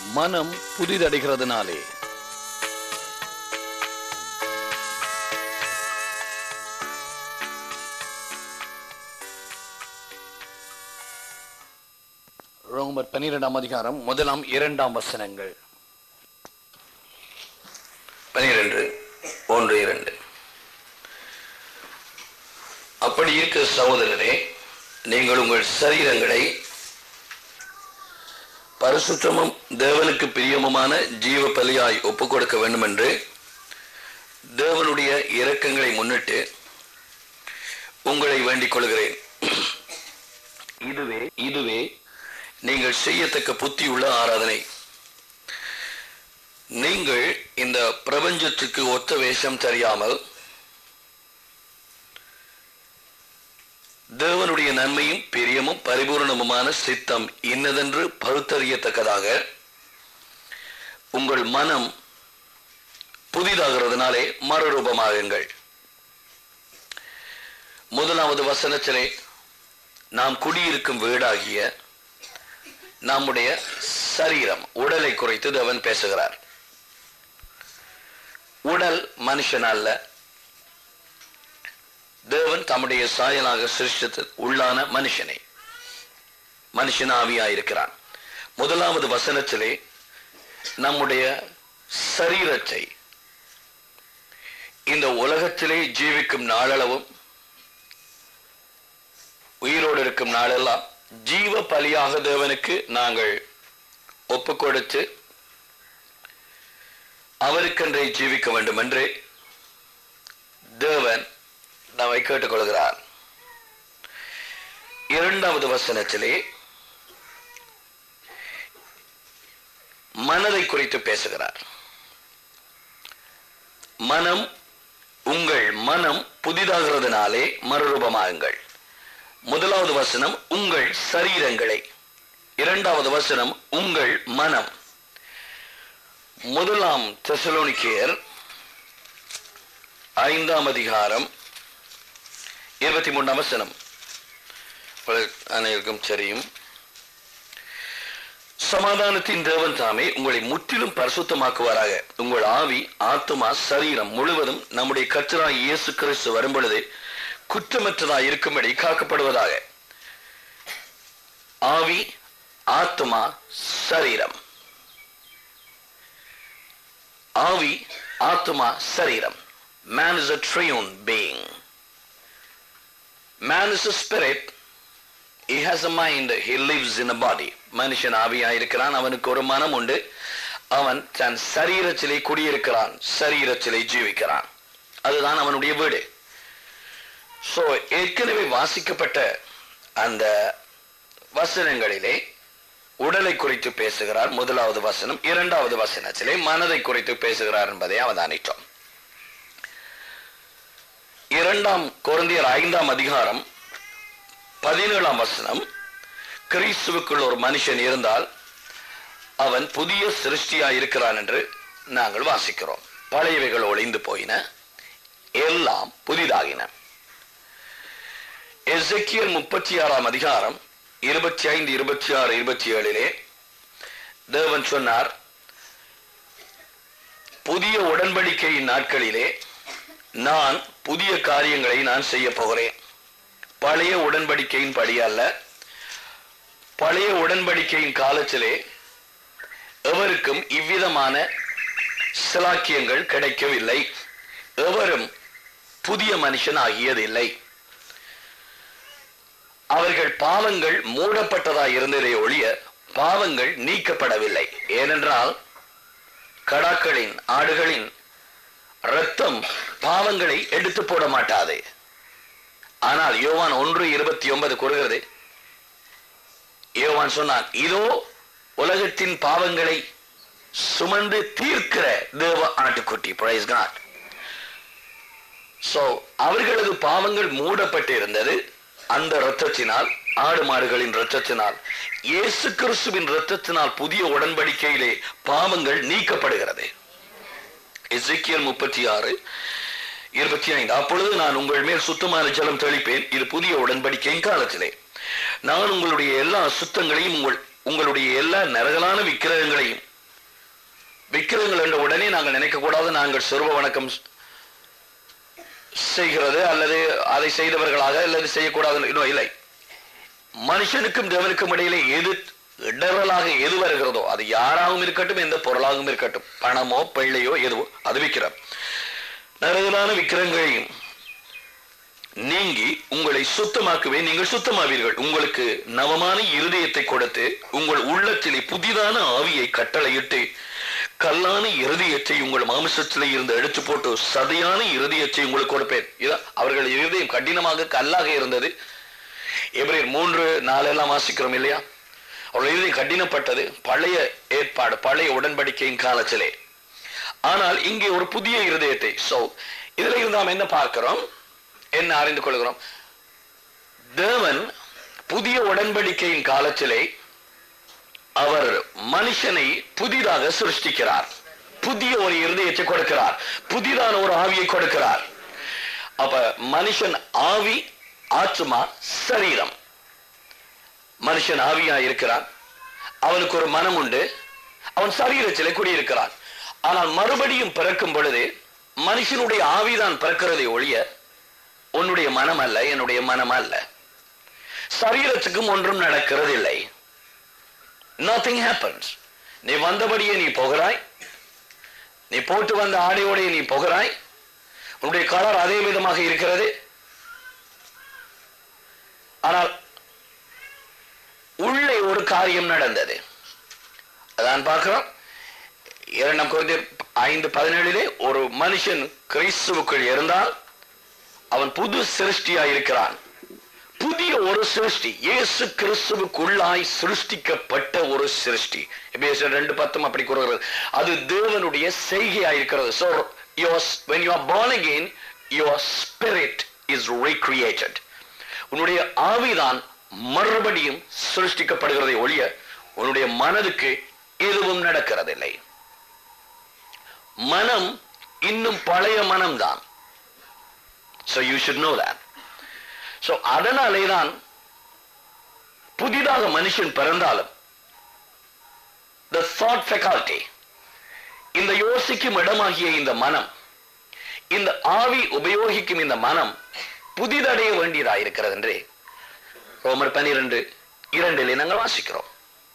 மனம் புதிதடைகிறதுனாலே. ரோமர் 12ஆம் அதிகாரம் 1, 2 வசனங்கள். 12, 1, 2. அப்படி இருக்க சகோதரரே, நீங்கள் உங்கள் சரீரங்களை பரிசுத்தமும் தேவனுக்கு பிரியமுமான ஜீவ பலியாய் ஒப்புக் கொடுக்க வேண்டும் என்று தேவனுடைய இரக்கங்களை முன்னிட்டு உங்களை வேண்டிக் கொள்கிறேன். இதுவே நீங்கள் செய்யத்தக்க புத்தியுள்ள ஆராதனை. நீங்கள் இந்த பிரபஞ்சத்துக்கு ஒத்த வேஷம் தெரியாமல் தேவனுடைய நன்மையும் பிரியமும் பரிபூர்ணமுமான சித்தம் இன்னதென்று பகுத்தறியத்தக்கதாக உங்கள் மனம் புதிதாகிறதுனாலே மறுரூபமாகுங்கள். 1வது வசனத்திலே நாம் குடியிருக்கும் வீடாகிய நம்முடைய சரீரம், உடலை குறித்து தேவன் பேசுகிறார். உடல் மனுஷன் அல்ல, தேவன் தம்முடைய சாயலாக சிருஷ்டித்து உள்ளான மனுஷனை, மனுஷன் ஆவியாயிருக்கிறான். 1வது வசனத்திலே நம்முடைய சரீரத்தை இந்த உலகத்திலே ஜீவிக்கும் நாளளவும் உயிரோடு இருக்கும் நாளெல்லாம் ஜீவ பலியாக தேவனுக்கு நாங்கள் ஒப்புக் கொடுத்து அவருக்கென்றே ஜீவிக்க வேண்டும் என்று தேவன் நம்மை கேட்டுக்கொள்கிறார். 2வது வசனத்திலே மனதை குறித்து பேசுகிறார். உங்கள் மனம் புதிதாகிறதுனாலே மறுரூபமாகுங்கள். 1வது வசனம் உங்கள் சரீரங்களை, 2வது வசனம் உங்கள் மனம். 1 தெசலோனிக்கேயர் 5ஆம் அதிகாரம் 23ஆம் வசனம் அனைவருக்கும் தெரியும். சமாதானத்தின் தேவன் தாமே உங்களை முற்றிலும் பரிசுத்தமாக்குவாராக. உங்கள் ஆவி, ஆத்துமா, சரீரம் முழுவதும் நம்முடைய கர்த்தராகிய இயேசு கிறிஸ்து வரும் பொழுது குற்றமற்றதாய் இருக்கும்படி காக்கப்படுவதாக. ஆவி, ஆத்துமா, சரீரம். ஆவி, ஆத்துமா, சரீரம். Man is a triune being. Man is a spirit. He has a mind. He lives in a body. மனுஷன் ஆவியாயிருக்கிறான், அவனுக்கு ஒரு மனம் உண்டு. அவன் தன் சரீரத்திலே குடியிருக்கிறான், சரீரத்திலே ஜீவிக்கிறான். அதுதான் அவனுடைய வீடு. சோ ஏற்கனவே வாசிக்கப்பட்ட அந்த வசனங்களிலே உடலை குறித்து பேசுகிறார் 1வது வசனம். 2வது வசனத்திலே மனதை குறித்து பேசுகிறார் என்பதை அவதானித்தோம். 2 கொரிந்தியர் 5ஆம் அதிகாரம் 17ஆம் வசனம், கிறிஸ்துவுக்குள் ஒரு மனுஷன் இருந்தால் அவன் புதிய சிருஷ்டியாய் இருக்கிறான் என்று நாங்கள் வாசிக்கிறோம். பழையவைகள் ஒளிந்து போயின, எல்லாம் புதிதாகின. எசேக்கியேல் 36ஆம் அதிகாரம் 25, 26, 27 தேவன் சொன்னார், புதிய உடன்படிக்கையின் நாட்களிலே நான் புதிய காரியங்களை நான் செய்ய போகிறேன். பழைய உடன்படிக்கையின் படி அல்ல. பழைய உடன்படிக்கையின் காலத்திலே எவருக்கும் இவ்விதமான சிலாக்கியங்கள் கிடைக்கவில்லை. எவரும் புதிய மனுஷன் ஆகியதில்லை. அவர்கள் பாவங்கள் மூடப்பட்டதாய் இருந்ததே ஒழிய பாவங்கள் நீக்கப்படவில்லை. ஏனென்றால் கடாக்களின், ஆடுகளின் இரத்தம் பாவங்களை எடுத்து போட மாட்டாது. ஆனால் யோவான் 1:29 கூறுகிறது, யோவான் சொன்னான், இதோ உலகத்தின் பாவங்களை சுமந்து தீர்க்கிற தேவ ஆட்டுக்குட்டி. Price God. சோ அவர்களது பாவங்கள் மூடப்பட்டு இருந்தது. அந்த இரத்தத்தினால், ஆடு மாடுகளின் இரத்தத்தினால், இயேசு கிறிஸ்துவின் இரத்தத்தினால் புதிய உடன்படிக்கையிலே பாவங்கள் நீக்கப்படுகிறது. எசேக்கியேல் 36:25 அப்பொழுது நான் உங்கள் மேல் சுத்தமான ஜலம் தெளிப்பேன், இது புதிய உடன்படிக்கையின் காலத்திலே. நான் உங்களுடைய எல்லா சுத்தங்களையும், உங்களுடைய எல்லா நரகலான விக்கிரகங்களையும் விக்கிரங்கள் என்ற உடனே நாங்கள் நினைக்க கூடாது நாங்கள் சொர்வ வணக்கம் செய்கிறது அல்லது அதை செய்தவர்களாக அல்லது செய்யக்கூடாது இல்லை. மனுஷனுக்கும் தேவனுக்கும் இடையிலே எது இடரலாக எது வருகிறதோ அது யாராகவும் இருக்கட்டும், எந்த பொருளாகவும் இருக்கட்டும், பணமோ பிள்ளையோ எதுவோ, அது விக்கிரம். நிறைய விக்கிரங்களையும் நீங்கி உங்களை சுத்தமாக்குவே நீங்கள் சுத்தமாவீர்கள். உங்களுக்கு நவமான இருதயத்தை கொடுத்து உங்கள் உள்ளத்திலே புதிதான ஆவியை கட்டளையிட்டு கல்லான இருதயத்தை உங்கள் மாமிசத்திலே இருந்து எடுத்து போட்டு சதையான இருதயத்தை உங்களுக்கு கொடுப்பேன். இதான் அவர்கள் இருதயம் கடினமாக கல்லாக இருந்தது. எபிரேயர் 3:4 எல்லாம் வாசிக்கிறோம் இல்லையா? அவர்கள் இருதயம் கடினப்பட்டது பழைய ஏற்பாடு, பழைய உடன்படிக்கையின் காலத்திலே. ஆனால் இங்கே ஒரு புதிய இருதயத்தை, இதுல இருந்து நாம் என்ன பார்க்கிறோம், என்ன அறிந்து கொள்கிறோம்? தேவன் புதிய உடன்படிக்கையின் காலத்திலே அவர் மனுஷனை புதிதாக சிருஷ்டிக்கிறார். புதிய ஒரு இருதயத்தை கொடுக்கிறார், புதிதான ஒரு ஆவியை கொடுக்கிறார். அப்ப மனுஷன் ஆவி, ஆத்மா, சரீரம். மனுஷன் ஆவியா இருக்கிறான், அவனுக்கு ஒரு மனம் உண்டு, அவன் சரீரத்திலே குடியிருக்கிறான். ஆனால் மறுபடியும் பிறக்கும் பொழுது மனுஷனுடைய ஆவிதான் பிறக்கிறதை ஒழிய உன்னுடைய மனம் அல்ல, என்னுடைய மனம் அல்ல. சரீரத்துக்கும் ஒன்றும் நடக்கிறது இல்லை. Nothing happens. நீ வந்தபடியே நீ போகிறாய், நீ போட்டு வந்த ஆடையோடைய நீ போகிறாய், உன்னுடைய கலர் அதே விதமாக இருக்கிறது. ஆனால் உள்ளே ஒரு காரியம் நடந்தது. அதான் பார்க்கிறோம் 2 கொரிந்தியர் 5:17 ஒரு மனுஷன் கிறிஸ்துவுக்குள் இருந்தால் அவன் புது சிருஷ்டியாய் இருக்கிறான். புதிய ஒரு சிருஷ்டி, இயேசு கிறிஸ்துவுக்குள்ளாய் சிருஷ்டிக்கப்பட்ட ஒரு சிருஷ்டி. எபேசியர் 2:10 அப்படி கூறுகிறது. அது தேவனுடைய செய்கையாயிருக்கிறது. So when you are born again, your spirit is recreated. உன்னுடைய ஆவிதான் மறுபடியும் சிருஷ்டிக்கப்படுகிறதை ஒழிய உன்னுடைய மனதுக்கு எதுவும் நடக்கிறதில்லை. மனம் இன்னும் பழைய மனம்தான். So you should know that. So அதனாலேதான் புதிதாக மனுஷன் பிறந்தாலும் the thought faculty, இந்த யோசிக்கும் இடமாகிய இந்த மனம், இந்த ஆவி உபயோகிக்கும் இந்த மனம் புதிதடைய வேண்டியதாயிருக்கிறது என்று ரோமர் 12:2 நாங்கள் வாசிக்கிறோம்.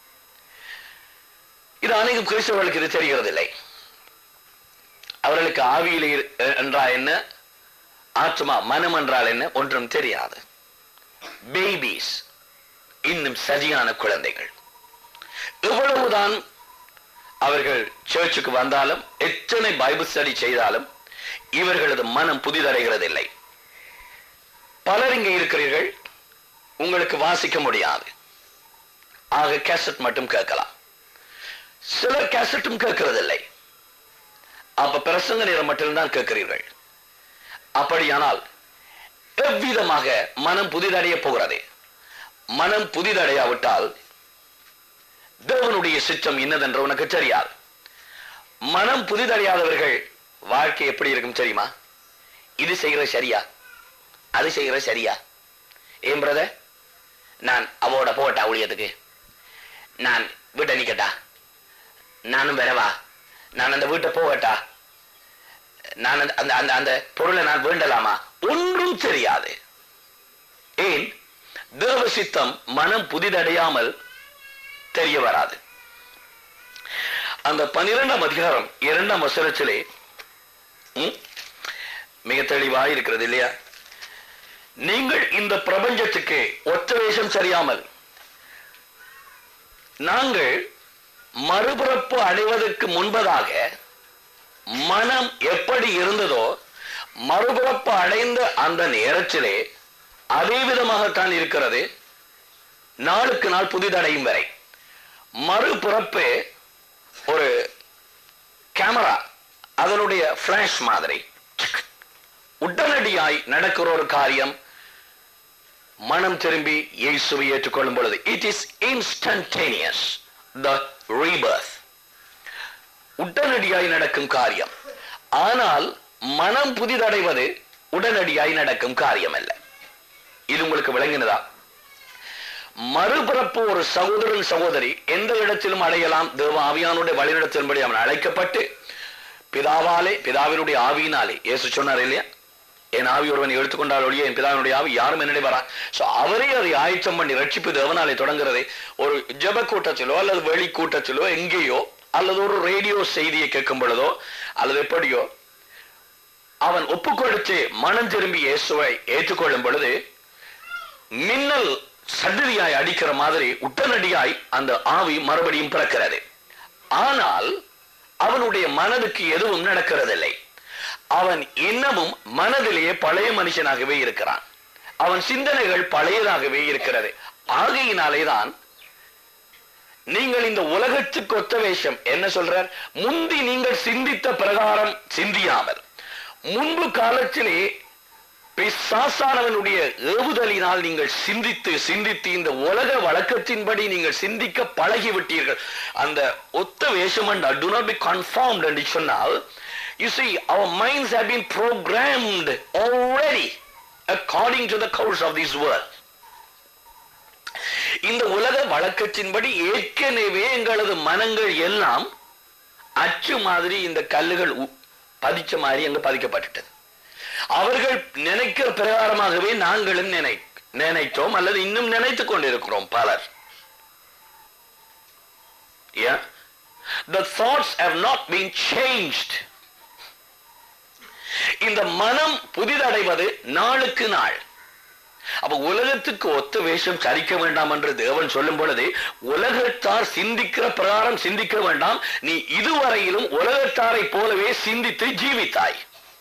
இது அநேகம் கிறிஸ்தவர்களுக்கு இது தெரிகிறதில்லை. அவர்களுக்கு ஆவியில் என்றால் என்ன, ஆத்மா மனம் என்றால் என்ன ஒன்றும் தெரியாது. பேபிஸ், இன்னும் சரியான குழந்தைகள். எவ்வளவுதான் அவர்கள் சர்ச்சுக்கு வந்தாலும், எத்தனை பைபிள் ஸ்டடி செய்தாலும் இவர்களது மனம் புதிதடைகிறதில்லை. பலர் இங்கே இருக்கிறீர்கள், உங்களுக்கு வாசிக்க முடியாது, ஆக கேசட் மட்டும் கேட்கலாம். சிலர் கேசட்டும் கேட்கிறதில்லை, அப்ப பிரசங்க நேரம் மட்டும்தான் கேட்கிறீர்கள். அப்படியானால் எவ்விதமாக மனம் புதிதடைய போகிறது? மனம் புதிதடையாவிட்டால் தேவனுடைய சித்தம் இன்னதென்று உனக்கு தெரியாது. மனம் புதிதடையாதவர்கள் வாழ்க்கை எப்படி இருக்கும் தெரியுமா? இது செய்கிற சரியா, அது செய்கிற சரியா, ஏன் பிரதர் நான் அவோட போட்டா ஊழியத்துக்கு, நான் வீட்டை நிக்கட்டா, நானும் வரவா, நான் அந்த வீட்டை போகட்டா, நான் அந்த அந்த பொருளை நான் வேண்டலாமா, ஒன்றும் தெரியாது. ஏன்? தேவ சித்தம் மனம் புதிதடையாமல் தெரிய வராது. அந்த 12ஆம் அதிகாரம் 2ஆம் வசனத்திலே மிக தெளிவாக இருக்கிறது இல்லையா? நீங்கள் இந்த பிரபஞ்சத்துக்கு ஒத்த வேஷம் சரியாமல், நாங்கள் மறுபிறப்பு அடைவதற்கு முன்பதாக மனம் எப்படி இருந்ததோ மறுபிறப்பு அடைந்த அந்த நேரத்திலே அதே விதமாகத்தான் இருக்கிறது. நாளுக்கு நாள் புதிதடையும் வரை மறுபிறப்பு ஒரு கேமரா, அதனுடைய பிளாஷ் மாதிரி உடனடியாய் நடக்கிற ஒரு காரியம். மனம் திரும்பி இயேசுவை ஏற்றுக்கொள்ளும் பொழுது it is instantaneous, the rebirth, உடனடியாய் நடக்கும் காரியம். ஆனால் மனம் புதிதடைவது உடனடியாய் நடக்கும் காரியம் அல்ல. இது உங்களுக்கு விளங்கினதா? மறுபிறப்பு ஒரு சகோதரன் சகோதரி எந்த இடத்திலும் அடையலாம். தேவ ஆவியானுடைய வழிநடத்தின்படி அவன் அழைக்கப்பட்டு பிதாவினுடைய ஆவியினாலே, இயேசு சொன்னார் இல்லையா, என் ஆவி ஒருவன் எடுத்துக்கொண்டால் ஒழிய என் பிதாவினுடைய ஆவி யாரும் என்னிட வரா. சோ அவரே அதை ஆயத்தம் பண்ணி ரட்சிப்பு தேவனாலே தொடங்குறதை ஒரு ஜெப கூட்டத்திலோ அல்லது வெளி கூட்டத்திலோ எங்கேயோ அல்லது ஒரு ரேடியோ செய்தியை கேட்கும் பொழுதோ அல்லது எப்படியோ அவன் ஒப்புக்கொடுத்து மனம் திரும்பி இயேசுவை ஏற்றுக்கொள்ளும் பொழுது மின்னல் சடுதியாய் அடிக்கிற மாதிரி உடனடியாய் அந்த ஆவி மறுபடியும் பிறக்கிறது. ஆனால் அவனுடைய மனதுக்கு எதுவும் நடக்கிறதில்லை. அவன் இன்னமும் மனதிலேயே பழைய மனுஷனாகவே இருக்கிறான். அவன் சிந்தனைகள் பழையதாகவே இருக்கிறது. ஆகையினாலேதான் நீங்கள் இந்த உலகத்துக்கு ஒத்த வேஷம் என்ன சொல்றார், முந்தி நீங்கள் சிந்தித்த பிரகாரம் சிந்தியாமல் முன்பு காலத்திலே பிசாசானவனுடைய ஏவுதலினால் நீங்கள் சிந்தித்து சிந்தித்து இந்த உலக வழக்கத்தின்படி நீங்கள் சிந்திக்க பழகிவிட்டீர்கள். அந்த ஒத்த வேஷம் do not be conformed என்று சொன்னால், you see, our minds have been programmed already according to the course of this world. இந்த உலக வழக்கத்தின்படி ஏற்கனவே எங்களது மனங்கள் எல்லாம் அச்சு மாதிரி இந்த கல்லுகள் பதிச்ச மாதிரி அங்கு பதிக்கப்பட்டுட்டது. அவர்கள் நினைக்கிற பிரகாரமாகவே நாங்களும் நினைத்தோம் அல்லது இன்னும் நினைத்துக் கொண்டிருக்கிறோம் பலர். The thoughts have not been changed. இந்த மனம் புதிதடைவது நாளுக்கு நாள். அப்ப உலகத்துக்கு ஒத்த வேஷம் சரிக்க வேண்டாம் என்று தேவன் சொல்லும் பொழுது, உலகத்தார் சிந்திக்கிற பிரகாரம் சிந்திக்க வேண்டாம், நீ இதுவரையிலும் உலகத்தாரை போலவே சிந்தித்து ஜீவித்தாய்.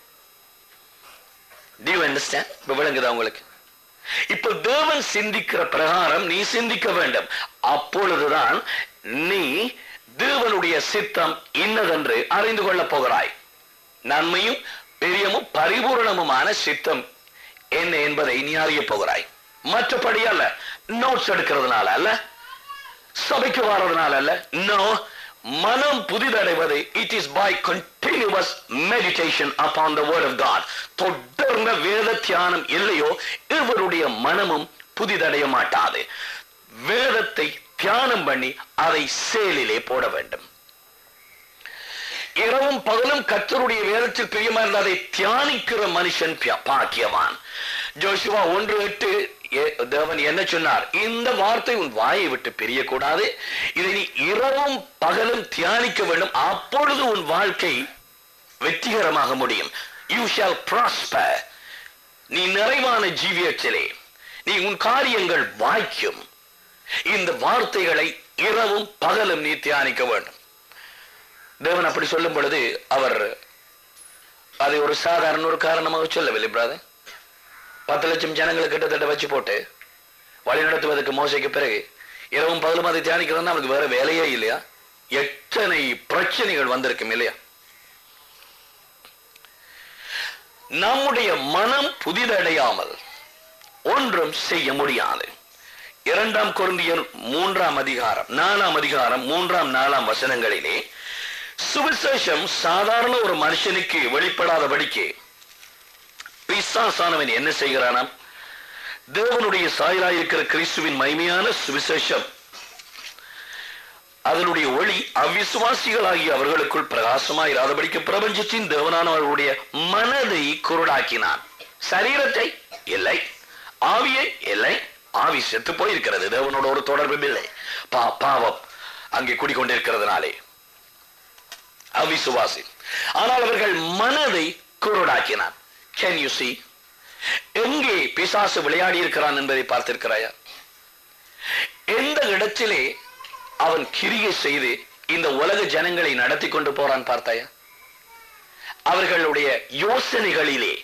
Do you understand? விளங்குதா உங்களுக்கு? இப்ப தேவன் சிந்திக்கிற பிரகாரம் நீ சிந்திக்க வேண்டும். அப்பொழுதுதான் நீ தேவனுடைய சித்தம் இன்னதென்று அறிந்து கொள்ள போகிறாய். நன்மையும் பெரியமும் பரிபூரணமுமான சித்தம் என்ன என்பதை நீ அறிய போகிறாய். மற்றபடி அல்ல, நோட்ஸ் எடுக்கிறதுனால அல்ல, சபைக்கு வர்றதுனால அல்ல. நோ, மனம் புதிதடைவது it is by continuous meditation upon the word of God. தொடர்ந்த வேத தியானம் இல்லையோ இவருடைய மனமும் புதிதடைய மாட்டாது. வேதத்தை தியானம் பண்ணி அதை செயலிலே போட வேண்டும். இரவும் பகலும் கர்த்தருடைய வேதத்தில் பிரியமா இருந்த அதை தியானிக்கிற மனுஷன் பாக்கியவான். ஜோசுவா 1:8 தேவன் என்ன சொன்னார், இந்த வார்த்தை உன் வாயை விட்டு பிரியக்கூடாது, இதை நீ இரவும் பகலும் தியானிக்க வேண்டும், அப்பொழுது உன் வாழ்க்கை வெற்றிகரமாக முடியும். You shall prosper. நீ நிறைவான ஜீவியத்திலே நீ உன் காரியங்கள் வாய்க்கும். இந்த வார்த்தைகளை இரவும் பகலும் நீ தியானிக்க வேண்டும். தேவன் அப்படி சொல்லும் பொழுது அவர் அதை ஒரு சாதாரண ஒரு காரணமாக சொல்லவில்லை. பிரதர், 10 லட்சம் ஜனங்களை கிட்டத்தட்ட வச்சு போட்டு வழி நடத்துவதற்கு மோசைக்கு பிறகு இரவும் பகலும் அதை தியானிக்கிறதுனா அவனுக்கு வேற வேலையே இல்லையா? எத்தனை பிரச்சனைகள் வந்திருக்கும் இல்லையா? நம்முடைய மனம் புதிதடையாமல் ஒன்றும் செய்ய முடியாது. 2 கொரிந்தியர் 3ஆம் அதிகாரம் 4ஆம் அதிகாரம் 3ஆம் 4ஆம் வசனங்களிலே சுவிசேஷம் சாதாரண ஒரு மனுஷனுக்கு வெளிப்படாதபடிக்கு பிசாசானவன் என்ன செய்கிறானாம், தேவனுடைய சாயலாயிருக்கிற கிறிஸ்துவின் மகிமையான சுவிசேஷம் அதனுடைய ஒளி அவிசுவாசிகளாகி அவர்களுக்குள் பிரகாசமாயிராதபடிக்கு பிரபஞ்சத்தின் தேவனானவர்களுடைய மனதை குருடாக்கினான். சரீரத்தை இல்லை, ஆவியை இல்லை. ஆவி செத்து போயிருக்கிறது, தேவனோட ஒரு தொடர்பும் இல்லை. பாவம் அங்கே குடிக்கொண்டிருக்கிறதுனாலே அவிசுவாசி. ஆனால் அவர்கள் மனதை குருடாக்கினான். Can you see? எங்கே பிசாசு விளையாடி இருக்கிறான் என்பதை பார்த்திருக்கிறாயா? எந்த இடத்திலே அவன் கிரியை செய்து இந்த உலக ஜனங்களை நடத்தி கொண்டு போறான் பார்த்தாயா? அவர்களுடைய யோசனைகளிலே.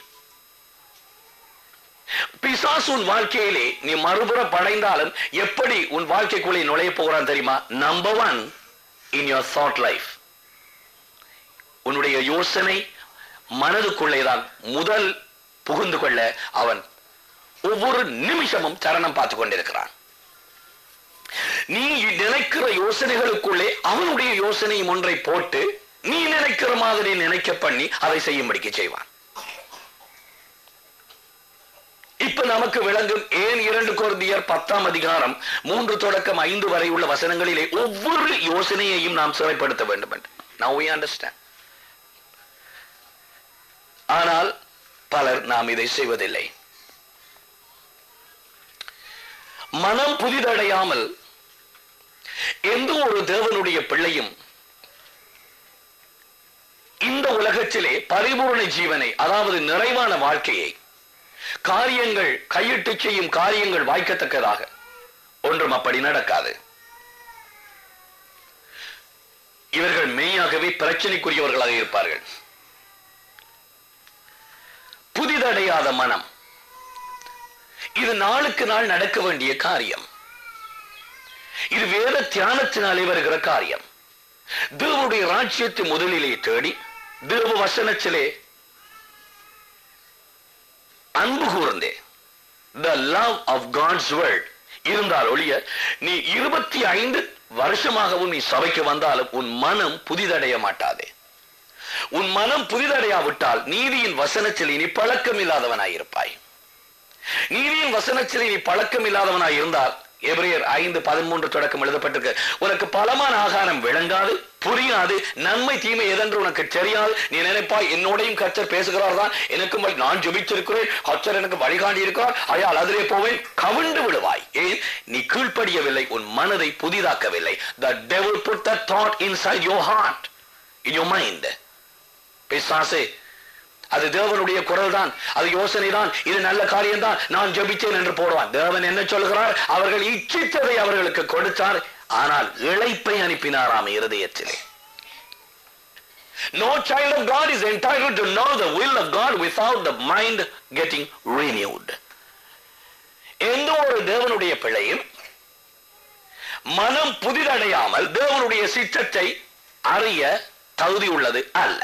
பிசாசு உன் வாழ்க்கையிலே நீ மறுபுறம் படைந்தாலும் எப்படி உன் வாழ்க்கைக்குள்ளே நுழைய போகிறான் தெரியுமா? Number 1 in your thought life. உன்னுடைய யோசனை மனதுக்குள்ளேதான் முதல் புகுந்து கொள்ள அவன் ஒவ்வொரு நிமிஷமும் சரணம் பார்த்து கொண்டிருக்கிறான். நீ நினைக்கிற யோசனைகளுக்குள்ளே அவனுடைய யோசனையும் ஒன்றை போட்டு நீ நினைக்கிற மாதிரி நினைக்க பண்ணி அதை செய்யும்படிக்கு செய்வான். இப்ப நமக்கு விளங்கும். ஏன் 2 கொரிந்தியர் 10ஆம் அதிகாரம் 3 தொடக்கம் 5 வரை உள்ள வசனங்களிலே ஒவ்வொரு யோசனையையும் நாம் சிறைப்படுத்த வேண்டும் என்று. Now we understand. ஆனால் பலர் நாம் இதை செய்வதில்லை. மனம் புதிதடையாமல் எந்த ஒரு தேவனுடைய பிள்ளையும் இந்த உலகத்திலே பரிபூர்ண ஜீவனை, அதாவது நிறைவான வாழ்க்கையை, காரியங்கள் கையிட்டு செய்யும் காரியங்கள் வாய்க்கத்தக்கதாக ஒன்றும் அப்படி நடக்காது. இவர்கள் மெய்யாகவே பிரச்சனைக்குரியவர்களாக இருப்பார்கள். புதிதடையாத மனம், இது நாளுக்கு நாள் நடக்க வேண்டிய காரியம். இது வேத தியானத்தினாலே வருகிற காரியம். தேவனுடைய ராஜ்யத்தை முதலிலே தேடி தேவ வசனத்திலே அன்பு கூர்ந்தே, the love of God's word இருந்தால் ஒழிய நீ 25 வருஷமாகவும் நீ சபைக்கு வந்தாலும் உன் மனம் புதிதடைய மாட்டாதே. உன் மனம் புதிதடையாவிட்டால் நீதியின் வசனத்தில் நீ பழக்கம் இல்லாதவனாயிருப்பாய். நீதியின் வசனத்தில் நீ பழக்கம் இல்லாதவனாய் இருந்தால், எபிரேயர் 5:13 தொடக்கம் எழுதப்பட்டிருக்கு, உனக்கு பலமான ஆகாரம் விளங்காது, புரியாது, நன்மை தீமை எதென்று உனக்கு தெரியாது. நீ நினைப்பாய், என்னோடையும் கர்த்தர் பேசுகிறார் தான், எனக்கும் நான் ஜெபிச்சிருக்கிறேன், கர்த்தர் எனக்கு வழிகாண்டி இருக்கிறார், அயால் அதிலே போவேன், கவிழ்ந்து விடுவாய். ஏன்? நீ கீழ்ப்படியவில்லை, உன் மனதை புதிதாக்கவில்லை. The devil put that thought inside your heart, in your mind. பிசாசே, அது தேவனுடைய குரல் தான், அது யோசனை தான், இது நல்ல காரியம் தான், நான் ஜெபிச்சேன் என்று போடுவான். தேவன் என்ன சொல்கிறார்? அவர்கள் இச்சித்ததை அவர்களுக்கு கொடுத்தார், ஆனால் இளைப்பை அனுப்பினாராம் இருதயத்திலே. No child of God is entitled to know the will of God without the mind getting renewed. எந்த ஒரு தேவனுடைய பிள்ளையும் மனம் புதிதடையாமல் தேவனுடைய சித்தத்தை அறிய தகுதி உள்ளது அல்ல,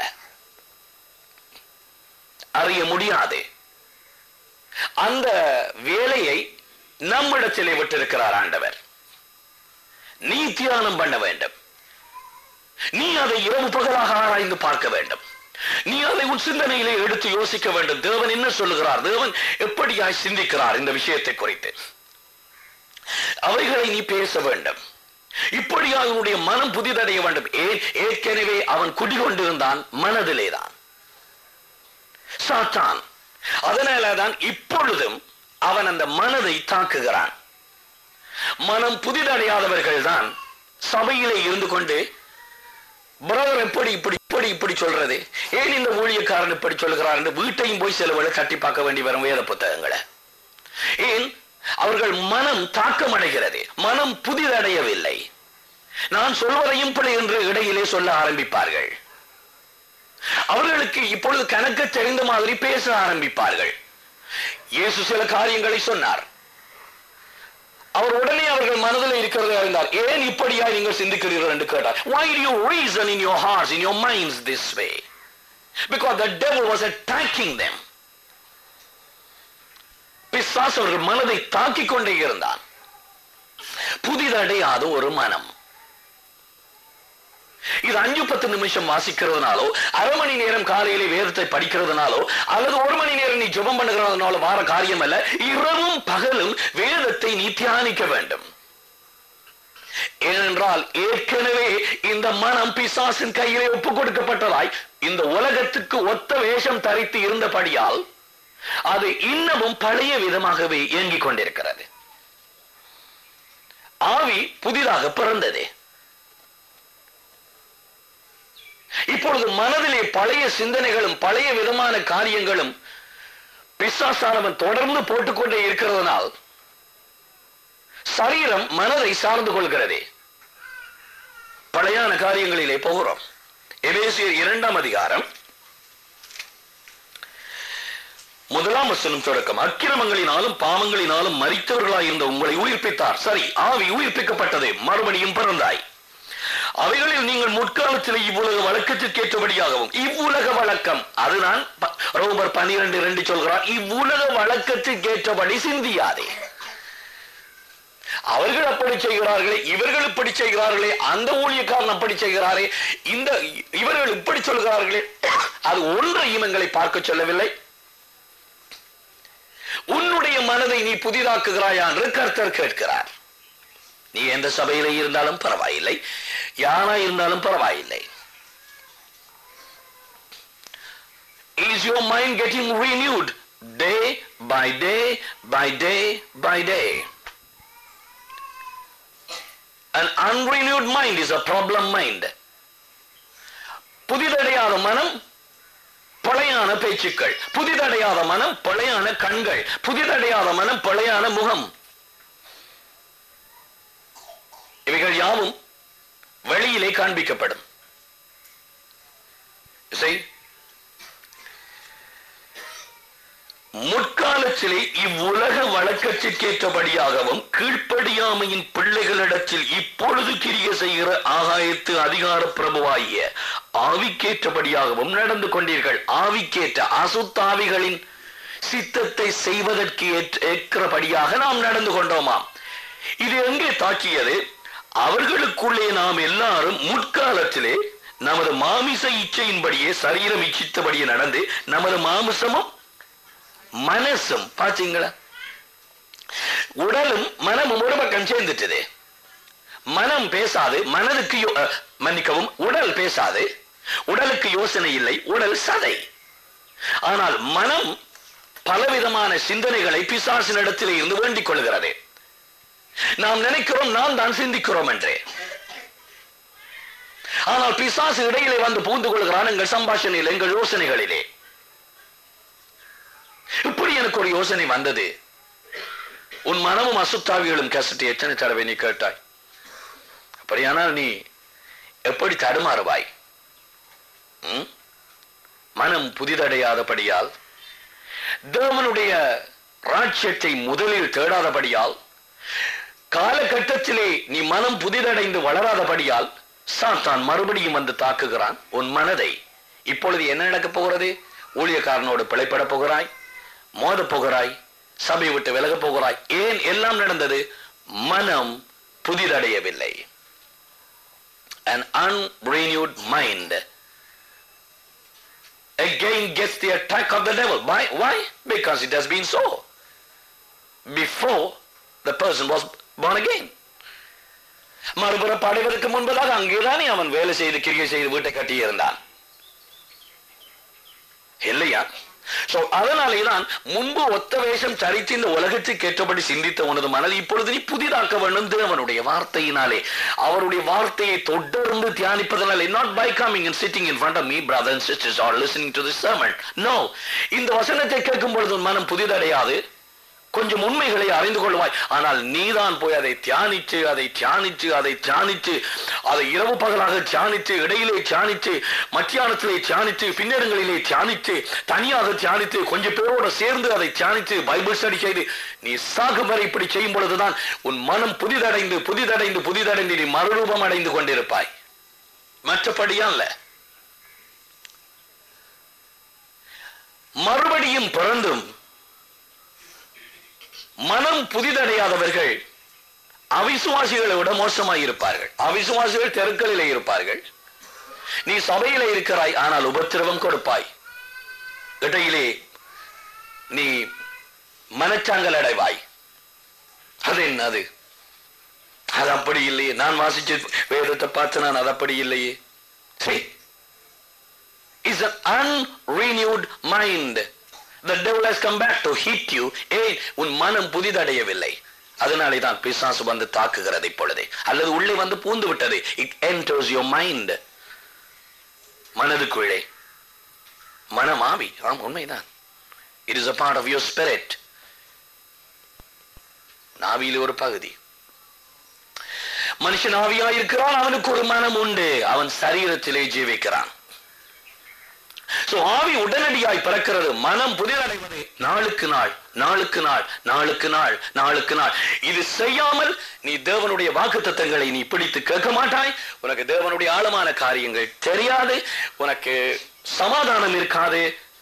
அறிய முடியாது. அந்த வேலையை நம்மிடத்திலே விட்டிருக்கிறார் ஆண்டவர். நீ தியானம் பண்ண வேண்டும். நீ அதை இரவு பகலாக ஆராய்ந்து பார்க்க வேண்டும். நீ அதை உன் சிந்தனையிலே எடுத்து யோசிக்க வேண்டும். தேவன் என்ன சொல்லுகிறார், தேவன் எப்படியாய் சிந்திக்கிறார் இந்த விஷயத்தை குறித்து, அவைகளை நீ பேச வேண்டும். இப்படியாக உன்னுடைய மனம் புதிதடைய வேண்டும். ஏற்கனவே அவன் குடிகொண்டிருந்தான் மனதிலேதான் சாத்தான். அதனாலதான் இப்பொழுதும் அவன் அந்த மனதை தாக்குகிறான். மனம் புதிதடையாதவர்கள் தான் சபையிலே இருந்து கொண்டு, பிரதர் எப்படி இப்படி இப்படி இப்படி சொல்றது, ஏன் இந்த ஊழியக்காரன் இப்படி சொல்லுகிறார் என்று வீட்டையும் போய் சில வேளை தட்டி பார்க்க வேண்டி வரும் வேத புத்தகங்களை. ஏன்? அவர்கள் மனம் தாக்கமடைகிறது, மனம் புதிதடையவில்லை. நான் சொல்வதையும் பிழை என்று இடையிலே சொல்ல ஆரம்பிப்பார்கள். அவர்களுக்கு இப்பொழுது கணக்கு தெரிந்த மாதிரி பேச ஆரம்பிப்பார்கள். இயேசு சில காரியங்களை சொன்னார், அவர் உடனே அவர்கள் மனதில் இருக்கிறது அறிந்தார். ஏன் இப்படியா நீங்கள் சிந்திக்கிறீர்கள் என்று கேட்டார். Why do you reason in your hearts, in your minds this way? Because the devil was attacking them. பிசாசு அவர்கள் மனதை தாக்கிக் கொண்டே இருந்தான். புதிதடையாத ஒரு மனம். இது 5-10 நிமிஷம் வாசிக்கிறதுனாலோ, அரை மணி நேரம் காலையிலே வேதத்தை படிக்கிறதுனாலோ, அல்லது 1 மணி நேரம் நீ ஜெபம் பண்ணுகிறதுனாலோ வார காரியம் அல்ல. இரவும் பகலும் வேதத்தை நீ தியானிக்க வேண்டும். ஏனென்றால் ஏற்கனவே இந்த மனம் பிசாசின் கையிலே ஒப்புக் கொடுக்கப்பட்டதாய் இந்த உலகத்துக்கு ஒத்த வேஷம் தரித்து இருந்தபடியால் அது இன்னமும் பழைய விதமாகவே இயங்கிக் கொண்டிருக்கிறது. ஆவி புதிதாக பிறந்ததே. இப்பொழுது மனதிலே பழைய சிந்தனைகளும் பழைய விதமான காரியங்களும் பிசாசானவன் தொடர்ந்து போட்டுக்கொண்டே இருக்கிறதுனால் சரீரம் மனதை சார்ந்து கொள்கிறதே. பழையான காரியங்களிலே போகிறோம். எபேசியர் 2ஆம் அதிகாரம் 1ஆம் வசனம் தொடக்கம். அக்கிரமங்களினாலும் பாவங்களினாலும் மரித்தவர்களாயிருந்த உங்களை உயிர்ப்பித்தார். சரி, ஆவி உயிர்ப்பிக்கப்பட்டது, மறுபடியும் பிறந்தாய். அவைகளில் நீங்கள் முற்காலத்தில் இவ்வுலக வழக்கத்திற்கு ஏற்றபடியாகவும், இவ்வுலக வழக்கம், அதுதான் ரோமர் 12:2 சொல்கிறார், இவ்வுலக வழக்கத்திற்கு ஏற்றபடி சிந்தியாதே. அவர்கள் அப்படி செய்கிறார்களே, இவர்கள் இப்படி செய்கிறார்களே, அந்த ஊழியக்காரன் அப்படி செய்கிறாரே, இவர்கள் இப்படி சொல்கிறார்களே, அது ஒன்றையும் எங்களை பார்க்க சொல்லவில்லை. உன்னுடைய மனதை நீ புதிதாக்குகிறாயா என்று கர்த்தர் கேட்கிறார். நீ எந்த சபையில இருந்தாலும் பரவாயில்லை, யாரா இருந்தாலும் பரவாயில்லை. Is your mind getting renewed day by day by day by day? An unrenewed mind is a problem mind. புதிதடையாத மனம் பழையான பேச்சுக்கள், புதிதடையாத மனம் பழையான கண்கள், புதிதடையாத மனம் பழையான முகம். இவைகள் யாவும் வெளியிலே காண்பிக்கப்படும். முற்காலத்திலே இவ்வுலக வழக்கத்திற்கேற்றபடியாகவும் கீழ்ப்படியாமையின் பிள்ளைகளிடத்தில் இப்பொழுது கிரிய செய்கிற ஆகாயத்து அதிகார பிரபுவாகிய ஆவிக்கேற்றபடியாகவும் நடந்து கொண்டீர்கள். ஆவிக்கேற்ற அசுத்தாவிகளின் சித்தத்தை செய்வதற்கு ஏற்றபடியாக நாம் நடந்து கொண்டோமாம். இது எங்கே தாக்கியது? அவர்களுக்குள்ளே நாம் எல்லாரும் முற்காலத்திலே நமது மாமிச இச்சையின்படியே சரீரம் இச்சித்தபடியே நடந்து நமது மாமிசமும் மனசும் பாத்தீங்களா, உடலும் மனமும் ஒரு பக்கம் சேர்ந்துட்டது. மனம் பேசாது, மனதுக்கு மன்னிக்கவும், உடல் பேசாது, உடலுக்கு யோசனை இல்லை, உடல் சதை. ஆனால் மனம் பலவிதமான சிந்தனைகளை பிசாசின் இடத்திலே இருந்து வேண்டிக் கொள்கிறது. நாம் நினைக்கிறோம் நாம் தான் சிந்திக்கிறோம் என்றே. ஆனால் பிசாசு இடையிலே வந்து பூந்து கொள்கிறான் எங்கள் சம்பாஷணையில், எங்கள் யோசனைகளிலே. இப்படி எனக்கு ஒரு யோசனை வந்தது. உன் மனமும் அசுத்தாவிகளும் கேசட்டை எத்தனை தடவை நீ கேட்டாய்? அப்படியானால் நீ எப்படி தடுமாறுவாய்? மனம் புதிதடையாதபடியால், தேவனுடைய ராஜ்யத்தை முதலில் தேடாதபடியால், காலகட்டத்திலே நீ மனம் புதிதடைந்து வளராதபடியால் சாத்தான் மறுபடியும் வந்து தாக்குகிறான் உன் மனதை. இப்பொழுது என்ன நடக்க போகிறது? ஊழியக்காரனோடு பிழைப்பட போகிறாய், மோத போகிறாய், சபை விட்டு விலக போகிறாய். ஏன் எல்லாம் நடந்தது? மனம் புதிதடையவில்லை. An unrenewed mind again gets the attack of the devil. Why? Because it has been so before the person was born again. மறுபுறம் படைவதற்கு முன்பதாக அங்கேதானே அவன் வேலை செய்து கிரியை செய்து வீட்டை கட்டியிருந்தான் இல்லையா? அதனாலேதான் முன்பு ஒத்த வேஷம் சரித்து இந்த உலகத்துக்கு ஏற்றபடி சிந்தித்த உனது மனதை இப்பொழுது நீ புதிதாக்க வேண்டும். தேவனுடைய வார்த்தையினாலே, அவருடைய வார்த்தையை தொடர்ந்து தியானிப்பதனாலே. not by coming and sitting in front of me brothers and sisters or listening to this sermon. no, இந்த வசனத்தை கேட்கும் பொழுது மனம் புதிதடையாது. கொஞ்சம் உண்மைகளை அறிந்து கொள்வாய். ஆனால் நீதான் போய் அதை தியானிச்சு அதை தியானிச்சு அதை தியானிச்சு அதை இரவு பகலாக தியானிச்சு, இடையிலே தியானிச்சு, மத்தியானத்திலே தியானிச்சு, பின்னரங்களிலே தியானிச்சு, தனியாக தியானித்து, கொஞ்சம் பேரோட சேர்ந்து அதை தியானித்து பைபிள் ஸ்டடி செய்து நீ சாகும் வரை இப்படி செய்யும் பொழுதுதான் உன் மனம் புதிதடைந்து புதிதடைந்து புதிதடைந்து நீ மறுரூபம் அடைந்து கொண்டிருப்பாய். மற்றபடியா இல்ல. மறுபடியும் பிறந்தும் மனம் புதிதடையாதவர்கள் அவிசுவாசிகளை விட மோசமாய் இருப்பார்கள். அவிசுவாசிகள் தெருக்களிலே இருப்பார்கள். நீ சபையில இருக்கிறாய், ஆனால் உபத்திரவம் கொடுப்பாய். இடையிலே நீ மனச்சாங்கல் அடைவாய். அது என்னது? அது அப்படி இல்லையே, நான் வாசிச்ச வேதத்தை பார்த்து நான் அது அப்படி இல்லையே. Is an unrenewed mind. The devil has come back to hit you. உன் மனம் புதிதடையவில்லை. அதனாலே தான் பிசாசு வந்து தாக்குகிறது இப்பொழுதே, அல்லது உள்ளே வந்து பூந்து விட்டது. It enters your mind. மனதுக்குள்ளே. மனம் ஆவி, உண்மைதான். It is a part of your spirit. ஆவியிலே ஒரு பகுதி. மனுஷன் ஆவியாயிருக்கிறான், அவனுக்கு ஒரு மனம் உண்டு, அவன் சரீரத்திலே ஜீவிக்கிறான். ஆவி உடனடியாய் பிறக்கிறது. மனம் புதிதடைவது நாளுக்கு நாள் நாளுக்கு நாள் நாளுக்கு நாள் நாளுக்கு நாள். இது செய்யாமல் நீ தேவனுடைய வாக்குத்தத்தங்களை நீ பிடித்து கேட்க மாட்டாய். உனக்கு தேவனுடைய ஆழமான காரியங்கள் தெரியாது, உனக்கு சமாதானம் இருக்காது.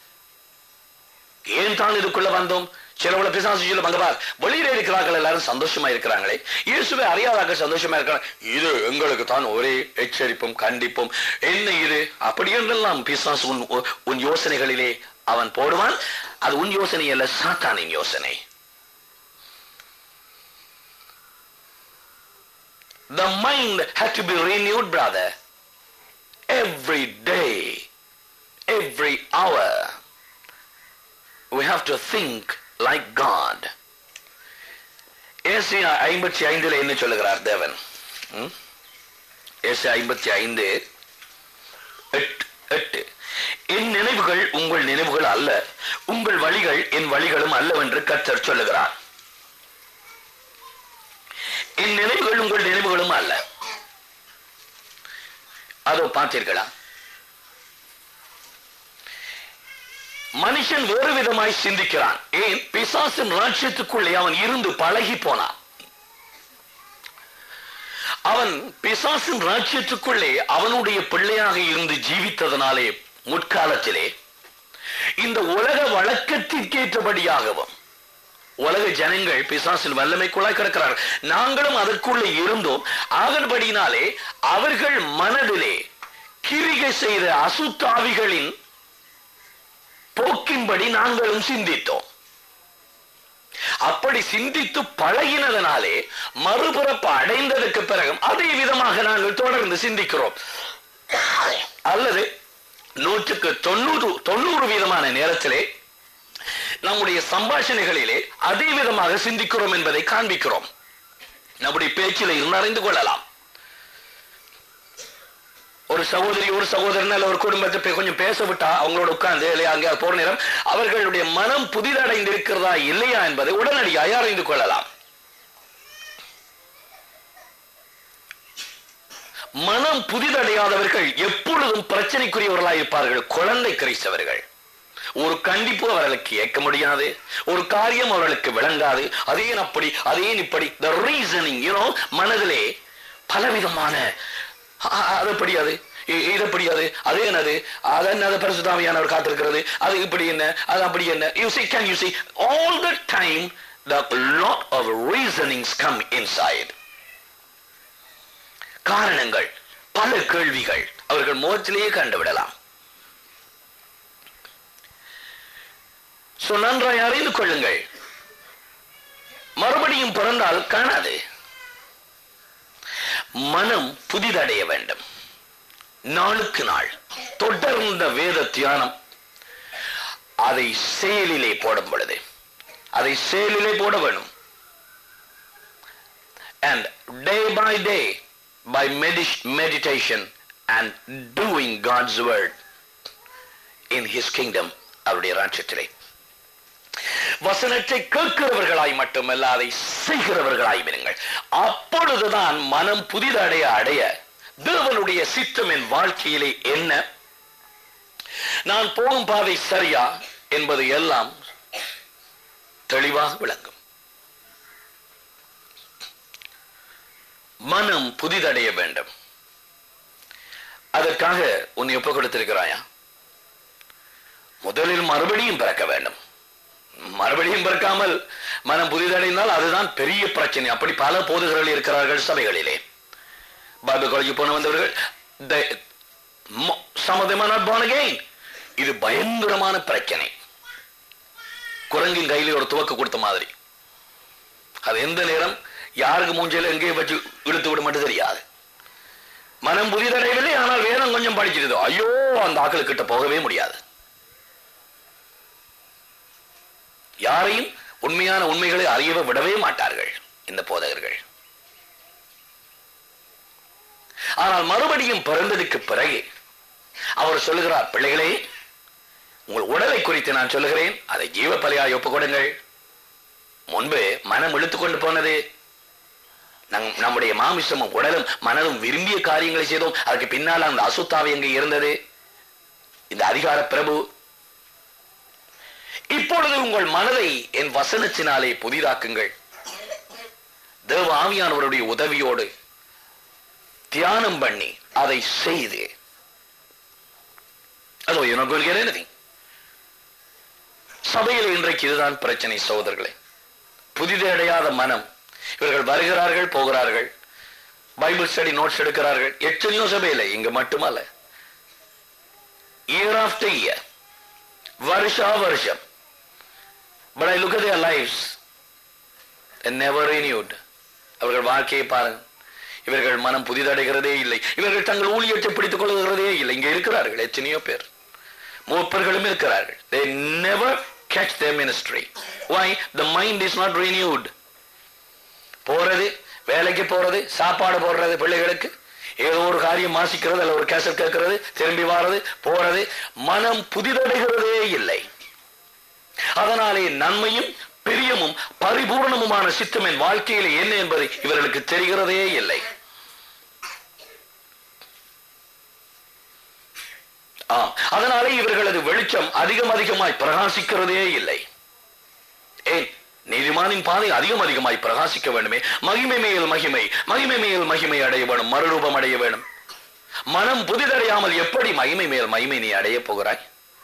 ஏன் தான் இதுக்குள்ள வந்தோம்? சிலவள பிசாசு சொல்லுவாங்க, வெளியில இருக்கிறார்கள் எல்லாரும் சந்தோஷமா இருக்கிறாங்களே, இயேசுவை அறியாதாக்கள் சந்தோஷமா இருக்கிறாங்க, இது எங்களுக்கு தான் ஒரே எச்சரிப்பும் கண்டிப்பும். என்ன இது? அப்படி என்றெல்லாம் பிசாசு உன் யோசனைகளிலே அவன் போடுவான். அது உன் யோசனை அல்ல, சாத்தானின் யோசனை. The mind had to be renewed, brother. Every day, every hour, we have to think like God. ஏசாயா 55 என்ன சொல்லுகிறார் தேவன்? ஏசாயா 55:8 என் நினைவுகள் உங்கள் நினைவுகள் அல்ல, உங்கள் வழிகள் என் வழிகளும் அல்லவென்று கர்த்தர் சொல்லுகிறார். என் நினைவுகள் உங்கள் நினைவுகளும் அல்ல. அதோ பார்த்தீர்களா? மனுஷன் வேறு விதமாய் சிந்திக்கிறான். ஏன்? பிசாசின் ராஜ்யத்துக்குள்ளே அவன் இருந்து பழகி போனான். அவன் பிசாசின் ராஜ்யத்துக்குள்ளே அவனுடைய பிள்ளையாக இருந்து ஜீவித்ததனாலே முற்காலத்திலே இந்த உலக வழக்கத்திற்கேற்றபடியாகவும் உலக ஜனங்கள் பிசாசின் வல்லமைக்குள்ளாய் கிடக்கிறார்கள். நாங்களும் அதற்குள்ளே இருந்தோம். ஆகன்படினாலே அவர்கள் மனதிலே கிரிகை செய்த அசுத்தாவிகளின் போக்கின்படி நாங்களும் சிந்தித்தோம். அப்படி சிந்தித்து பழகினதனாலே மறுபிறப்பு அடைந்ததற்கு பிறகு அதே விதமாக நாங்கள் தொடர்ந்து சிந்திக்கிறோம். அல்லது 100% வீதமான நேரத்திலே நம்முடைய சம்பாஷணைகளிலே அதே விதமாக சிந்திக்கிறோம் என்பதை காண்பிக்கிறோம். நம்முடைய பேச்சில் இருந்து அறிந்து கொள்ளலாம். ஒரு சகோதரி ஒரு சகோதரன் ஒரு குடும்பத்தை கொஞ்சம் பேச விட்டா அவங்களோட உட்கார்ந்து இல்லையா அங்கே போற நேரம் அவர்களுடைய மனம் புதிதடைந்து இருக்கிறதா இல்லையா என்பதை உடனடியாக அறிந்து கொள்ளலாம். மனம் புதிதடையாதவர்கள் எப்பொழுதும் பிரச்சனைக்குரியவர்களாக இருப்பார்கள். குழந்தை கிறிஸ்தவர்கள் ஒரு கண்டிப்பு அவர்களுக்கு ஏற்க முடியாது, ஒரு காரியம் அவர்களுக்கு விளங்காது. அதேன் அப்படி அதேன் இப்படி the reasoning, மனதிலே பலவிதமான அது படியாது இது படியாது அது என்னது அது என்னது பரிசுத்தாவியானவர் காத்திருக்கிறது அது இப்படி என்ன அது அப்படி என்ன. Can you see all the time the lot of reasonings come inside. காரணங்கள் பல கேள்விகள் அவர்கள் முகத்திலேயே கண்டுவிடலாம். நன்றாய் அறிந்து கொள்ளுங்கள். மறுபடியும் பிறந்தால் காணாது. மனம் புதிதடைய வேண்டும். நாளுக்கு நாள் தொடர்ந்த வேத தியானம் அதை செயலிலே போடும் பொழுது அதை செயலிலே போட வேண்டும். And day by day by meditation and doing God's word in his kingdom, அவருடைய ராஜ்யத்திலே வசனத்தை கேட்கிறவர்களாய் மட்டுமல்ல அதை செய்கிறவர்களாய் இருங்கள். அப்பொழுதுதான் மனம் புதிதடைய அடைய தேவனுடைய சித்தம் என் வாழ்க்கையிலே என்ன, நான் போகும் பாதை சரியா என்பது எல்லாம் தெளிவாக விளங்கும். மனம் புதிதடைய வேண்டும். அதற்காக உன்னை ஒப்புக் கொடுத்திருக்கிறாயா? முதலில் மறுபடியும் பிறக்க வேண்டும். மறுபடியும் பிறக்காமல் மனம் புதிதடைந்தால் அதுதான் பெரிய பிரச்சனை. அப்படி பல போதகர்கள் இருக்கிறார்கள் சபைகளிலே. பைபிள் காலேஜ் போன வந்தவர்கள் some of them are not born again. இது பயங்கரமான பிரச்சனை. குரங்கின் கையில ஒரு துவக்க கொடுத்த மாதிரி. அது எந்த நேரம் யாருக்கு மூஞ்சையில எங்கே வச்சு இழுத்து விட மட்டும் தெரியாது. மனம் புதிதடையவில்லை, ஆனால் வேதம் கொஞ்சம் படிச்சிருந்தோம். ஐயோ, அந்த ஆக்கள் கிட்ட போகவே முடியாது. யாரையும் உண்மையான உண்மைகளை அறியவே விடவே மாட்டார்கள் இந்த போதகர்கள். ஆனால் மறுபடியும் பிறந்ததுக்கு பிறகு அவர் சொல்லுகிறார், பிள்ளைகளே, உங்கள் உடலை குறித்து நான் சொல்லுகிறேன், அதை ஜீவ பலியாய் ஒப்புக் கொடுங்கள். முன்பு மனம் இழுத்துக் கொண்டு போனது. நம்முடைய மாமிசமும் உடலும் மனதும் விரும்பிய காரியங்களை செய்தோம். அதுக்கு பின்னால் அந்த அசுத்தாவி எங்கே இருந்தது? இந்த அதிகார பிரபு. இப்பொழுது உங்கள் மனதை என் வசனத்தினாலே புதிதாக்குங்கள். தேவ ஆவியானவருடைய உதவியோடு தியானம் பண்ணி அதை செய்து சபையில் இன்றைக்கு இதுதான் பிரச்சனை சகோதரர்களே. புதிதடையாத மனம். இவர்கள் வருகிறார்கள், போகிறார்கள், பைபிள் ஸ்டடி நோட்ஸ் எடுக்கிறார்கள். எத்தனையோ சபையில், இங்க மட்டுமல்ல, இயர் ஆஃப்டர் இயர், வருஷா வருஷம். But I look at their lives, they never renewed. அவர்கள் வாழ்க்கையை பாருங்க. இவர்கள் மனம் புதிதடைகிறதே இல்லை. இவர்கள் தங்கள் ஊழியத்தை பிடித்துக் கொள்கிறதே இல்லை. இங்கே இருக்கிறார்கள் எத்தனையோ பேர், மூப்பர்களும் இருக்கிறார்கள். They never catch their ministry. Why? The mind is not renewed. போறது, வேலைக்கு போறது, சாப்பாடு போடுறது, பிள்ளைகளுக்கு ஏதோ ஒரு காரியம் வாசிக்கிறது, அல்ல ஒரு கேசட் கேட்கிறது, திரும்பி வாரது, போறது, மனம் புதிதடைகிறதே இல்லை. அதனாலே நன்மையும் பிரியமும் பரிபூர்ணமுமான சித்தம் என் வாழ்க்கையில் என்ன என்பதை இவர்களுக்கு தெரிகிறதே இல்லை. அதனாலே இவர்களது வெளிச்சம் அதிகமாய் பிரகாசிக்கிறதே இல்லை. ஏன்? நீதிமானின் பாதை அதிகமாய் பிரகாசிக்க வேண்டுமே. மகிமை மேல் மகிமை, மகிமை மேல் மகிமை அடைய வேணும், மறுரூபம் அடைய வேணும். மனம் புதிதடையாமல் எப்படி மகிமை மேல் மகிமை நீ அடைய போகிறாய்?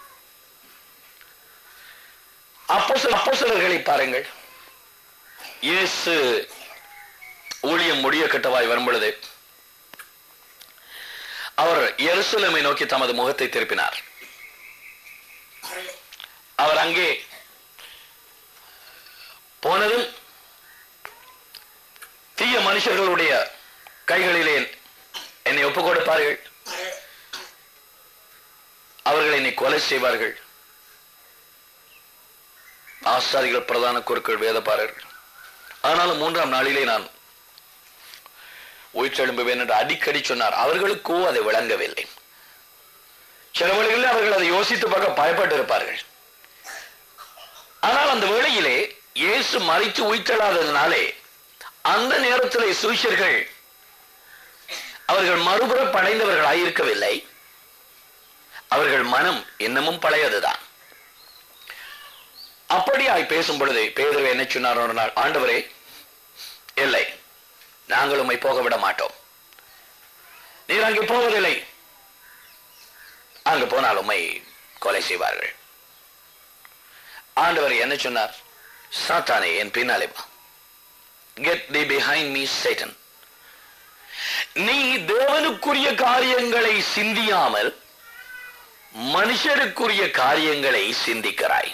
அப்போஸ்தலர்களை பாருங்கள். இயேசு ஊழியம் முடிய கட்டவாய் வரும் பொழுது அவர் எருசலேமை நோக்கி தமது முகத்தை திருப்பினார். அவர் அங்கே போனதும் தீய மனுஷர்களுடைய கைகளிலே என்னை ஒப்புக் கொடுப்பார்கள், அவர்கள் என்னை கொலை செய்வார்கள். ஆசாரிகள், பிரதான குருக்கள், வேதபாரர்கள். ஆனாலும் 3ஆம் நாளிலே நான் உயிர்த்தெழும்புவேன் என்று அடிக்கடி சொன்னார். அவர்களுக்கோ அதை விளங்கவில்லை. சில வேளைகளில் அவர்கள் அதை யோசித்து பார்க்க பயப்பட்டு இருப்பார்கள். ஆனால் அந்த வேளையிலே இயேசு மரித்து உயிர்த்தெழாததினாலே அந்த நேரத்திலே சீஷர்கள் அவர்கள் மறுபுறம் படைந்தவர்கள் ஆயிருக்கவில்லை. அவர்கள் மனம் இன்னமும் பழையதுதான். அப்படியாய் பேசும் பொழுது பேதுரு என்ன சொன்னார்? ஒரு நாள், ஆண்டவரே, இல்லை, நாங்கள் உம்மை போக விட மாட்டோம். நீர் அங்கே போவதில்லை. அங்கு போனால் உம்மை கொலை செய்வார்கள். ஆண்டவர் என்ன சொன்னார்? சாத்தானே, என் பின்னாலே வா. Get thee behind me, Satan. நீ தேவனுக்குரிய காரியங்களை சிந்தியாமல் மனுஷருக்குரிய காரியங்களை சிந்திக்கிறாய்.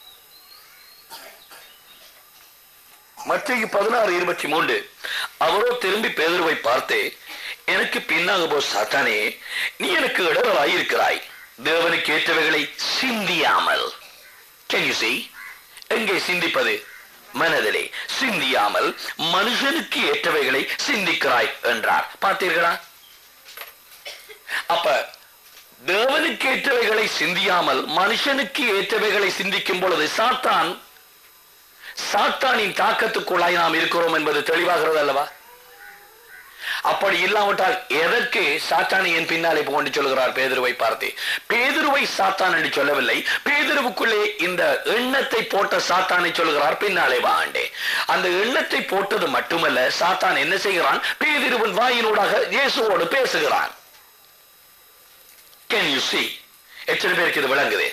மத்தேயு 16:23. அவரோ திரும்பி பேதுருவை பார்த்து, எனக்கு பின்னாக போ சாத்தானே, நீ எனக்கு இடரலாயிருக்கிறாய், தேவனுக்கு ஏற்றவைகளை சிந்தியாமல். Can you see? எங்கே சிந்திப்பது? மனதிலே. சிந்தியாமல் மனுஷனுக்கு ஏற்றவைகளை சிந்திக்கிறாய் என்றார். பார்த்தீர்களா? அப்ப தேவனுக்கு ஏற்றவைகளை சிந்தியாமல் மனுஷனுக்கு ஏற்றவைகளை சிந்திக்கும் பொழுது சாத்தானின் தாக்கத்துக்குள்ளாய் நாம் இருக்கிறோம் என்பது தெளிவாகிறது அல்லவா? அப்படி இல்லாவிட்டால் எதற்கு சாத்தானை என் பின்னாலே போன்று சொல்கிறார் பேதுருவை பார்த்து? பேதுருவை சாத்தான் என்று சொல்லவில்லை, பேதுருவுக்குள்ளே இந்த எண்ணத்தை போட்ட சாத்தானை சொல்கிறார், பின்னாலே வாண்டே. அந்த எண்ணத்தை போட்டது மட்டுமல்ல, சாத்தான் என்ன செய்கிறான்? பேதுருவின் வாயினூடாக இயேசுவோடு பேசுகிறான். Can you see? எத்தனை பேருக்கு இது விளங்குது?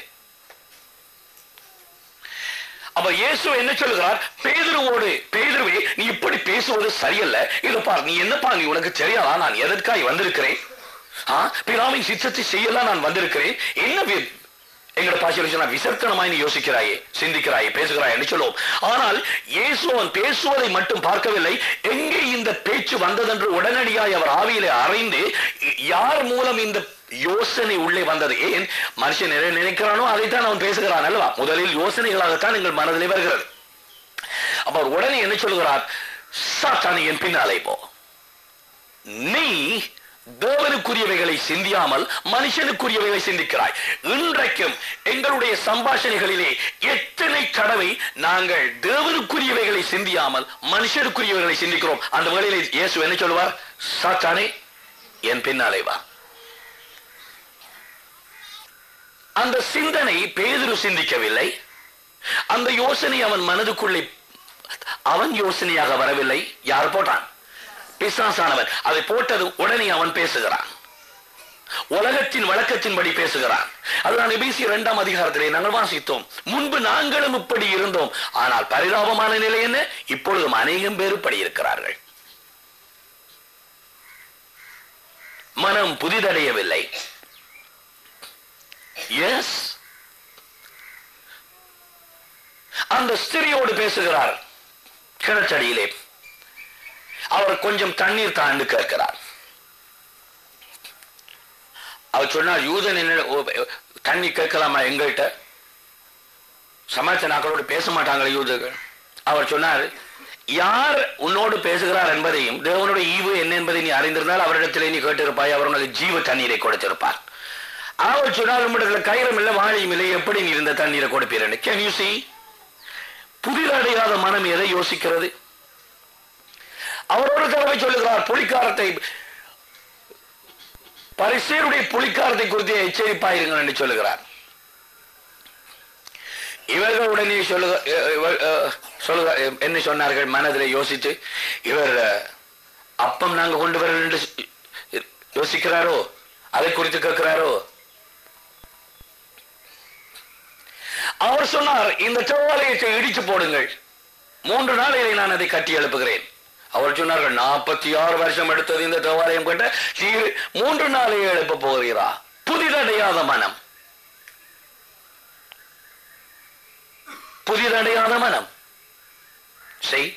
அப்ப இயேசு என்ன சொல்கிறார்? பேதுருவோடு, பேதுருவே, நீ இப்படி பேசுவது சரியல்ல. இதை பார், நீ என்னப்பா, நீ உனக்கு தெரியாதா நான் எதற்காய் வந்திருக்கிறேன்? பிதாவின் சித்தத்தை செய்யலாம் நான் வந்திருக்கிறேன். என்ன எங்களோட பாஷையில் சொன்னா விசர்த்தனமாய் நீ யோசிக்கிறாயே, சிந்திக்கிறாயே, பேசுகிறாய் என்று சொல்லுவோம். ஆனால் இயேசு அவன் பேசுவதை மட்டும் பார்க்கவில்லை. எங்கே இந்த பேச்சு வந்ததென்று உடனடியாய் அவர் ஆவியிலே அறைந்து, யார் மூலம் இந்த யோசனை உள்ளே வந்தது? ஏன் மனுஷன் நினைக்கிறானோ அதைத்தான் அவன் பேசுகிறான் அல்லவா? முதலில் யோசனைகளாகத்தான் எங்கள் மனதிலே வருகிறது. அப்ப அவர் உடனே என்ன சொல்கிறார்? சாத்தானே, என் பின்னாலே போ. நீ தேவனுக்குரியவைகளை சிந்தியாமல் மனுஷனுக்குரியவைகளை சிந்திக்கிறாய். இன்றைக்கும் எங்களுடைய சம்பாஷணைகளிலே எத்தனை தடவை நாங்கள் தேவனுக்குரியவைகளை சிந்தியாமல் மனுஷனுக்குரியவைகளை சிந்திக்கிறோம்? அந்த வேளையிலே இயேசு என்ன சொல்வார்? சாத்தானே, என் பின்னாலே வா. அந்த சிந்தனை பேதுரு சிந்திக்கவில்லை. அந்த யோசனை அவன் மனதுக்குள்ளே அவன் யோசனையாக வரவில்லை. யார் போட்டான்? பிசாசானவன். அதை போட்டது உடனே அவன் பேசுகிறான். உலகத்தின் வழக்கத்தின்படி பேசுகிறான். அதுதான் எபேசியர் 2ஆம் அதிகாரத்திலே நாங்கள் வாசித்தோம். முன்பு நாங்களும் இப்படி இருந்தோம், ஆனால் பரிதாபமான நிலை என்ன? இப்பொழுதும் அநேகம் பேர் இப்படி இருக்கிறார்கள். மனம் புதிதடையவில்லை. எஸ், அந்த ஸ்திரியோடு பேசுகிறார் கிணற்றடியிலே. அவர் கொஞ்சம் தண்ணீர் தாண்டு கேட்கிறார். அவர் சொன்னார், யூதன் என்ன தண்ணி கேட்கலாமா எங்கள்கிட்ட? சமாஜ நாக்களோடு பேச மாட்டாங்களே யூதர்கள். அவர் சொன்னார், யார் உன்னோடு பேசுகிறார் என்பதையும் தேவனுடைய ஈவு என்ன என்பதை நீ அறிந்திருந்தால் அவரிடத்திலே நீ கேட்டிருப்பாய், அவர் உனக்கு ஜீவ தண்ணீரை கொடுத்திருப்பார். அவர் சொன்னால் நம்மிடத்தில் கயிறும் இல்லை வாழையும் இல்லை, எப்படி நீ இருந்த தண்ணீரை கொடுப்பீர்? Can you see? புதிதடையாத மனம் எதை யோசிக்கிறது? அவர் ஒரு தடவை சொல்லுகிறார், புலிக்காரத்தை, பரிசேயருடைய புலிக்காரத்தை குறித்து எச்சரிப்பாயிருங்கள் என்று சொல்லுகிறார். இவர்கள் உடனே சொல்லுக என்ன சொன்னார்கள்? மனதில் யோசித்து, இவர் அப்பம் நாங்க கொண்டு வர என்று யோசிக்கிறாரோ, அதை குறித்து கேட்கிறாரோ? அவர் சொன்னார், இந்த தேவாலயத்தை இடிச்சு போடுங்கள், 3 நாளிலே நான் அதை கட்டி எழுப்புகிறேன். அவர் சொன்னார்கள், 46 வருஷம் எடுத்தது இந்த தேவாலயம் கொண்ட 3 நாளே எழுப்ப போகிறா. புதிதடையாத மனம், புதிதடையாத மனம். செய்.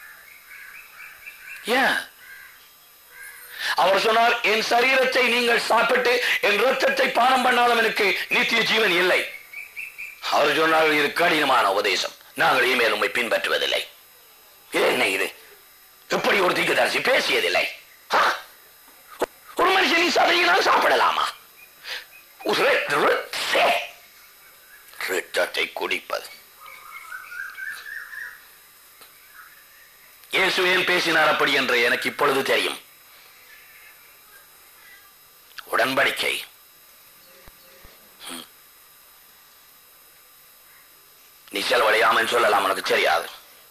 அவர் சொன்னார், என் சரீரத்தை நீங்கள் சாப்பிட்டு என் இரத்தத்தை பானம் பண்ணாதவனுக்கு நித்திய ஜீவன் இல்லை. அவர் சொன்னார், இது கடினமான உபதேசம், நாங்கள் இனிமேல் உண்மை பின்பற்றுவதில்லை. இது என்ன? இது எப்படி ஒரு தீர்க்கதரிசி பேசியதில்லை? ஒரு மனுஷனின் சதையினால் சாப்பிடலாமா? இரத்தத்தை குடிப்பது. இயேசு ஏன் பேசினார் அப்படி என்று எனக்கு இப்பொழுது தெரியும். உடன்படிக்கை. நீ செலவழியாமல் சொல்லலாம், உனக்கு தெரியாது.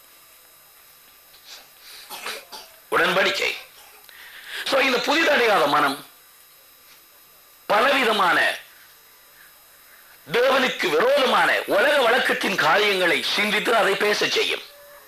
உடன்படிக்கை. இந்த புதிதடையாத மனம் பலவிதமான தேவனுக்கு விரோதமான உலக வழக்கத்தின் காரியங்களை சிந்தித்து அதை பேச செய்யும்.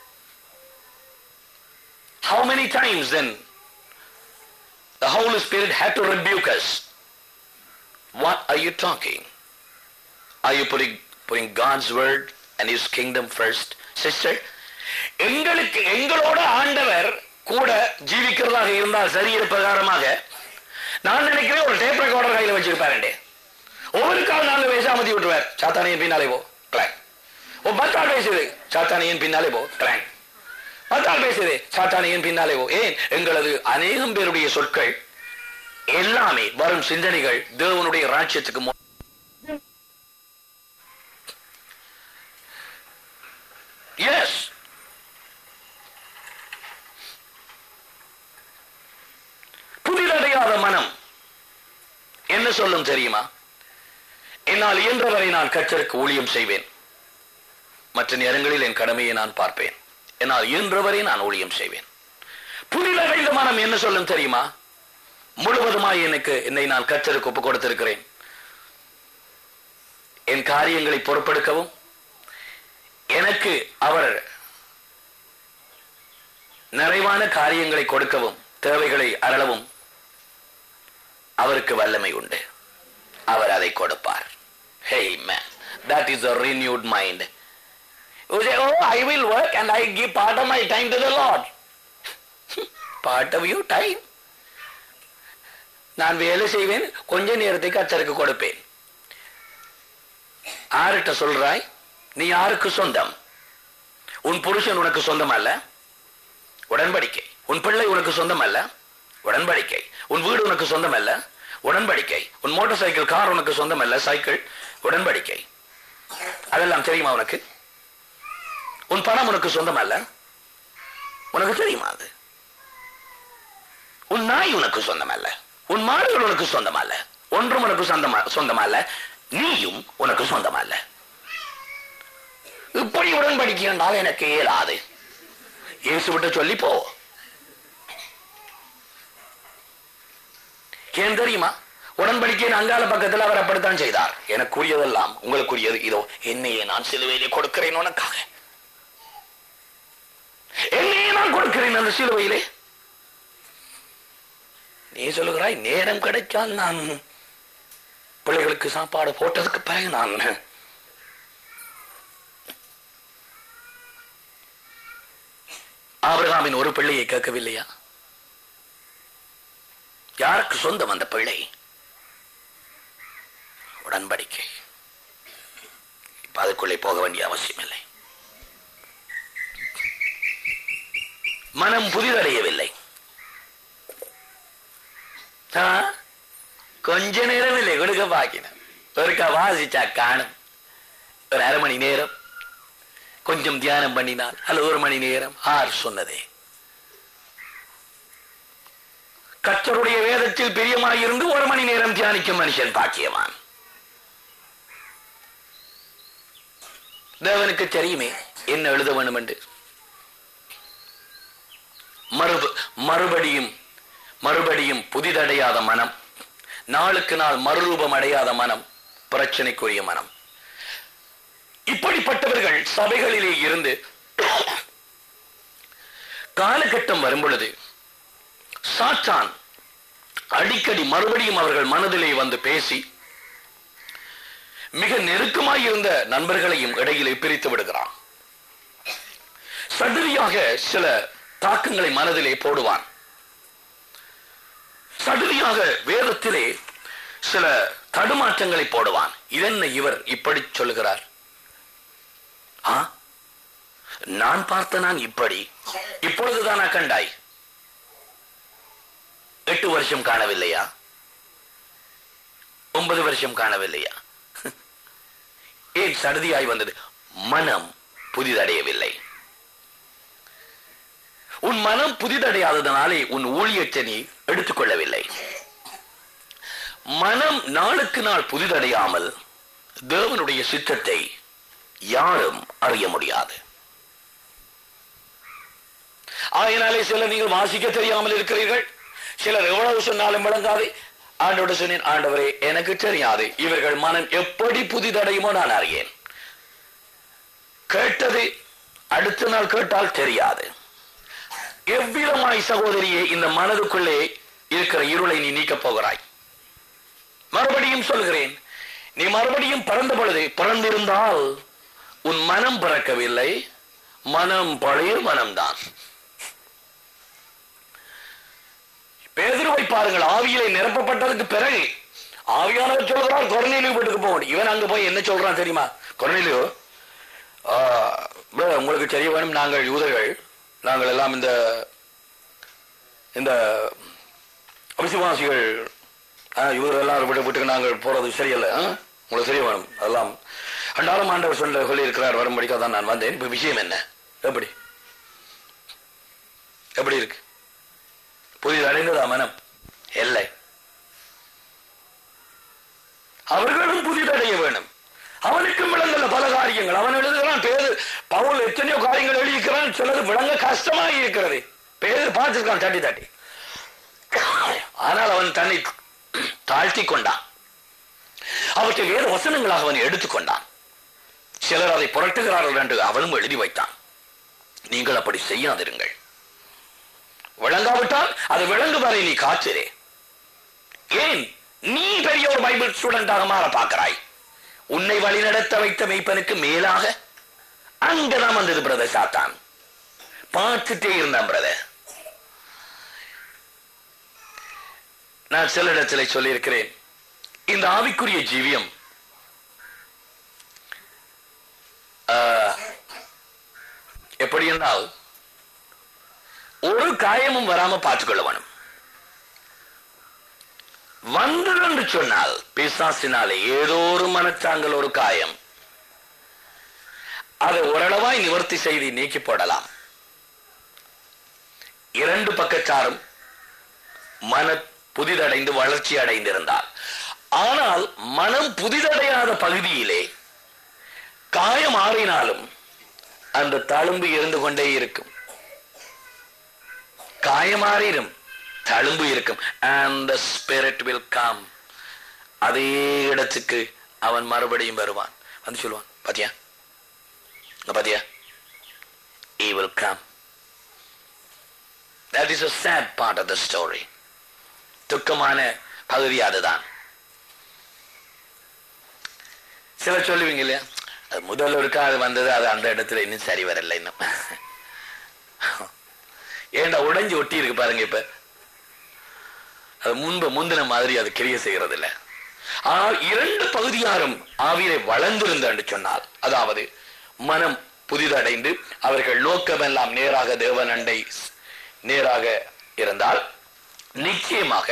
How many times then the Holy Spirit had to rebuke us? What are you talking? Are you putting God's word and His kingdom first? Sister, எங்களோட ஆண்டவர் கூட ஜீவிக்கிறதாக இருந்தால் சரீர பிரகாரமாக, நான் நினைக்கிறேன் ஒரு டேப் ரெக்கார்டர் கையில் வச்சிருப்பாரு. ஒவ்வொரு கால் நாங்கள் பேச அமதி விட்டுருவார். சாத்தானியின் பின்னாலே போ கிளாங். ஓ 10 ஆள் பேசுது, சாத்தானியின் பின்னாலே போ கிளாங். 10 ஆள் பேசுது, சாத்தானியின் பின்னாலே போ. ஏன்? எங்களது அநேகம் பேருடைய சொற்கள் எல்லாமே வரும் சிந்தனைகள் தேவனுடைய ராஜ்யத்துக்கு எஸ். புதிதடையாத மனம் என்ன சொல்லும் தெரியுமா? என்னால் இயன்றவரை நான் கர்த்தருக்கு ஊழியம் செய்வேன், மற்ற நேரங்களில் என் கடமையை நான் பார்ப்பேன், என்னால் இயன்றவரை நான் ஊழியம் செய்வேன். புதிதடைந்த மனம் என்ன சொல்லும் தெரியுமா? முழுவதுமாய் என்னை நான் கர்த்தருக்கு ஒப்புக் கொடுத்திருக்கிறேன், என் காரியங்களை பொறுப்பெடுக்கவும் எனக்கு அவர் நிறைவான காரியங்களை கொடுக்கவும் தேவைகளை அறளவும் அவருக்கு வல்லமை உண்டு, அவர் அதை கொடுப்பார். Hey man, that is a renewed mind. You say, oh, I will work and I give part of my time to the Lord. Part of your time? நான் வேலை செய்வேன், கொஞ்ச நேரத்துக்கு கர்த்தருக்கு கொடுப்பேன். யார்கிட்ட சொல்றாய்? நீ யாருக்கு சொந்தம்? உன் புருஷன் உனக்கு சொந்தம் அல்ல, உடன்படிக்கை. உன் பிள்ளை உனக்கு சொந்தம் அல்ல, உடன்படிக்கை. உன் வீடு உனக்கு சொந்தம் அல்ல, உடன்படிக்கை. உன் மோட்டார் சைக்கிள் கார் உனக்கு சொந்தம் அல்ல, சைக்கிள், உடன்படிக்கை. அதெல்லாம் தெரியுமா உனக்கு? உன் பணம் உனக்கு சொந்தம் அல்ல, உனக்கு தெரியுமா அது? உன் நாய் உனக்கு சொந்தம் அல்ல, உன் மாடுகள் உனக்கு சொந்தம் அல்ல, ஒன்றும் உனக்கு சொந்தம் அல்ல, நீயும் உனக்கு சொந்தம் அல்ல. இப்படி உடன்படிக்கை என்றால் எனக்கு இயலாது. இயேசு விட்டு சொல்லி போ. ஏன் தெரியுமா? உடன்படிக்கையின் அங்கால பக்கத்தில் அவர் அப்படித்தான் செய்தார். எனக்குரியதெல்லாம் உங்களுக்குரியது, இதோ என்னையே நான் சிலுவையிலே கொடுக்கிறேன், உனக்காக என்னையே நான் கொடுக்கிறேன் அந்த சிலுவையிலே. நீ சொல்லுகிறாய், நேரம் கிடைச்சால் நான் பிள்ளைகளுக்கு சாப்பாடு போட்டதுக்கு பிறகு நான். ஆபிரகாமின் ஒரு பிள்ளையை கேட்கவில்லையா? யாருக்கு சொந்தம் அந்த பிள்ளை? உடன்படிக்கை. இப்ப அதுக்குள்ளே போக வேண்டிய அவசியம் இல்லை. மனம் புதிதடையவில்லை. கொஞ்ச நேரம் இல்லை கொடுக்க பாக்கினேன். ஒருக்கா வாசிச்சா காணும். ஒரு அரை மணி நேரம் கொஞ்சம் தியானம் பண்ணினால் அல்ல 1 மணி நேரம். ஆர் சொன்னதே? கர்த்தருடைய வேதத்தில் பிரியமாயிருந்து 1 மணி நேரம் தியானிக்கும் மனுஷன் பாக்கியவான். தேவனுக்கு தெரியுமே என்ன எழுத வேண்டும் என்று. மறுபடியும் புதிதடையாத மனம், நாளுக்கு நாள் மறுரூபம் அடையாத மனம் பிரச்சனைக்குரிய மனம். இப்படிப்பட்டவர்கள் சபைகளிலே இருந்து காலகட்டம் வரும் பொழுது சாத்தான் அடிக்கடி மறுபடியும் அவர்கள் மனதிலே வந்து பேசி மிக நெருக்கமாய் இருந்த நண்பர்களையும் இடையிலே பிரித்து விடுகிறான். சடுதியாக சில தாக்கங்களை மனதிலே போடுவான். சடுதியாக வேதத்திலே சில தடுமாற்றங்களை போடுவான். இதென்ன இவர் இப்படி சொல்லுகிறார்? நான் பார்த்த நான் இப்படி இப்பொழுதுதானா கண்டாய்? 8 வருஷம் காணவில்லையா? 9 வருஷம் காணவில்லையா? ஏன் சடுதியாய் வந்தது? மனம் புதிதடையவில்லை. உன் மனம் புதிதடையாததனாலே உன் ஊழியத்தை நீ எடுத்துக்கொள்ளவில்லை. மனம் நாளுக்கு நாள் புதிதடையாமல் தேவனுடைய சித்தத்தை யாரும் அறிய முடியாது. ஆயினாலே சிலர் நீங்கள் வாசிக்க தெரியாமல் இருக்கிறீர்கள். சிலர் எவ்வளவு சொன்னாலும் விளங்காது. ஆண்டோட சொன்னேன், ஆண்டவரே எனக்கு தெரியாது இவர்கள் மனம் எப்படி புதிதடையுமோ நான் அறியேன். கேட்டது அடுத்த நாள் கேட்டால் தெரியாது. எவ்விதமாய் சகோதரியே இந்த மனதுக்குள்ளே இருக்கிற இருளை நீ நீக்கப் போகிறாய்? மறுபடியும் சொல்கிறேன், நீ மறுபடியும் பிறந்த பொழுது பிறந்திருந்தால் உன் மனம் பிறக்கவில்லை, மனம் பழைய மனம்தான். பேதுருவை பாருங்கள், ஆவியிலே நிரப்பப்பட்டதுக்கு பிறகு ஆவியானவர் சொல்கிறார் கொர்நேலியு வீட்டுக்கு போக. இவன் அங்க போய் என்ன சொல்றான் தெரியுமா? கொர்நேலியு, உங்களுக்கு தெரிய வேணும், நாங்கள் யூதர்கள், நாங்கள் எல்லாம் இந்த அவிசுவாசிகள், யூதர் எல்லாரும் வீட்டுக்கு நாங்கள் போறது சரியல்ல, உங்களுக்கு தெரிய வேணும். அதெல்லாம் அன்றாடம் ஆண்டவர் சொல்லி இருக்கிறார், வரும்படிக்காக தான் நான் வந்தேன். இப்ப விஷயம் என்ன? எப்படி இருக்கு? புதிது அடைந்ததா மனம்? இல்லை. அவர்களும் புதிதடைய வேணும். அவனுக்கும் விளங்கல பல காரியங்கள். அவன் எழுதுகிறான், பவுல் எத்தனையோ காரியங்கள் எழுதிக்கிறான், சிலது விளங்க கஷ்டமாக இருக்கிறது. பேர் பார்த்திருக்கான் தட்டி. ஆனால் அவன் தன்னை தாழ்த்தி கொண்டான். அவற்றை வேறு வசனங்களாக அவன் எடுத்துக்கொண்டான். சிலர் அதை புரட்டுகிறார்கள் என்று அவனும் எழுதி வைத்தான். நீங்கள் அப்படி செய்யாதிருங்கள். விளங்காவிட்டால் அது விளங்கு வரை நீ காத்திரே. ஏன் நீ பெரிய ஒரு பைபிள் ஸ்டூடெண்டாக மாற பார்க்கிறாய்? உன்னை வழிநடத்த வைத்த மெய்ப்பனுக்கு மேலாக அங்கதான் வந்தது பிரதர் சாத்தான். பார்த்துட்டே இருந்தான் பிரதர். நான் சில இடத்துல சொல்லி இருக்கிறேன், இந்த ஆவிக்குரிய ஜீவியம் எப்படி என்றால் ஒரு காயமும் வராம பார்த்துக்கொள்ள வேணும். வந்தது என்று சொன்னால் பிசாசினாலே ஏதோ ஒரு மனச்சாங்கல், ஒரு காயம், அதை ஓரளவாய் நிவர்த்தி செய்து நீக்கி போடலாம். 2 பக்கச்சாரும் மன புதிதடைந்து வளர்ச்சி அடைந்திருந்தார். ஆனால் மனம் புதிதடையாத பகுதியிலே காயம் ஆறினாலும் அந்த தழும்பு இருந்து கொண்டே இருக்கும். காயமாறிடும், தழும்பு இருக்கும். and the spirit will come. அதே இடத்துக்கு அவன் மறுபடியும் வருவான். வந்து சொல்லுவான், பாத்தியா he will come. that is a sad part of the story. துக்கமான பகுதி அதுதான். சிலர் சொல்லுவீங்க இல்லையா, அது முதல்ல இருக்கா, அது வந்தது, அது அந்த இடத்துல இன்னும் சரி வரல இன்னும். ஏண்டா உடைஞ்சு ஒட்டி இருக்கு பாருங்க. இப்ப அது முந்தின மாதிரி அது கிரிய செய்கிறது இல்லை. ஆனால் 2 பகுதியாரும் ஆவியிலே வளர்ந்திருந்த என்று சொன்னால், அதாவது மனம் புதிதடைந்து அவர்கள் நோக்கமெல்லாம் நேராக தேவன் அண்டை நேராக இருந்தால் நிச்சயமாக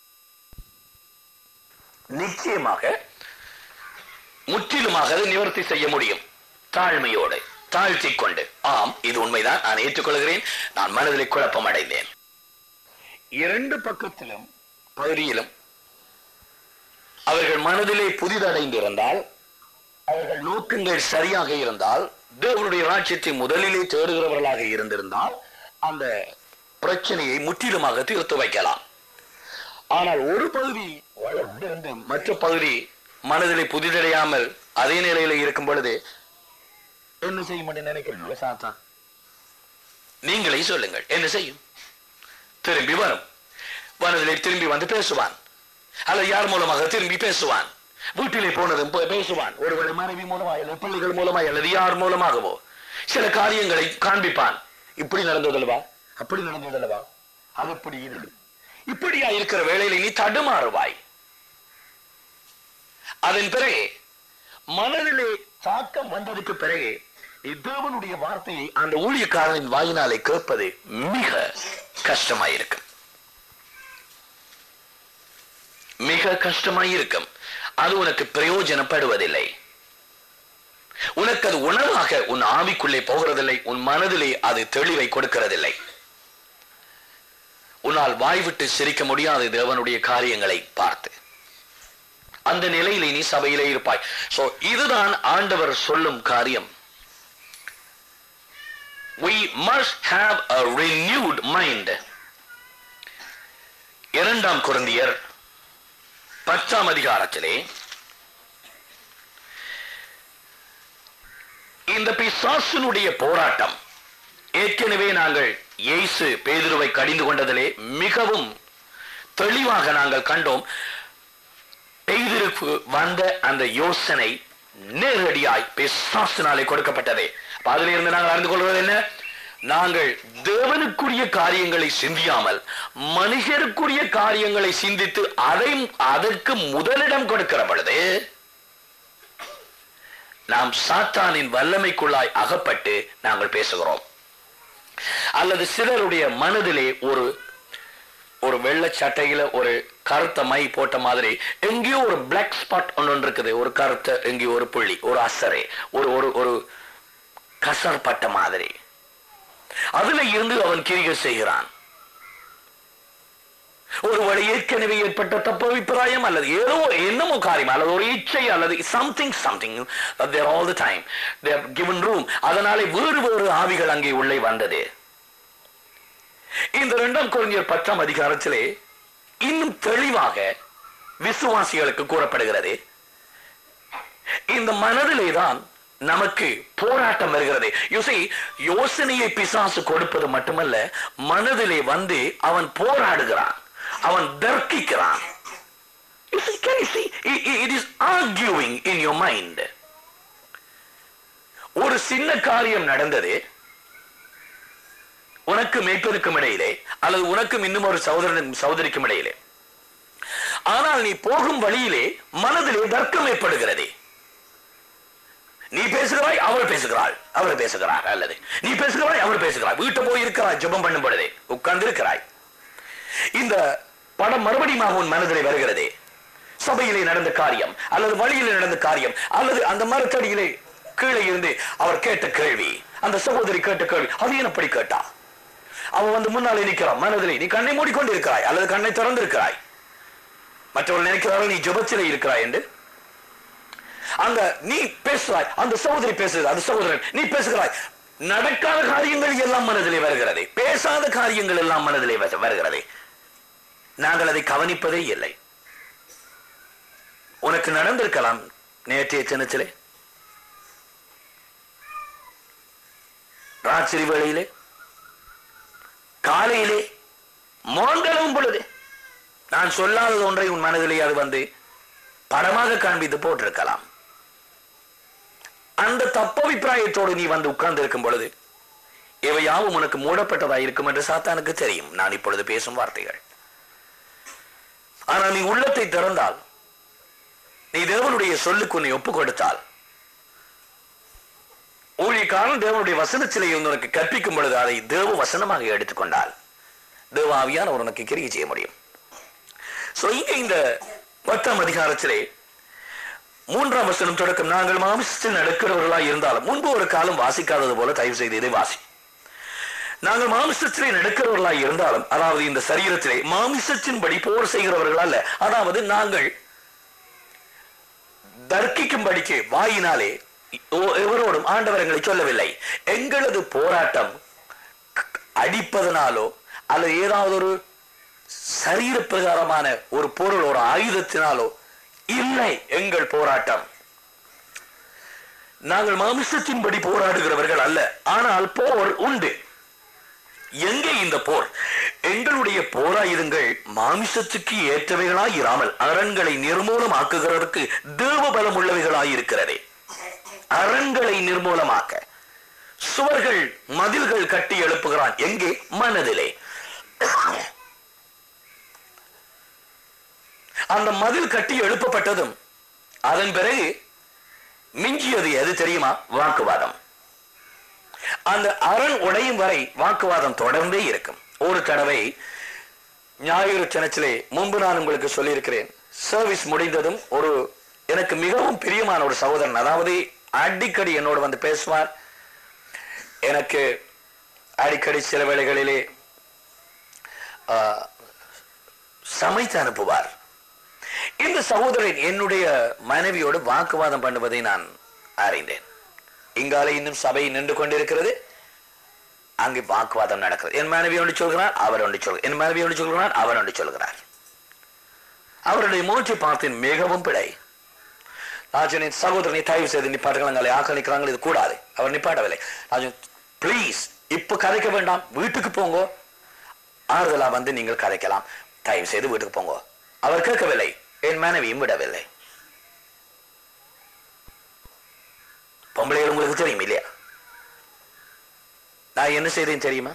முற்றிலுமாக அதை நிவர்த்தி செய்ய முடியும். தாழ்மையோடு தாழ்த்தி கொண்டு, ஆம் இது உண்மைதான், நான் ஏற்றுக்கொள்கிறேன், நான் மனதில் குழப்பம் அடைந்தேன். 2 பக்கத்திலும் பகுதியிலும் அவர்கள் மனதிலே புதிதடைந்திருந்தால், அவர்கள் நோக்கங்கள் சரியாக இருந்தால், தேவனுடைய ராஜ்யத்தை முதலிலே தேடுகிறவர்களாக இருந்திருந்தால் அந்த பிரச்சனையை முற்றிலுமாக தீர்த்து வைக்கலாம். ஆனால் ஒரு பகுதி வளர்ந்திருந்த மற்ற பகுதி மனதிலே புதிதடையாமல் அதே நிலையில இருக்கும் பொழுது என்ன செய்யும் என்று நினைக்கிறீங்க? சாத்தான் நீங்களே சொல்லுங்கள், என்ன செய்யும்? திரும்பி வரும், மனதிலே திரும்பி வந்து பேசுவான், அல்லது யார் மூலமாக திரும்பி பேசுவான், வீட்டிலே போனதும் பேசுவான், ஒருவேளை மனைவி மூலமாக அல்லது பிள்ளைகள் மூலமாக அல்லது யார் மூலமாகவோ சில காரியங்களை காண்பிப்பான். இப்படி நடந்ததல்லவா, அப்படி நடந்ததல்லவா, அது எப்படி இருக்கு, இப்படியா இருக்கிற வேளையில நீ தடுமாறுவாய். அதன் பிறகு மனதிலே தாக்கம் வந்ததுக்கு பிறகு தேவனுடைய வார்த்தையை அந்த ஊழியக்காரனின் வாயினாலே கேட்பது மிக கஷ்டமாயிருக்கும், மிக கஷ்டமாயிருக்கும். அது உனக்கு பிரயோஜனப்படுவதில்லை. உனக்கு அது உணவாக உன் ஆவிக்குள்ளே போகிறதில்லை, உன் மனதிலே அது தெளிவை கொடுக்கிறதில்லை. உன்னால் வாய்விட்டு சிரிக்க முடியாது தேவனுடைய காரியங்களை பார்த்து. அந்த நிலையிலே நீ சபையிலே இருப்பாய். சோ இதுதான் ஆண்டவர் சொல்லும் காரியம். We must have a renewed mind. 2 கொரிந்தியர் 10ஆம் அதிகாரத்திலே இந்த பிசாசினுடைய போராட்டம், ஏற்கனவே நாங்கள் இயேசு பேதுருவை கடிந்து கொண்டதிலே மிகவும் தெளிவாக நாங்கள் கண்டோம். பேதுருக்கு வந்த அந்த யோசனை நேரடியாய் பிசாசினாலே கொடுக்கப்பட்டதே. அதிலிருந்து நாங்கள் அறிந்து கொள்வது என்ன? நாங்கள் தேவனுக்குரிய காரியங்களை சிந்தியாமல் மனுஷருக்குரிய காரியங்களை சிந்தித்து அதற்கு முதலிடம் கொடுக்கிற பொழுது நாம் சாத்தானின் வல்லமைக்குள்ளாய் அகப்பட்டு நாங்கள் பேசுகிறோம். அல்லது சிலருடைய மனதிலே ஒரு வெள்ளை சட்டையில ஒரு கருத்த மை போட்ட மாதிரி எங்கேயோ ஒரு பிளாக் ஸ்பாட் ஒன்று இருக்குது, ஒரு கருத்த எங்கேயோ ஒரு புள்ளி, ஒரு அசரை, ஒரு கசர்பட்ட மாதிரி, அதுல இருந்து அவன் கிரியை செய்கிறான். ஒரு வழி ஏற்கனவே ஏற்பட்ட தப்பு அபிப்பிராயம் அல்லது ஏதோ என்னமோ காரியம் அல்லது ஒரு இச்சை அல்லது something all the time they have given room. அதனாலே வேறு ஆவிகள் அங்கே உள்ளே வந்தது. இந்த 2 கொரிந்தியர் 10ஆம் அதிகாரத்திலே இன்னும் தெளிவாக விசுவாசிகளுக்கு கூறப்படுகிறது. இந்த மனதிலே தான் நமக்கு போராட்டம் வருகிறது. யோசனையை பிசாசு கொடுப்பது மட்டுமல்ல, மனதிலே வந்து அவன் போராடுகிறான், அவன் தர்க்கிக்கிறான். Can you see? It is arguing in your mind. ஒரு சின்ன காரியம் நடந்தது உனக்கு மேய்ப்பனுக்கும் இடையிலே, அல்லது உனக்கும் இன்னும் ஒரு சகோதரிக்கும் இடையிலே. ஆனால் நீ போகும் வழியிலே மனதிலே தர்க்கம் ஏற்படுகிறது. நீ பேசுகிறாய், அவள் பேசுகிறாள், அவர் பேசுகிறார், அல்லது நீ பேசுகிறாய், அவர் பேசுகிறார். வீட்டை போய் இருக்கிறாய், ஜெபம் பண்ணும் பொழுதே உட்கார்ந்து இருக்கிறாய். இந்த படம் மறுபடியும் உன் மனதிலே வருகிறது. சபையிலே நடந்த காரியம் அல்லது வழியிலே நடந்த காரியம் அல்லது அந்த மரத்தடியிலே கீழே இருந்து அவர் கேட்ட கேள்வி, அந்த சகோதரி கேட்ட கேள்வி, அது எப்படி கேட்டா? அவன் வந்து முன்னாலே நிற்கிறான். மனதிலே நீ கண்ணை மூடிக்கொண்டு இருக்கிறாய் அல்லது கண்ணை திறந்து இருக்கிறாய். மற்றவர்கள் நினைக்கிறார்கள் நீ ஜெபத்திலே இருக்கிறாய் என்று. அங்க நீ பேசுறாய், அந்த சகோதரி பேசுகிறது, அந்த சகோதரன் நீ பேசுகிறாய். நடக்காத காரியங்கள் எல்லாம் மனதிலே வருகிறது, பேசாத காரியங்கள் எல்லாம் மனதிலே வருகிறது. நாங்கள் அதை கவனிப்பதே இல்லை. உனக்கு நடந்திருக்கலாம் நேற்றைய தினத்திலே, ராத்திரி வேளையிலே, காலையிலே, மோந்தளவும் பொழுது நான் சொல்லாத ஒன்றை உன் மனதிலே அது வந்து படமாக காண்பித்து போட்டிருக்கலாம். அந்த தப்பபிப்பிராயத்தோடு நீ வந்து உட்கார்ந்து இருக்கும் பொழுது இவையாவும் உனக்கு மூடப்பட்டதா இருக்கும் என்று சாத்தானுக்கு தெரியும். நான் இப்பொழுது பேசும் வார்த்தைகள் ஆனா நீ உள்ளத்தை திறந்தால், நீ தேவனுடைய சொல்லுக்கு உன்னை ஒப்பு கொடுத்தால், ஊழியக்காரன் தேவனுடைய வசனத்திலே உனக்கு கற்பிக்கும் பொழுது அதை தேவ வசனமாக எடுத்துக்கொண்டால் தேவ ஆவியானவர் உனக்கு கிரியை செய்ய முடியும். சோ இங்க இந்த 10ஆம் அதிகாரத்திலே 3ஆம் வசனம் தொடக்கம், நாங்கள் மாமிசத்தில் நடக்கிறவர்களாய் இருந்தாலும், முன்பு ஒரு காலம் வாசிக்காதது போல தயவு செய்து இதை வாசி. நாங்கள் மாமிசத்திலே நடக்கிறவர்களாய் இருந்தாலும், அதாவது இந்த சரீரத்திலே மாமிசத்தின்படி போர் செய்கிறவர்கள் அல்ல. அதாவது நாங்கள் தர்க்கிக்கும்படிக்கு வாயினாலே எவரோடும் ஆண்டவரங்களை சொல்லவில்லை. எங்களது போராட்டம் அடிப்பதனாலோ அல்லது ஏதாவது ஒரு சரீர பிரகாரமான ஒரு பொருள், ஒரு ஆயுதத்தினாலோ இல்லை. எங்கள் போராட்டம், நாங்கள் மாமிசத்தின்படி போராடுகிறவர்கள் அல்ல, ஆனால் போர் உண்டு. எங்கே இந்த போர்? எங்களுடைய போராயுதங்கள் மாமிசத்துக்கு ஏற்றவைகளாய் இராமல் அரண்களை நிர்மூலமாக்குகிறதற்கு தேவ பலம் உள்ளவைகளாய் இருக்கிறதே. அரண்களை நிர்மூலமாக்க சுவர்கள், மதில்கள் கட்டி எழுப்புகிறான். எங்கே? மனதிலே. அந்த மதில் கட்டி எழுப்பப்பட்டதும் அதன் பிறகு மிஞ்சியது எது தெரியுமா? வாக்குவாதம். அந்த அரண் உடையும் வரை வாக்குவாதம் தொடர்ந்தே இருக்கும். ஒரு தடவை ஞாயிறு சனத்திலே முன்பு நான் உங்களுக்கு சொல்லியிருக்கிறேன், சர்வீஸ் முடிந்ததும் ஒரு எனக்கு மிகவும் பிரியமான ஒரு சகோதரன், அதாவது அடிக்கடி என்னோடு வந்து பேசுவார், எனக்கு அடிக்கடி சில வேளைகளிலே சமைத்து அனுப்புவார். இந்த சகோதரன் என்னுடைய மனைவியோடு வாக்குவாதம் பண்ணுவதை நான் அறிந்தேன். இங்காலே இன்னும் சபை நின்று கொண்டிருக்கிறது, அங்கு வாக்குவாதம் நடக்கிறது. என் மனைவி ஒன்று சொல்கிறார், அவர் ஒன்று சொல்கிறார். என் மனைவி ஒன்று சொல்கிறார், அவர் ஒன்று சொல்கிறார். அவருடைய மூச்சு பார்த்தேன், மிகவும் பிழை. நான் சகோதரனை தயவு செய்து நிப்பாட்டுகளை ஆக்கிரமிக்கிறாங்க, இது கூடாது. அவர் நிப்பாட்டவில்லை. பிளீஸ் இப்ப கதைக்க வேண்டாம், வீட்டுக்கு போங்க, ஆறுதலா வந்து நீங்கள் கதைக்கலாம், தயவு செய்து வீட்டுக்கு போங்க. அவர் கேட்கவில்லை, என் மனைவியும் விடவில்லை. பொம்பளைகள் உங்களுக்கு தெரியும் இல்லையா? நான் என்ன செய்தேன் தெரியுமா?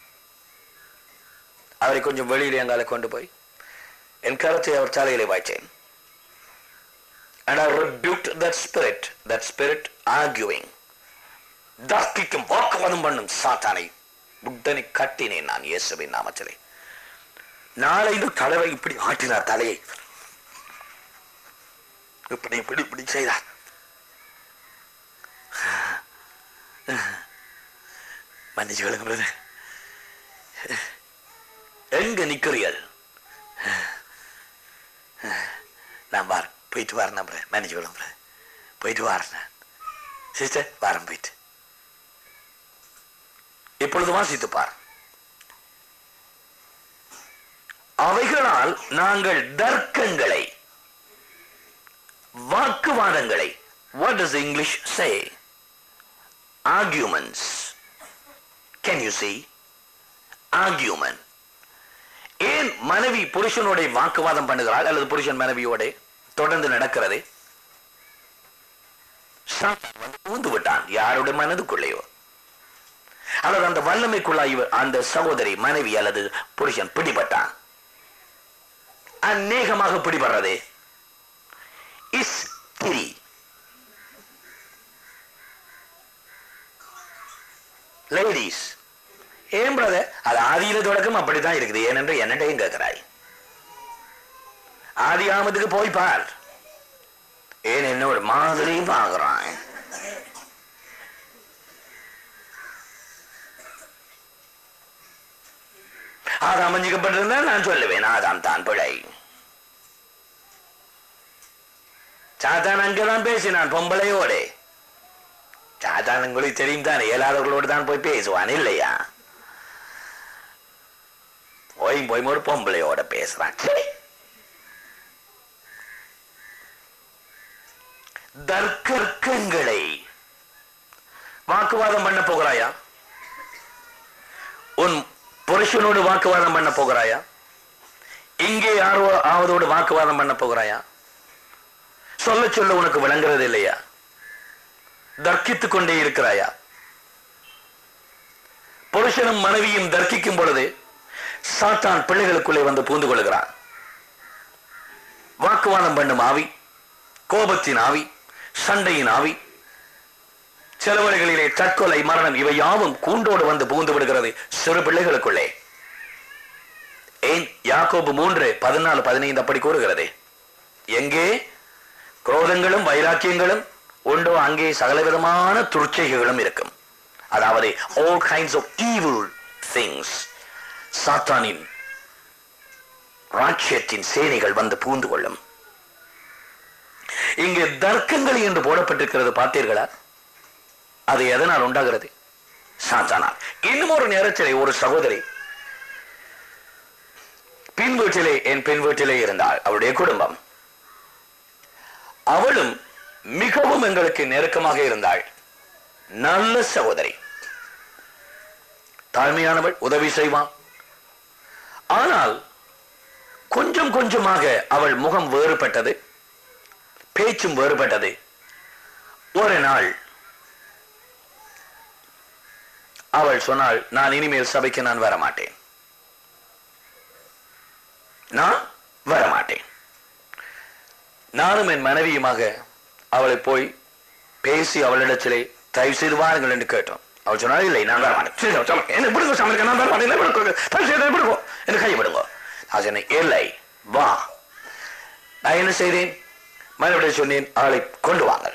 அவரை கொஞ்சம் வெளியில எங்கால கொண்டு போய் என் கரத்தை அவர் தலையிலே வாய்ச்சேன். And I rebuked that spirit arguing. தர்க்கிக்கும் வாக்குவாதம் பண்ணும் சாத்தானை புத்தனை கட்டினேன் நான் இயேசுவின் நாமத்திலே. நாளை இந்த தலைவை இப்படி ஆட்டினார், தலையை இப்படி இப்படி இப்படி செய்தார். மன்னிச்சு விளங்குறது எங்க நிக்கிறீர்கள்? நான் வார் போயிட்டு வார நம்புறேன், மன்னிச்சு விளங்குறேன், போயிட்டு வாரேன் சிஸ்டர், வாரம் போயிட்டு. இப்பொழுது வாசித்து பார். அவைகளால் நாங்கள் தர்க்கங்களை, வாக்குவாதங்களை, what does English say? Arguments. Can you see? Argument. ஏன் மனைவி புருஷனோட வாக்குவாதம் பண்ணுகிறாள் அல்லது புருஷன் மனைவியோட தொடர்ந்து நடக்கிறது? ஊந்து விட்டான் யாருடைய மனதுக்குள்ளேயோ, அல்லது அந்த வல்லமைக்குள்ளாய் அந்த சகோதரி மனைவி அல்லது புருஷன் பிடிபட்டான். அநேகமாக பிடிபடுறது இஸ் திரி. லேடிஸ், ஏன் பிரதர் அது ஆதியில தொடக்கம் அப்படித்தான் இருக்குது ஏனென்று என்னட்டையும் கேட்கிறாய். ஆதி ஆமத்துக்கு போய் பார், ஏன் என்னோட மாதிரியும் பார்க்கிறான். அது அமைஞ்சிக்கப்பட்டிருந்தா நான் சொல்லுவேன் ஆதாம் தான் பிழை. சாத்தான் அங்கதான் பேசினான் பொம்பளையோட. சாத்தான் உங்களுக்கு தெரியும் தானே, இயலாதவர்களோடு தான் போய் பேசுவான் இல்லையா? போய் ஒரு பொம்பளையோட பேசுறான். தர்க்கங்களை வாக்குவாதம் பண்ண போகிறாயா? உன் புருஷனோடு வாக்குவாதம் பண்ண போகிறாயா? இங்கே யாரோ ஆவதோடு வாக்குவாதம் பண்ண போகிறாயா? சொல்ல சொல்ல உனக்கு விளங்குறது இல்லையா? தர்க்கித்துக் கொண்டே இருக்கிறாயா? புருஷனும் மனைவியும் தர்க்கிக்கும் பொழுது சாத்தான் பிள்ளைகளுக்குள்ளே வந்து பூந்து கொள்கிறான். வாக்குவாதம் பண்ணும் ஆவி, கோபத்தின் ஆவி, சண்டையின் ஆவி, சில வேளைகளிலே தற்கொலை, மரணம், இவை யாவும் கூண்டோடு வந்து புகுந்து விடுகிறது சிறு பிள்ளைகளுக்குள்ளே. ஏன் யாக்கோபு 3:14-15 அப்படி கூறுகிறது? எங்கே குரோதங்களும் வைராக்கியங்களும் உண்டோ அங்கே சகலவிதமான துர்ச்சைகளும் இருக்கும். அதாவது all kinds of evil things, சாத்தானின் ராஜ்யத்தின் சேனைகள் வந்து பூந்து கொள்ளும். இங்கே தர்க்கங்கள் என்று போடப்பட்டிருக்கிறது, பார்த்தீர்களா? அது எதனால் உண்டாகிறது? சாத்தானால். இன்னும் ஒரு நேரத்திலே ஒரு சகோதரி பின் வீட்டிலே, என் பின் வீட்டிலே இருந்தாள். அவருடைய குடும்பம், அவளும் மிகவும் எங்களுக்கு நெருக்கமாக இருந்தாள். நல்ல சகோதரி, தாழ்மையானவள், உதவி செய்வான். ஆனால் கொஞ்சம் கொஞ்சமாக அவள் முகம் வேறுபட்டது, பேச்சும் வேறுபட்டது. ஒரு நாள் அவள் சொன்னாள், நான் இனிமேல் சபைக்கு நான் வரமாட்டேன், நான் வரமாட்டேன். நானும் என் மனைவியுமாக அவளை போய் பேசி அவளிடத்திலே தயவு செய்து வாருங்கள் என்று கேட்டோம். அவள் சொன்னால், இல்லை நான் வரமாட்டேன், என்ன விடுங்க சமைக்க, நான் வரமாட்டேன், என்ன கையை விடுங்க. நான் சொன்னேன், இல்லை வா. நான் என்ன செய்தேன்? மறுபடியும் சொன்னேன், அவளை கொண்டு வாங்கள்.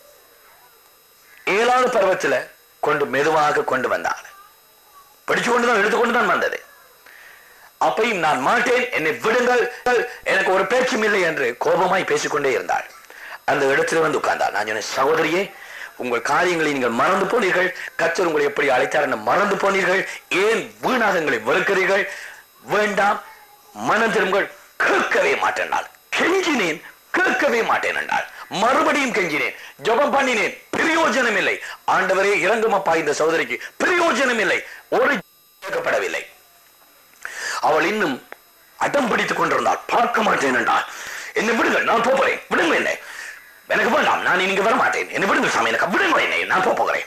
7வது பருவத்தில் கொண்டு மெதுவாக கொண்டு வந்தாள். படிச்சு கொண்டுதான் எடுத்துக்கொண்டுதான் வந்தது. அப்பையும் நான் மாட்டேன், என்னை விடுங்கள், எனக்கு ஒரு பேச்சும் இல்லை என்று கோபமாய் பேசிக்கொண்டே இருந்தாள். அந்த இடத்துல வந்து உட்கார்ந்தாள். நான் சொன்னேன், சகோதரியே, உங்கள் காரியங்களை நீங்கள் மறந்து போனீர்கள், கர்த்தர் உங்களை எப்படி அழைத்தார் என்று மறந்து போனீர்கள், ஏன் வீணாக எங்களை வெறுக்கிறீர்கள்? வேண்டாம், மனம் திரும்புங்கள். கேட்கவே மாட்டேன், கெஞ்சினேன், கேட்கவே மாட்டேன் என்றாள். மறுபடியும் கெஞ்சினேன், ஜெபம் பண்ணினேன், பிரயோஜனம் இல்லை. ஆண்டவரே இறங்குமப்பா, இந்த சகோதரிக்கு பிரயோஜனம் இல்லை, ஒரு கேட்கப்படவில்லை. அவள் இன்னும் அடம் பிடித்துக் கொண்டிருந்தாள். பார்க்க மாட்டேன் என்றாள். என்னை விடுங்கள், நான் போகிறேன், விடுங்க, என்னை எனக்கு வேண்டாம், நான் இங்க வர மாட்டேன், என்னை விடுங்க சாமி, எனக்கு விடுங்க, என்னை நான் போகிறேன்.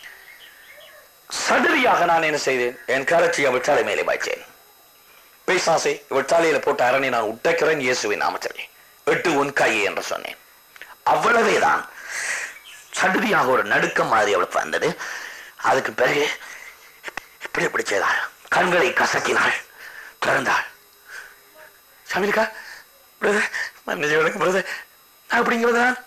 சடுதியாக நான் என்ன செய்தேன்? என் கரச்சி அவள் தலை மேலே பாய்ச்சேன். பேசாசே, இவள் தலையில போட்ட அரணை நான் உடைக்கிறேன் இயேசுவின் நாமத்திலே, எட்டு உன் கையை என்று சொன்னேன். அவ்வளவேதான். சடுதியாக ஒரு நடுக்கம் மாதிரி அவளுக்கு வந்தது. அதுக்கு பிறகு இப்படி இப்படி செய்தாள், கண்களை கசக்கினாள், திறந்தாள். சமீலிக்கா பிரதர், பிரதர், நான் இப்படி இங்க வந்தான்,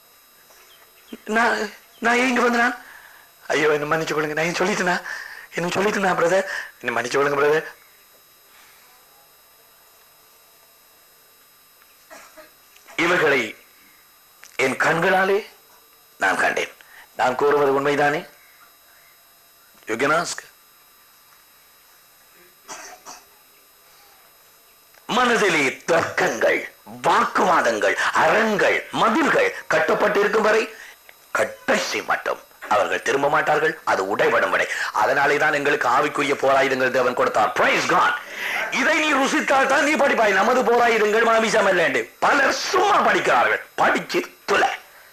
நான் ஏன் இங்க வந்தான்? ஐயோ என்ன மன்னிச்சு கொள்ளுங்க, நான் ஏன் சொல்லிட்டேனா, என்ன சொல்லிட்டேனா பிரதர், என்ன மன்னிச்சு கொள்ளுங்க பிரதர். இவர்களை என் கண்களாலே நான் கண்டேன். நான் கூறுவது உண்மைதானே? You can ask. மனதிலே தர்க்கங்கள், வாக்குவாதங்கள், அரண்கள், மதில்கள் கட்டப்பட்டிருக்கும் வரை கடைசி மட்டும் அவர்கள் திரும்ப மாட்டார்கள். அது உடைபடும் வரை. அதனாலே தான் எங்களுக்கு ஆவிக்குரிய போராயுதங்கள் தேவன் கொடுத்தார். Praise God. இதை நீ ருசித்தால் தான் நீ படிப்பாய். நமது போராயுதங்கள் மாமிசம் அல்ல. பலர் சும்மா படிக்கிறார்கள். படிச்சு துளை.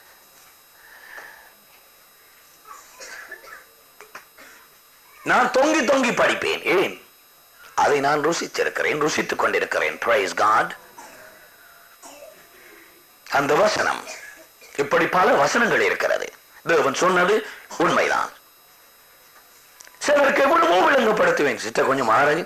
நான் தொங்கி தொங்கி படிப்பேன். ஏன்? அதை நான் ருசித்திருக்கிறேன், ருசித்துக் கொண்டிருக்கிறேன். Praise God. அந்த வசனம், இப்படி பல வசனங்கள் இருக்கிறது. தேவன் சொன்னது உண்மைதான். சிலருக்கு எவ்வளவோ விளங்கப்படுத்துவேன். சித்த கொஞ்சம் ஆராய்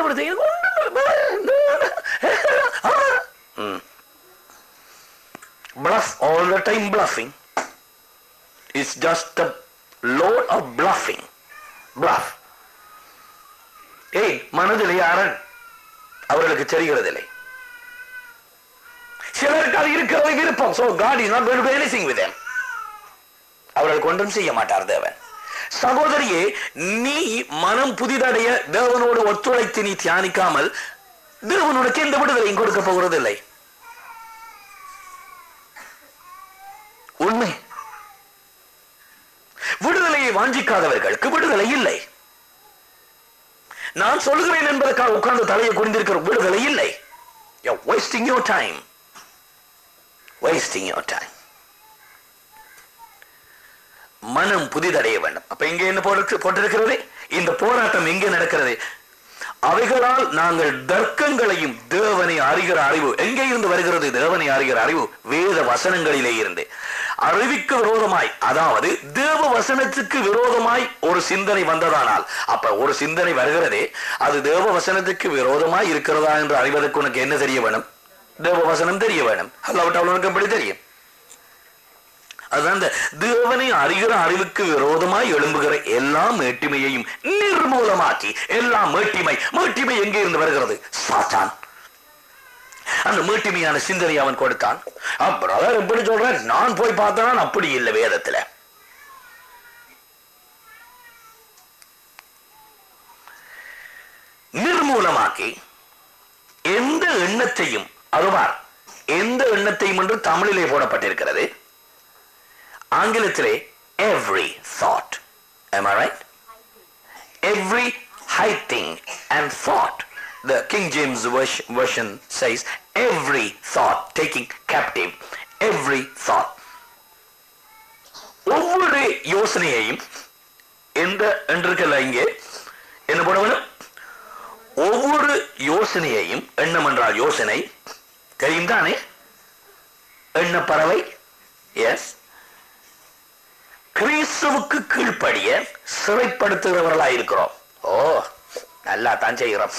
bluff all the time. Bluffing is just a load of bluffing. Bluff. ஏய், மனதிலே அரண் அவர்களுக்கு தெரிகிறதில்லை. சிலருக்கு அது இருக்கிறது விருப்பம். So God is not going to do anything with them. அவர்களுக்கு ஒன்றும் செய்ய மாட்டார் தேவன். சகோதரியே, நீ மனம் புதிதடைய தேவனோடு ஒத்துழைத்து நீ தியானிக்காமல் தேவனுக்கு எந்த விடுதலையும் கொடுக்க போகிறதில்லை. உண்மை. விடுதலையை வாஞ்சிக்காதவர்களுக்கு விடுதலை இல்லை. நான் சொல்கிறேன் என்பதற்காக உட்கார்ந்து தலையை குனிந்திருக்கிற விடுதலை இல்லை. You're wasting your time. Wasting your time. மனம் புதிதடைய வேண்டும். அப்ப இங்க என்ன போட்டிருக்கிறது? இந்த போராட்டம் எங்கே நடக்கிறது? அவைகளால் நாங்கள் தர்க்கங்களையும் தேவனை அறிகிற அறிவு எங்கே இருந்து வருகிறது? தேவனை அறிகிற அறிவு வேத வசனங்களிலே இருந்து. அறிவிக்கு விரோதமாய், அதாவது தேவ வசனத்துக்கு விரோதமாய் ஒரு சிந்தனை வந்ததானால், அப்ப ஒரு சிந்தனை வருகிறதே அது தேவ வசனத்துக்கு விரோதமாய் இருக்கிறதா என்று அறிவதற்கு உனக்கு என்ன தெரிய வேணும்? தேவ வசனம் தெரிய வேணும். அல்லாவிட்டால் உனக்கு எப்படி தெரியும்? அதுதான் இந்த தேவனை அறிகிற அறிவுக்கு விரோதமாய் எழும்புகிற எல்லா மேட்டிமையையும் நிர்மூலமாக்கி, எல்லா மேட்டிமை எங்கே இருந்து வருகிறது? சாத்தான். அந்த மேட்டிமையான சிந்தனை அவன் கொடுத்தான். பிரதர் எப்படி சொல்ற? நான் போய் பார்த்தேன், அப்படி இல்லை வேதத்துல. நிர்மூலமாக்கி எந்த எண்ணத்தையும், அதுவார் எந்த எண்ணத்தையும் என்று தமிழிலே போடப்பட்டிருக்கிறது, ஆங்கிலத்திலே every thought. Am I right? Every high thing and thought. The King James version says every thought, taking captive every thought. ஒவ்வொரு யோசனையையும் எந்த என்றுக்கல்ல இங்கே என்ன போடணும்? ஒவ்வொரு யோசனையையும், எண்ணம் என்றால் யோசனை தெரியும் தானே? எண்ண பறவை. எஸ். கிறிஸ்துவுக்கு கீழ்ப்படிய சிறைப்படுத்துகிறவர்களாக இருக்கிறோம். ஓ, நல்லா தான் செய்கிறோம்.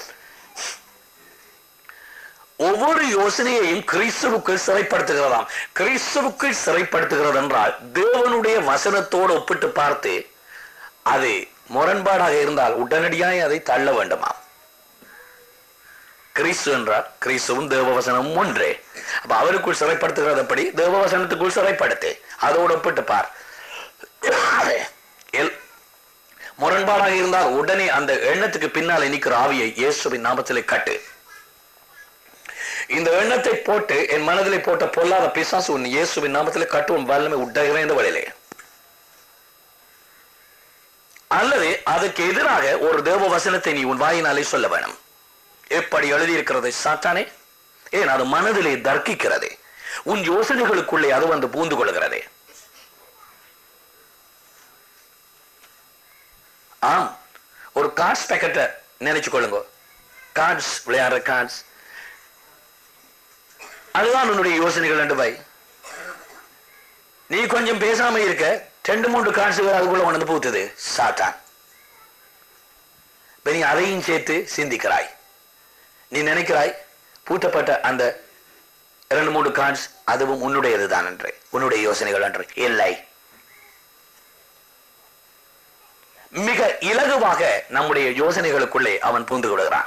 ஒவ்வொரு யோசனையையும் கிறிஸ்துவுக்கு சிறைப்படுத்துகிறதாம். கிறிஸ்துவுக்கு சிறைப்படுத்துகிறது என்றால் தேவனுடைய வசனத்தோடு ஒப்பிட்டு பார்த்து அது முரண்பாடாக இருந்தால் உடனடியாக அதை தள்ள வேண்டுமா? கிறிஸ்து என்றால் கிறிஸ்துவும் தேவ வசனமும் ஒன்றே. அப்ப அவருக்குள் சிறைப்படுத்துகிறது எப்படி? தேவ வசனத்துக்குள் சிறைப்படுத்து, அதோடு ஒப்பிட்டு பார். முரண்பாடாக இருந்தால் உடனே அந்த எண்ணத்துக்கு பின்னால் நிற்கிற ஆவியை இயேசுவின் நாமத்திலே கட்டு. இந்த எண்ணத்தை போட்டு என் மனதிலே போட்ட பொல்லாத பிசாசு உன் இயேசுவின் நாமத்திலே கட்டுவோம் வல்லமை உண்டாகிறேன் இந்த வழியிலே. அல்லது அதுக்கு எதிராக ஒரு தேவ வசனத்தை நீ உன் வாயினாலே சொல்ல வேணும். எப்படி எழுதியிருக்கிறது சாத்தானே? ஏன் அது மனதிலே தர்க்கிக்கிறது. உன் யோசனைகளுக்குள்ளே அது வந்து பூந்து கொள்கிறது. ஆம், ஒரு கார்ட்ஸ் பேக்கெட்டை நினைச்சு கொள்ளுங்க. கார்ட்ஸ் விளையாடுற கார்ட்ஸ், அதுதான் உன்னுடைய யோசனைகள். 2 பாய் நீ கொஞ்சம் பேசாம இருக்க, 2-3 கார்ட்ஸ் அதுக்குள்ள வந்து பூத்துது சாத்தான். நீ அதையும் சேர்த்து சிந்திக்கிறாய். நீ நினைக்கிறாய் பூட்டப்பட்ட அந்த 2-3 கார்ட்ஸ் அதுவும் உன்னுடையதுதான் என்று, உன்னுடைய யோசனைகள் என்று. இல்லை, மிக இலகுவாக நம்முடைய யோசனைகளுக்குள்ளே அவன் பூந்து கொள்கிறான்.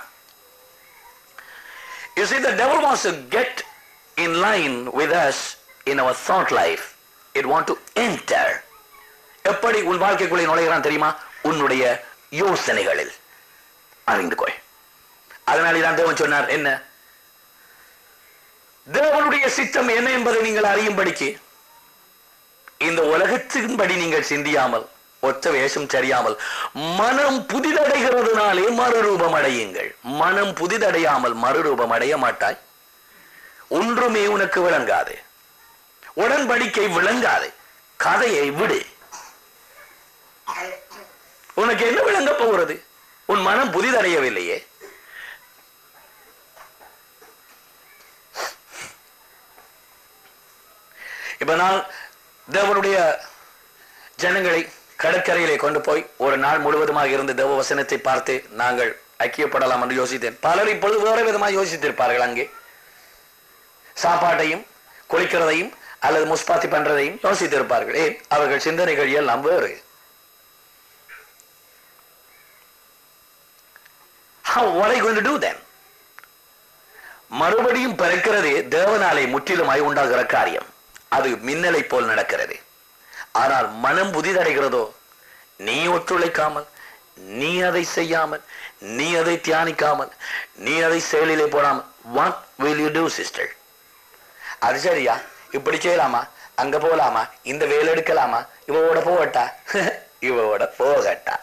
You see, the devil wants to get in line with us in our thought life. It want to enter. எப்படி உன் வாழ்க்கைக்குள்ளே நுழைகிறான் தெரியுமா? உன்னுடைய யோசனைகளில். அறிந்து கொள். அதனால்தான் தேவன் சொன்னார் என்ன? தேவனுடைய சித்தம் என்ன என்பதை நீங்கள் அறியும்படிக்கு இந்த உலகத்தின்படி நீங்கள் சிந்தியாமல், ஒத்த வேஷம் தெரியாமல், மனம் புதிதடைகிறதுனாலே மறுரூபம் அடையுங்கள். மனம் புதிதடையாமல் மறுரூபம் அடைய மாட்டாய். ஒன்றுமே உனக்கு விளங்காது. உடன்படிக்கை விளங்காது. கதையை விடு. உனக்கு என்ன விளங்க போகிறது? உன் மனம் புதிதடையவில்லையே. இப்ப நான் தேவனுடைய ஜனங்களை கடற்கரையிலே கொண்டு போய் ஒரு நாள் முழுவதுமாக இருந்து தேவ வசனத்தை பார்த்து நாங்கள் ஐக்கியப்படலாம் என்று யோசித்தேன். பலர் இப்பொழுது வேறு விதமாக யோசித்திருப்பார்கள். அங்கே சாப்பாட்டையும் குளிக்கிறதையும் அல்லது முஸ்பாத்தி பண்றதையும் யோசித்திருப்பார்கள். ஏன்? அவர்கள் சிந்தனைகள் எல்லாம் வேறு. What are you going to do then? மறுபடியும் பிறக்கிறதே தேவனாலே முற்றிலுமாய் உண்டாகிற காரியம். அது மின்னலை போல் நடக்கிறது. ஆனால் மனம் புதிதடைகிறதோ, நீ ஒத்துழைக்காமல், நீ அதை செய்யாமல், நீ அதை தியானிக்காமல், நீ அதை செயலிலே போடாமல், what will you do sister? அது சரியா? இப்படி செய்யலாமா? அங்க போகலாமா? இந்த வேலை எடுக்கலாமா? இவோட போகட்டா? இவோட போகட்டா?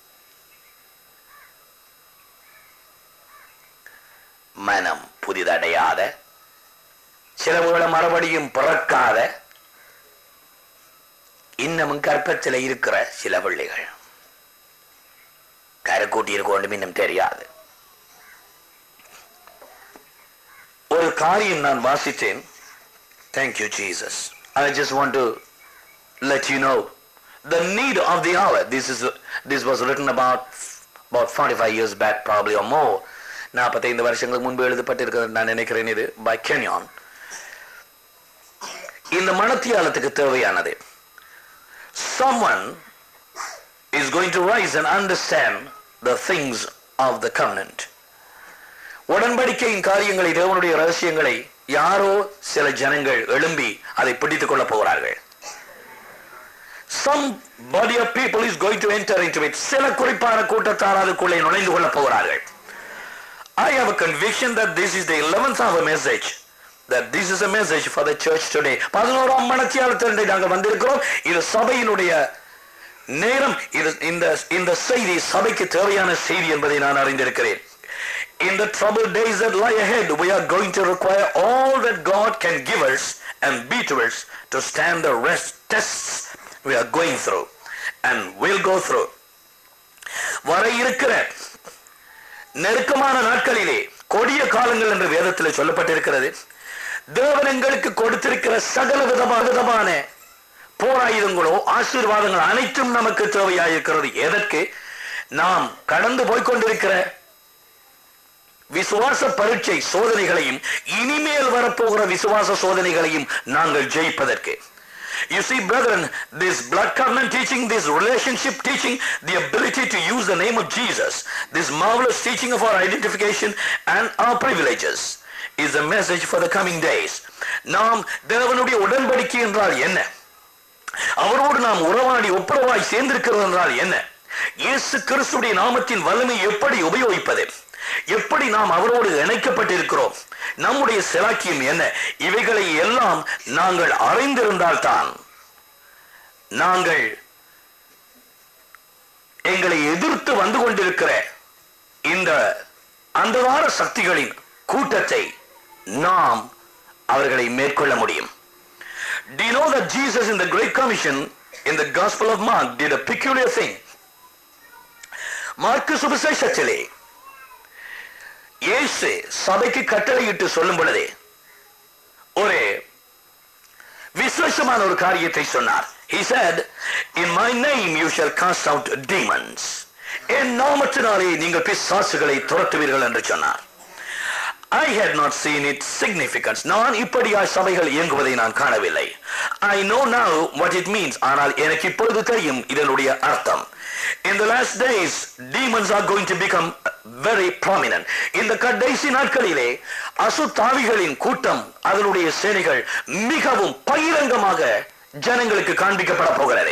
மனம் புதிதடையாத, சிலவுகளை மறுபடியும் பிறக்காத, இன்னமும் கற்பத்தில் இருக்கிற சில பிள்ளைகள் கரைக்கூட்டி இருக்க வேண்டும் இன்னும் தெரியாது. காரியம் நான் வாசித்தேன். Thank you, Jesus. I just want to let you know the need of the hour. This was written about 45 years back, probably or more. 45 வருஷங்களுக்கு முன்பு எழுதப்பட்டிருக்கிறது நான் நினைக்கிறேன். இது by Kenyon. இந்த மனத்தியாலத்துக்கு தேவையானது, someone is going to rise and understand the things of the covenant. உடன்படிக்கையின் காரியங்களை, தேவனுடைய ரகசியங்களை யாரோ சில ஜனங்கள் எழும்பி அதை பிடித்துக் கொள்ள போகிறார்கள். Some body of people is going to enter into it. சில குறிப்பான கூட்டத்தார் அதுக்குள்ளே நுழைந்து கொள்ள போகிறார்கள். I have a conviction that this is the 11th hour message, that this is a message for the church today. 11ஆம் மணத்தியாலத்திலே நாங்கள் வந்திருக்கிறோம். இது சபையினுடைய நேரம். இது இந்த செய்தி சபைக்கு தேவையான செய்தி என்பதை நான் அறிந்திருக்கிறேன். In the troubled days that lie ahead, we are going to require all that God can give us and be to us to stand the tests we are going through and will go through. வர இருக்கிற நெருக்கமான நாட்களிலே, கொடிய காலங்கள் என்று வேதத்தில் சொல்லப்பட்டிருக்கிறது. தேவன் எங்களுக்கு கொடுத்திருக்கிற சகல விதமான போராயுதங்களோ ஆசீர்வாதங்கள் அனைத்தும் நமக்கு தேவையாயிருக்கிறது. எதற்கு? நாம் கடந்து போய்கொண்டிருக்கிற விசுவாச பரீட்சை சோதனைகளையும் இனிமேல் வரப்போகிற விசுவாச சோதனைகளையும் நாங்கள் ஜெயிப்பதற்கு. You see, brethren, this blood covenant teaching, this relationship teaching, the ability to use the name of Jesus, this marvelous teaching of our identification and our privileges is a message for the coming days. நாம் தேவனுடைய உடன்படிக்கை என்றால் என்ன? அவரோடு நாம் உறவாடி ஒப்புரவாய் சேர்ந்திருக்கிறது என்றால் என்ன? இயேசு கிறிஸ்துவின் நாமத்தின் வல்லமை எப்படி உபயோகிப்பது? எப்படி நாம் அவரோடு இணைக்கப்பட்டிருக்கிறோம்? நம்முடைய செலாக்கியம் என்ன? இவைகளை எல்லாம் நாங்கள் அறிந்திருந்தால் தான் நாங்கள் எங்களை எதிர்த்து வந்து கொண்டிருக்கிற இந்த அந்தகார சக்திகளின் கூட்டத்தை நாம் அவர்களை மேற்கொள்ள முடியும். Do you know that Jesus in the Great Commission in the Gospel of Mark did a peculiar thing? Mark சுவிசேஷத்திலே இயேசு சபைக்கு கட்டளையிட்டு சொல்லும் பொழுதே ஒரு விசேஷமான ஒரு காரியத்தை சொன்னார். He said, in my name you shall cast out demons. என் நாமத்தினாலே நீங்கள் பிசாசுகளை துரத்துவீர்கள் என்று சொன்னார். I had not seen its significance. நான் இப்படியாய் சபைகள் இயங்குவதை நான் காணவில்லை. I know now what it means. ஆனால் எனக்கு இப்பொழுது தெரியும் இதனுடைய அர்த்தம். In the last days, demons are going to become very prominent. இந்த கடைசி நாட்களிலே அசுத்தாவிகளின் கூட்டம், அதனுடைய சேனைகள் மிகவும் பகிரங்கமாக ஜனங்களுக்கு காண்பிக்கப்பட போகிறது.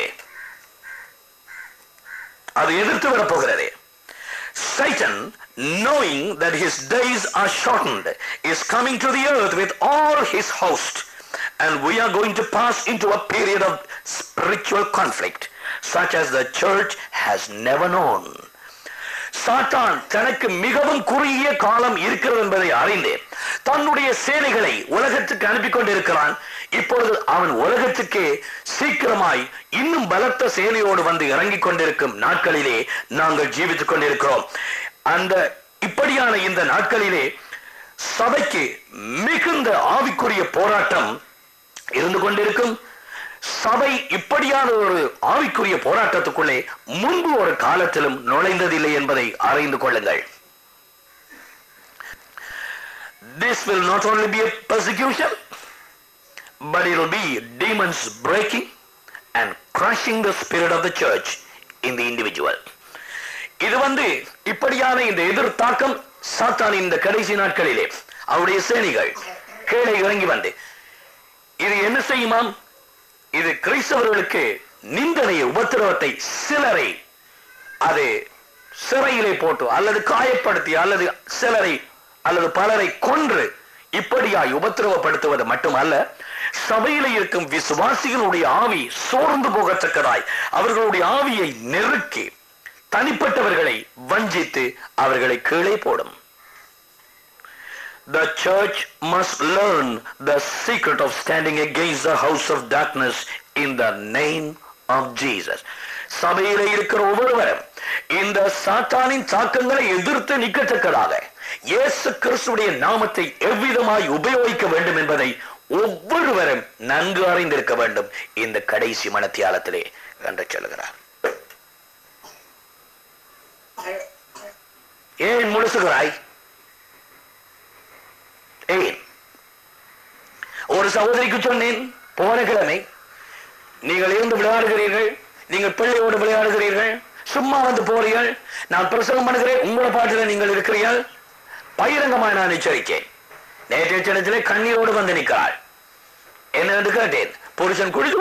அது எதிர்த்து வர போகிறது. Satan, knowing that his days are shortened, is coming to the earth with all his host, and we are going to pass into a period of spiritual conflict such as the church has never known. சாத்தான் தனக்கு மிகவும் குறுகிய காலம் இருக்கிறது என்பதை அறிந்து தன்னுடைய சேனைகளை உலகத்துக்கு அனுப்பி கொண்டிருக்கிறான். இப்பொழுது அவன் உலகத்துக்கு சீக்கிரமாய் இன்னும் பலத்த சேனையோடு வந்து இறங்கிக் கொண்டிருக்கும் நாட்களிலே நாங்கள் ஜீவித்துக் கொண்டிருக்கிறோம். அந்த இப்படியான இந்த நாட்களிலே சபைக்கு மிகுந்த ஆவிக்குரிய போராட்டம் இருந்து கொண்டிருக்கும். சபை இப்படியான ஒரு ஆவிக்குரிய போராட்டத்துக்குள்ளே முன்பு ஒரு காலத்திலும் நுழைந்ததில்லை என்பதை அறிந்து கொள்ளுங்கள். This will not only be a persecution, but it will be demons breaking and crushing the spirit of the church in the individual. இது இப்படியான இந்த எதிர் தாக்கம் சாத்தான் இந்த கடைசி நாட்களிலே அவருடைய சேனைகள் கீழே இறங்கி வந்து இது என்ன செய்யுமாம்? இது கிறிஸ்தவர்களுக்கு நிந்தனையை, உபத்திரவத்தை, சிலரை அது சிறையிலே போட்டு அல்லது காயப்படுத்தி அல்லது சிலரை அல்லது பலரை கொன்று இப்படியாய் உபத்திரவப்படுத்துவது மட்டுமல்ல, சபையிலே இருக்கும் விசுவாசிகளுடைய ஆவி சோர்ந்து போகத்தக்கதாய் அவர்களுடைய ஆவியை நெருக்கி தனிப்பட்டவர்களை வஞ்சித்து அவர்களை கீழே போடும். The church must learn the secret of standing against the house of darkness in the name of Jesus. சபையிலே இருக்கிற ஒவ்வொருவரும் இந்த சாத்தானின் தாக்கங்களை எதிர்த்து நிற்கத்தக்கதாக இயேசு கிறிஸ்துடைய நாமத்தை எவ்விதமாய் உபயோகிக்க வேண்டும் என்பதை ஒவ்வொருவரும் நன்கு அறிந்திருக்க வேண்டும் இந்த கடைசி மனத்தியாலத்திலே என்று சொல்லுகிறார். ஏன் முழுசுகிறாய்? ஏன்? ஒரு சகோதரிக்கு சொன்னேன் போன கிழமை, நீங்கள் இருந்து விளையாடுகிறீர்கள், நீங்கள் பிள்ளையோடு விளையாடுகிறீர்கள், சும்மா வந்து போறீர்கள், நான் பிரசங்கம் பண்ணுகிறேன், உங்களோட பாட்டில் நீங்கள் இருக்கிறீர்கள், பகிரங்கமாக நான் எச்சரிக்கேன். நேற்றைய தினத்திலே கண்ணீரோடு வந்து நிற்கிறாள். என்ன என்று கேட்டேன். புருஷன் குடித்து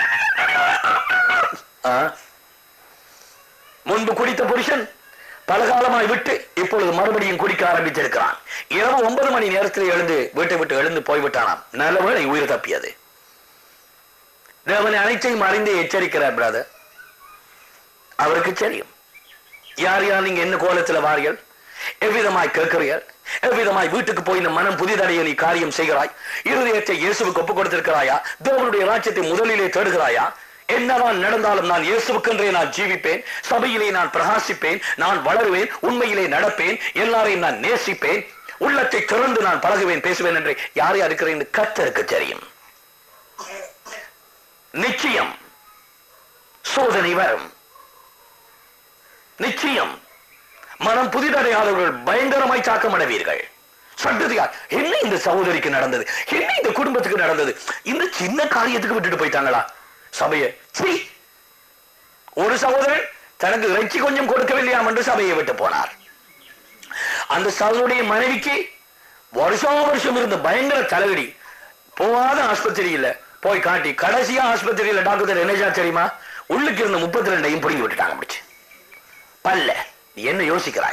முன்பு குடித்த புருஷன் பல காலமாய் விட்டு இப்பொழுது மறுபடியும் குடிக்க ஆரம்பித்திருக்கிறான். இரவு 9 மணி நேரத்தில் எழுந்து வீட்டை விட்டு எழுந்து போய்விட்டானாம். நல்லவேளை உயிர் தப்பியது. தேவனை அனைத்தையும் அறிந்து எச்சரிக்கிறார் பிரதர். அவருக்கு தெரியும் யார் யார் நீங்க என்ன கோலத்தில் வாரியல், எவ்விதமாய் கேட்கிறீர்கள், எவ்விதமாய் வீட்டுக்கு போய் இந்த மனம் புதிதடைய நீ காரியம் செய்கிறாய், இருதயத்தை இயேசுவுக்கு ஒப்புக் கொடுத்திருக்கிறாயா, தேவனுடைய ராஜ்யத்தை முதலிலே தேடுகிறாயா, என்னதான் நடந்தாலும் நான் இயேசுவுக்கென்றே நான் ஜீவிப்பேன், சபையிலே நான் பிரகாசிப்பேன், நான் வளருவேன், உண்மையிலே நடப்பேன், எல்லாரையும் நான் நேசிப்பேன், உள்ளத்தை திறந்து நான் பழகுவேன், பேசுவேன் என்று யார் யார் இருக்கிறேன் கர்த்தருக்கு தெரியும். நிச்சயம் சோதனை வரும். நிச்சயம் மனம் புதிதடையாதவர்கள் பயங்கரமாய் தாக்கமடைவீர்கள். சட்டதியார் என்ன இந்த சகோதரிக்கு நடந்தது, என்ன இந்த குடும்பத்துக்கு நடந்தது, இந்த சின்ன காரியத்துக்கு விட்டுட்டு போயிட்டாங்களா சபையை? ஒரு சகோதரன் தனக்கு இறைச்சி கொஞ்சம் கொடுக்கவில்லையாம் என்று சபையை விட்டு போனார். அந்த சகோதரிய மனைவிக்கு வருஷம் இருந்த பயங்கர தலைவலி, போகாத ஆஸ்பத்திரி இல்ல, போய் காட்டி கடைசியா ஆஸ்பத்திரியில டாக்டர் என்ன தெரியுமா, உள்ளுக்கு இருந்த 32 பிடிங்கி விட்டுட்டாங்க. முடிச்சு பல்ல என்ன யோசிக்கிறாய்?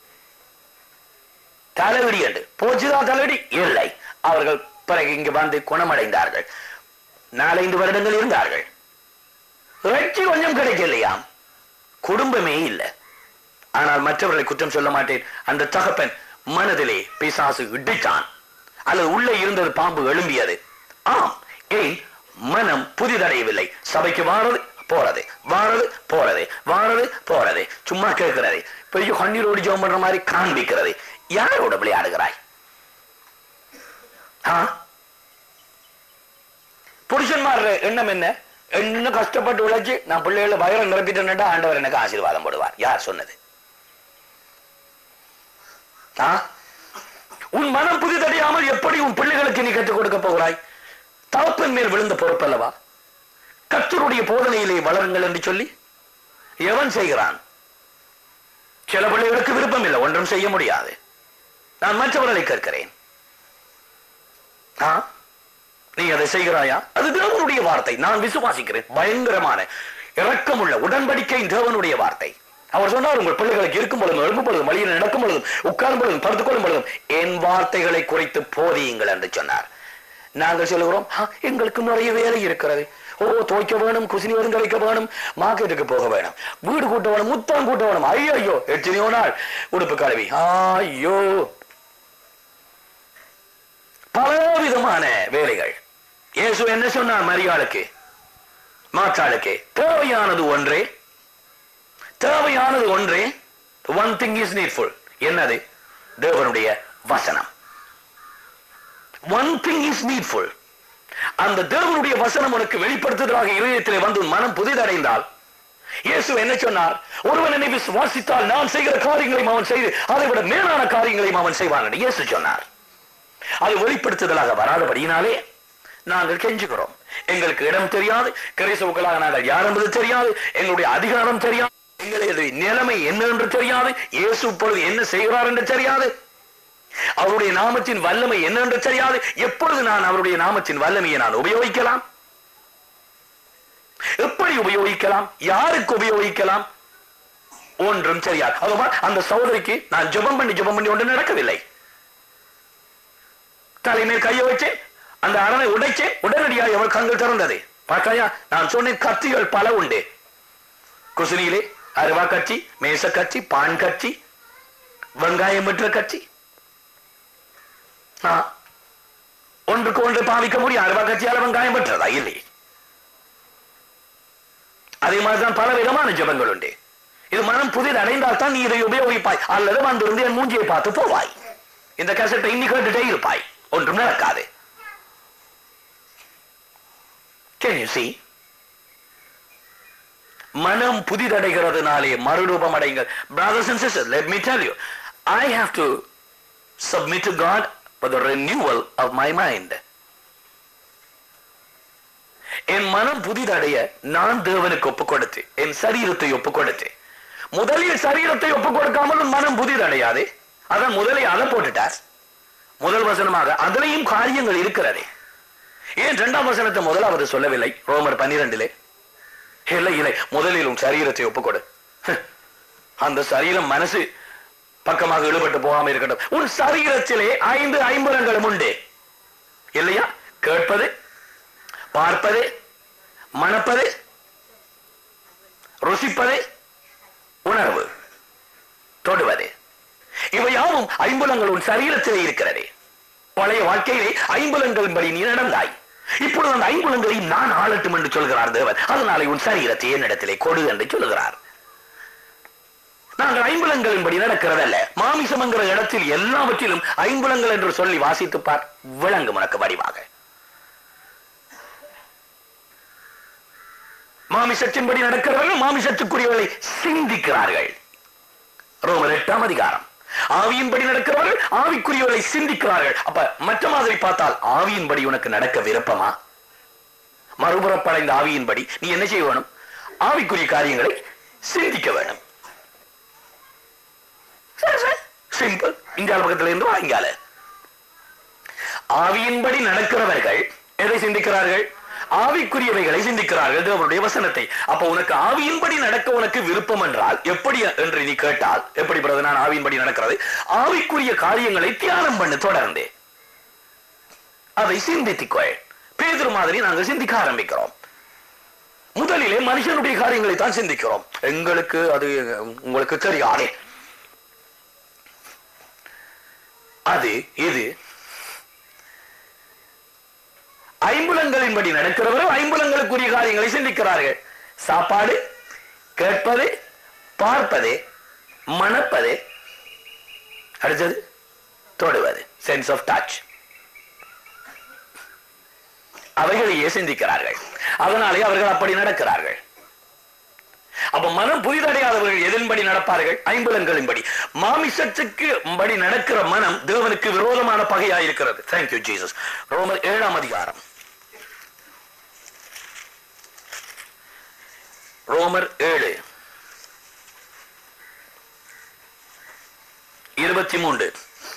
தலைவலி என்று போச்சுதான் தலைவலி இல்லை. அவர்கள் பிறகு இங்கு வந்து குணமடைந்தார்கள். 4-5 வருடங்கள் இருந்தார்கள். இறைச்சி கொஞ்சம் கிடைக்கலையாம், குடும்பமே இல்லை. ஆனால் மற்றவர்களை குற்றம் சொல்ல மாட்டேன். அந்த தகப்பன் மனதிலே பிசாசு இடித்தான், அல்லது உள்ளே இருந்தது பாம்பு எழும்பியது. ஆம், ஏன் மனம் புதிதடையவில்லை. சபைக்கு வாரது போறது, வாரது போறது, வாரது போறது, சும்மா கேட்கிறது, பெரிய கண்ணீரோடு ஜெபம் பண்ற மாதிரி காண்பிக்கிறது. யாரோட விளையாடுகிறாய்? புருஷன்மார் எண்ணம் என்ன? என்ன கஷ்டப்பட்டு உழைச்சு நான் பிள்ளைகளை வயிறு நிரப்பிட்டேன்டா ஆண்டவர் எனக்கு ஆசீர்வாதம் போடுவார். யார் சொன்னது? உன் மனம் புதிதடையாமல் எப்படி உன் பிள்ளைகளுக்கு நீ கற்றுக் கொடுக்க போகிறாய்? தகப்பன் மேல் விழுந்த பொறுப்பல்லவா? கர்த்தருடைய போதனையிலே வளருங்கள் என்று சொல்லி எவன் செய்கிறான்? சில பிள்ளைகளுக்கு விருப்பம் இல்லை, ஒன்றும் செய்ய முடியாது. நான் மற்றவர்களை கேட்கிறேன், நீ அதை செய்கிறாயா? அது தேவனுடைய வார்த்தை, நான் விசுவாசிக்கிறேன். பயங்கரமான இரக்கமுள்ள உடன்படிக்கையின் தேவனுடைய வார்த்தை. அவர் சொன்னார், உங்கள் பிள்ளைகளுக்கு இருக்கும் பொழுதும், எழுப்பும் பொழுதும், வழியில் நடக்கும் பொழுதும், உட்கார்ந்து பொழுதும், படுத்துக் கொள்ளும் பொழுதும் என் வார்த்தைகளை குறித்து போதியுங்கள் என்று சொன்னார். நாங்கள் சொல்லுகிறோம், எங்களுக்கு நிறைய வேலை இருக்கிறது. துவைக்க வேணும், குசினி வரும் கலைக்க வேணும், மார்க்கெட்டுக்கு போக வேணும், வீடு கூட்ட வேணும், முத்தம் கூட்ட வேணும். ஐயோ எத்தனையோ நாள் உடுப்பு கழுவி, ஐயோ பலவிதமான வேலைகள். இயேசு என்ன சொன்னார் மரியாளுக்கு, மாற்றாளுக்கு? தேவையானது ஒன்றே, தேவையானது ஒன்றே. One thing is needful. என்னது? தேவனுடைய வசனம். One thing is needful. அந்த தேவனுடைய வசனம் உனக்கு வெளிப்படுத்துவதாக இதயத்திலே வந்து மனம் புதிதடைந்தால், இயேசு என்ன சொன்னார்? ஒருவன் என்னை விசுவாசித்தால் நான் செய்கிற காரியங்களையும் அவன் செய்து அதை விட மேலான காரியங்களையும் அவன் செய்வான் என்று இயேசு சொன்னார். அது வெளிப்படுத்துதலாக வராதபடியினாலே நாங்கள் கெஞ்சுகிறோம். எங்களுக்கு இடம் தெரியாது, கிறிஸ்தவர்களாக நாங்கள் யார் என்பது தெரியாது, எங்களுடைய அதிகாரம் தெரியாது, எங்களுடைய நிலைமை என்ன என்று தெரியாது, இயேசு இப்பொழுது என்ன செய்கிறார் என்று தெரியாது, அவருடைய நாமத்தின் வல்லமை என்ன என்று தெரியாது. எப்பொழுது நான் அவருடைய நாமத்தின் வல்லமையை நான் உபயோகிக்கலாம்? எப்படி உபயோகிக்கலாம்? யாருக்கு உபயோகிக்கலாம்? ஒன்றும் தெரியாது. அதுவா அந்த சகோதரிக்கு நான் ஜெபம் பண்ணி ஒன்று நடக்கவில்லை. தலைமையில் கையை வச்சேன், அந்த அரணை உடைச்சேன், உடனடியாக அவள் கண்கள் திறந்தது. பார்த்தாயா, நான் சொன்னேன் கத்திகள் பல உண்டு. குசினியிலே அருவா கட்சி, மேச கட்சி, பான் கட்சி, வெங்காயம் வெற்ற கட்சி. ஒன்றுக்கு ஒன்று பாவிக்க முடியும். அருவா கட்சியால வெங்காயம் வெற்றதா? இல்லை. அதே மாதிரிதான் பல விதமான ஜெபங்கள் உண்டு. இது மனம் புதிது அடைந்தால் தான் நீ இதை உபயோகிப்பாய், அல்லது வந்திருந்து என் மூஞ்சியை பார்த்து போவாய். இந்த கேசட்டை இன்னி கேட்டுட்டே இருப்பாய், ஒன்றும் நடக்காது. Can you see? மனம் புதிதடைகிறதுனாலே மறுரூபம் அடைங்கள். Brothers and sisters, let me tell you, I have to submit to God for the renewal of my mind. என் மனம் புதிதடைய நான் தேவனுக்கு ஒப்புக் கொடுத்து என் சரீரத்தை ஒப்புக் கொடுத்து, முதலில் சரீரத்தை ஒப்புக் கொடுக்காமல் மனம் புதிதடையாது. அதான் முதலில் அதை போட்டுட்டார். முதல் வசனமாக அதிலையும் காரியங்கள் இருக்கிறதே. ஏன் இரண்டாம் வசனத்தை முதலாவது சொல்லவில்லை? ரோமர் 12 இல்லை இல்லை, முதலில் உன் சரீரத்தை ஒப்புக்கொடு. அந்த சரீரம் மனசு பக்கமாக ஈடுபட்டு போகாமல் இருக்கட்டும். உன் சரீரத்திலே 5 ஐம்புலங்களும் உண்டு இல்லையா? கேட்பது, பார்ப்பது, மணப்பது, ருசிப்பது, உணர்வு, தொடுவது, இவையாவும் ஐம்புலங்கள் உன் சரீரத்திலே இருக்கிறது. பழைய வாழ்க்கையிலே ஐம்புலங்களின்படி நீ நடந்தாய். இப்பொழுது அந்த ஐம்புலங்களை நான் ஆளட்டும் என்று சொல்கிறார் தேவன். அதனாலே உன் சரீரத்தை என்னிடத்திலே கொடு என்று சொல்லுகிறார். நாங்கள் ஐம்புலங்களின்படி நடக்கிறதல்ல. மாமிசம் என்கிற இடத்தில் எல்லாவற்றிலும் ஐம்புலங்கள் என்று சொல்லி வாசித்து பார், விளங்கும் உனக்கு வடிவாக. மாமிசத்தின்படி நடக்கிறவர்கள் மாமிசத்துக்குரியவர்களை சிந்திக்கிறார்கள். ரோமர் 8 அதிகாரம். ஆவியின்படி நடக்கிறவர்கள் ஆவிக்குரியவர்களை சிந்திக்கிறார்கள். அப்ப மற்ற மாதிரி பார்த்தால் ஆவியின்படி உனக்கு நடக்க விருப்பமா? மறுபுறப்படைந்த ஆவியின்படி நீ என்ன செய்ய வேணும்? ஆவிக்குரிய காரியங்களை சிந்திக்க வேணும். சிம்பிள். இங்கால பக்கத்துல இருந்து வாங்கால. ஆவியின்படி நடக்கிறவர்கள் எதை சிந்திக்கிறார்கள்? ஆவிக்குரியவைகளை சிந்திக்கிறார்கள், தேவனுடைய வசனத்தை. அப்ப உனக்கு ஆவியின்படி நடக்க உனக்கு விருப்பம் என்றால் எப்படி என்று நீ கேட்டால், எப்படி பிரதர் நான் ஆவியின்படி நடக்கிறது? ஆவிக்குரிய காரியங்களை தியானம் பண்ணு, தொடர்ந்து அதை சிந்தித்துக்கொள். பேதுரு மாதிரி நாங்கள் சிந்திக்க ஆரம்பிக்கிறோம். முதலிலே மனுஷனுடைய காரியங்களை தான் சிந்திக்கிறோம். எங்களுக்கு அது உங்களுக்கு தெரியாதே, அது இது. ஐம்புலங்களின்படி நடக்கிறவர்கள் ஐம்புலங்களுக்குரிய காரியங்களை சிந்திக்கிறார்கள். சாப்பாடு, கேட்பது, பார்ப்பது, மணப்பது, அடுத்தது தொடுவது, சென்ஸ் ஆஃப் டச், அவைகளையே சிந்திக்கிறார்கள். அதனாலே அவர்கள் அப்படி நடக்கிறார்கள். அப்ப மனம் புதிதடையாதவர்கள் எதன்படி நடப்பார்கள்? ஐம்புலங்களின்படி. மாமிசத்துக்கு படி நடக்கிற மனம் தேவனுக்கு விரோதமான பகையாயிருக்கிறது. Thank you Jesus. ரோமர் 7 அதிகாரம். ரோமர் 7 23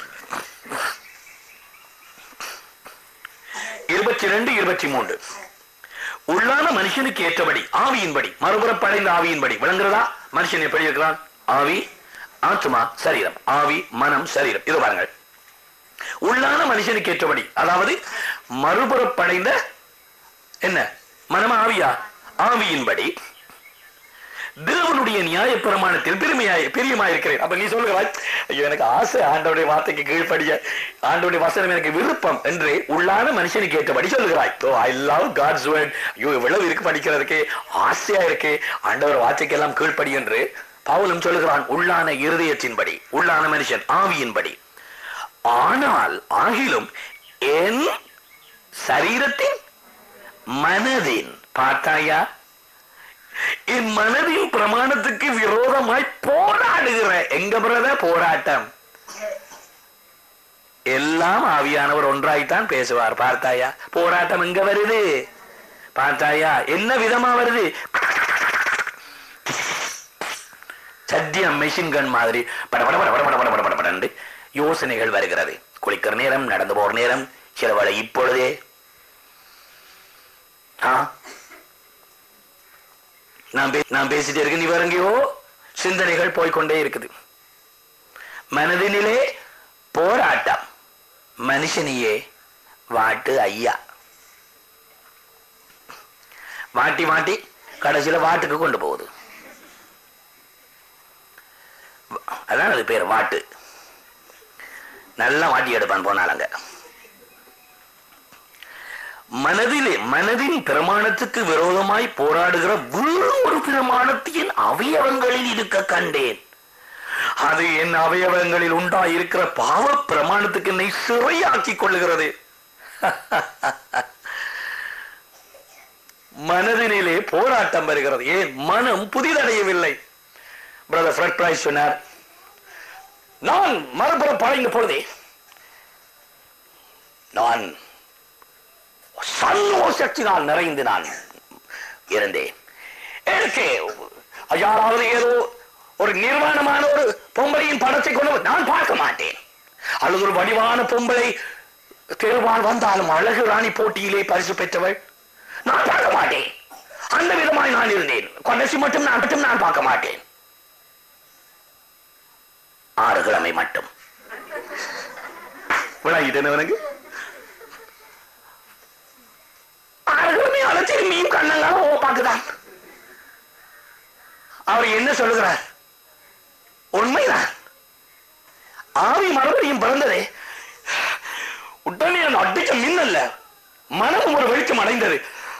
22 23. உள்ளான மனுஷனுக்கு ஏற்றபடி ஆவியின்படி, மறுபுறப்படைந்த ஆவியின்படி. விளங்குறதா? மனுஷன் எப்படி இருக்கிறான்? ஆவி, ஆத்மா, சரீரம். ஆவி, மனம், சரீரம். இது பாருங்கள். உள்ளான மனுஷனுக்கு ஏற்றபடி, அதாவது மறுபுறப்படைந்த என்ன மனம்? ஆவியா? ஆவியின்படி தேவனுடைய நியாய பிரமாணத்தில் பிரியமாயிருக்கிறேன். அப்ப நீ சொல்லுகிறாய், ஐயோ எனக்கு ஆசை ஆண்டவருடைய வார்த்தைக்கு கீழ்ப்படிய, ஆண்டவருடைய வசனம் எனக்கு விருப்பம் என்று உள்ளான மனுஷனுக்கு ஏற்றபடி சொல்லுகிறாய். I love God's word. ஐயோ எவ்வளவு இருக்கு படிக்கிறதுக்கு, ஆசையா இருக்கு ஆண்டவர் வார்த்தைக்கு எல்லாம் கீழ்ப்படி என்று பவுலும் சொல்லுகிறான். உள்ளான இருதயத்தின்படி, உள்ளான மனுஷன் ஆவியின்படி. ஆனால் ஆகிலும் என் சரீரத்தின் மனதின், பார்த்தாயா, என் மனதின் பிரமாணத்துக்கு விரோதமாய் போராடுகிற எங்க பிரதர் போராட்டம். எல்லாம் ஆவியானவர் ஒன்றாய்த்தான் பேசுவார். பார்த்தாயா, போராட்டம் எங்க வருது? பார்த்தாயா, என்ன விதமா வருது? சத்தியம் மெஷின் கன் மாதிரி படபட யோசனைகள் வருகிறது. குளிக்கிற நேரம், நடந்து போற நேரம், சில வேளை இப்பொழுதே நான் பேசிட்டே இருக்கு, நீ வரங்கியோ சிந்தனைகள் போய்கொண்டே இருக்குது. மனதினிலே போராட்டம், மனுஷனையே வாட்டு ஐயா. வாட்டி வாட்டி கடைசியில வாட்டுக்கு கொண்டு போகுது. அதான் அது பேர் வாட்டு. நல்லா வாட்டி எடுப்பான் போனாலங்க. மனதின் பிரமாணத்துக்கு விரோதமாய் போராடுகிற வேறு ஒரு பிரமாணத்தின் அவயவங்களில் இருக்க கண்டேன். அது என் அவயவங்களில் உண்டாயிருக்கிற பாவ பிரமாணத்துக்கு என்னை சிறையாக்கி கொள்ளுகிறது. மனதினிலே போராட்டம் வருகிறது. ஏன்? மனம் புதிதடையவில்லை. பிரதர் ஃப்ரெட் பிரைஸ் சொன்னார், நான் மறுபுறம் படைந்த பொழுதே நான் சந்தோஷத்தினால் நிறைந்து நான் இருந்தேன். எனக்கு யாராவது ஏதோ ஒரு நிர்வாணமான ஒரு பொம்பளையின் படத்தை கொண்டு நான் பார்க்க மாட்டேன். அல்லது ஒரு வடிவான பொம்பளை தேர்வால் வந்தாலும் அழகு ராணி போட்டியிலே பரிசு பெற்றவள் நான் பார்க்க மாட்டேன். அந்த விதமாய் நான் இருந்தேன். கொண்டசி மட்டும் நான் பார்க்க மாட்டேன். 6 கிழமை மட்டும் விளங்கிட்டேன். 6 கிழமை அழைச்சி மீன் கண்ணங்கால பார்க்குதான். அவர் என்ன சொல்லுகிறார்? உண்மைதான். ஆவி மறுபடியும் பிறந்ததே உடனே அந்த அடிச்ச மின்னல்ல மனம் ஒரு வெளிச்சம் அடைந்தது.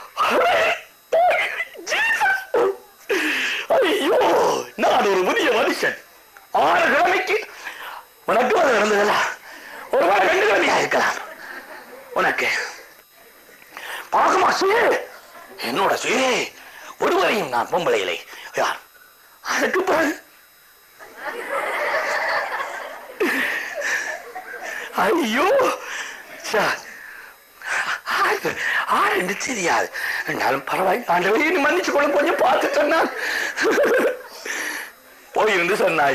ஐயோ, நான் ஒரு புதிய மனுஷன். 6 கிழமைக்கு உனக்கு அது நடந்ததல்ல, ஒரு வாரம் 2 கிழமையா இருக்கலாம். உனக்கு பார்க்கமா சுயே, என்னோட சுயே ஒருவரையும் நான் பொம்பளையிலே யார் அதுக்கு பிறகு ஐயோ ஆறு தெரியாது. என்றாலும் பரவாயில்ல ஆண்டவரே மன்னிச்சு கொள்ள கொஞ்சம் பார்த்து சொன்னான். போயிருந்து சொன்னாய்.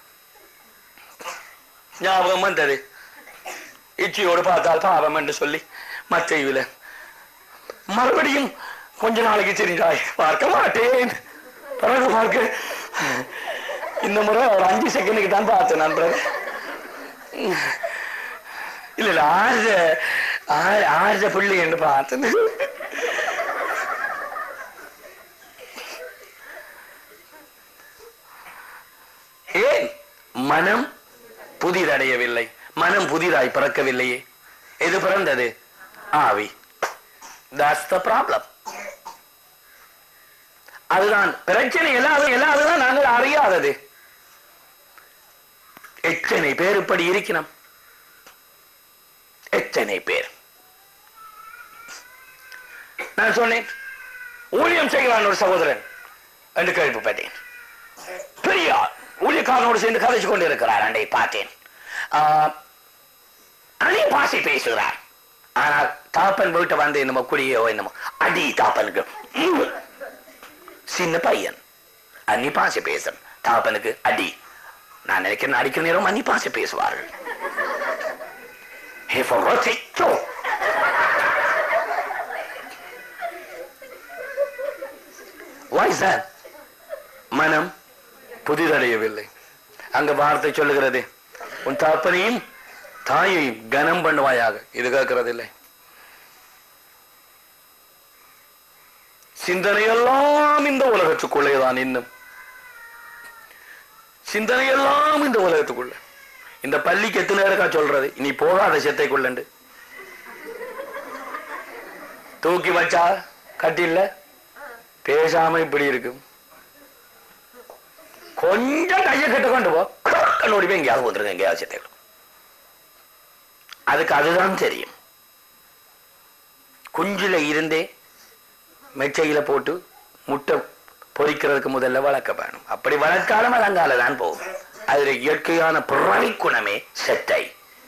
ஞாபகம் வந்தது. இச்சியோடு பார்த்தால் பாவம் என்று சொல்லி மத்தையில மறுபடியும் கொஞ்ச நாளைக்கு தெரிஞ்சாய். பார்க்க மாட்டேன். பிறகு பார்க்க இந்த முறை ஒரு 5 செகண்டுக்கு தான் பார்த்தேன் நான். இல்ல ஆறு புள்ளி என்று பார்த்தேன். ஏன்? மனம் புதிதடையவில்லை. மனம் புதிதாய் பிறக்கவில்லையே. எது பிறந்தது? ஆவி. That's the problem. அதுதான் பிரச்சனை. எல்லாதுதான் நாங்கள் அறியாதது. எத்தனை பேர் இப்படி இருக்கணும்? எத்தனை பேர்? நான் சொன்னேன் ஊழியம் செய்கிறான் ஒரு சகோதரன் என்று கேள்விப்பட்டேன். பெரியார் ஊழியக்காரனோடு சேர்ந்து கதைச்சு கொண்டு இருக்கிறார். அண்டை பார்த்தேன். அணி பாசை பேசுகிறார். ஆனால் தாப்பன் வீட்டை வந்து என்னமோ குடியோ என்னமோ அடி தாப்பனுக்கு. சின்ன பையன் அன்னி பாசை பேசும். தாப்பனுக்கு அடி. நான் நினைக்கிறேன் அடிக்கிற நேரம் அன்னி பாசை பேசுவார்கள். மனம் புதிதடையவில்லை. அங்க வார்த்தை சொல்லுகிறது, உன் தாப்பனையும் தாயையும் கனம் பண்ணுவாயாக. இது கேட்கிறது இல்லை. சிந்தனையெல்லாம் இந்த உலகத்துக்குள்ளேதான். இன்னும் சிந்தனையெல்லாம் இந்த உலகத்துக்குள்ள. இந்த பள்ளிக்கு எத்தனை இருக்கா சொல்றது, நீ போகாத செத்தைக்குள்ளண்டு தூக்கி வச்சா கட்டில பேசாம இப்படி இருக்கும். கொஞ்சம் கையை கிட்ட கொண்டு போ, கண்ணோடி போய் எங்கேயாவது வந்துருங்க, எங்கேயாவது செத்தைகள். அதுக்கு அதுதான் தெரியும். குஞ்சில இருந்தே மெச்சையில போட்டு முட்டை பொறிக்கிறதுக்கு முதல்ல வளர்க்க வேணும். அப்படி வளர்க்காலம் அலங்கால தான் போகும். அதுல இயற்கையான பிறவி குணமே செத்தை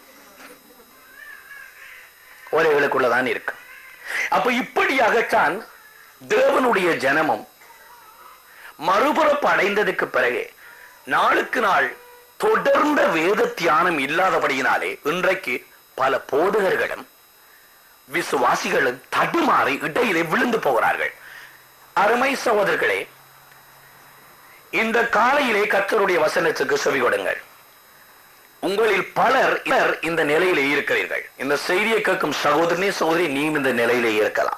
ஒரேகளுக்குள்ளதான் இருக்கு. அப்ப இப்படியாகத்தான் தேவனுடைய ஜனமும் மறுபுறப்பு அடைந்ததுக்கு பிறகு நாளுக்கு நாள் தொடர்ந்த வேத தியானம் இல்லாதபடியினாலே இன்றைக்கு பல போதகர்களும் விசுவாசிகளும் தடுமாறி இடையிலே விழுந்து போகிறார்கள். அருமை சகோதரர்களே, இந்த காலையிலே கர்த்தருடைய வசனத்துக்கு செவி கொடுங்கள். உங்களில் பலர் இந்த நிலையிலே இருக்கிறீர்கள். இந்த செய்தியை கேட்கும் சகோதரனே சகோதரி, நீ இந்த நிலையிலே இருக்கலாம்.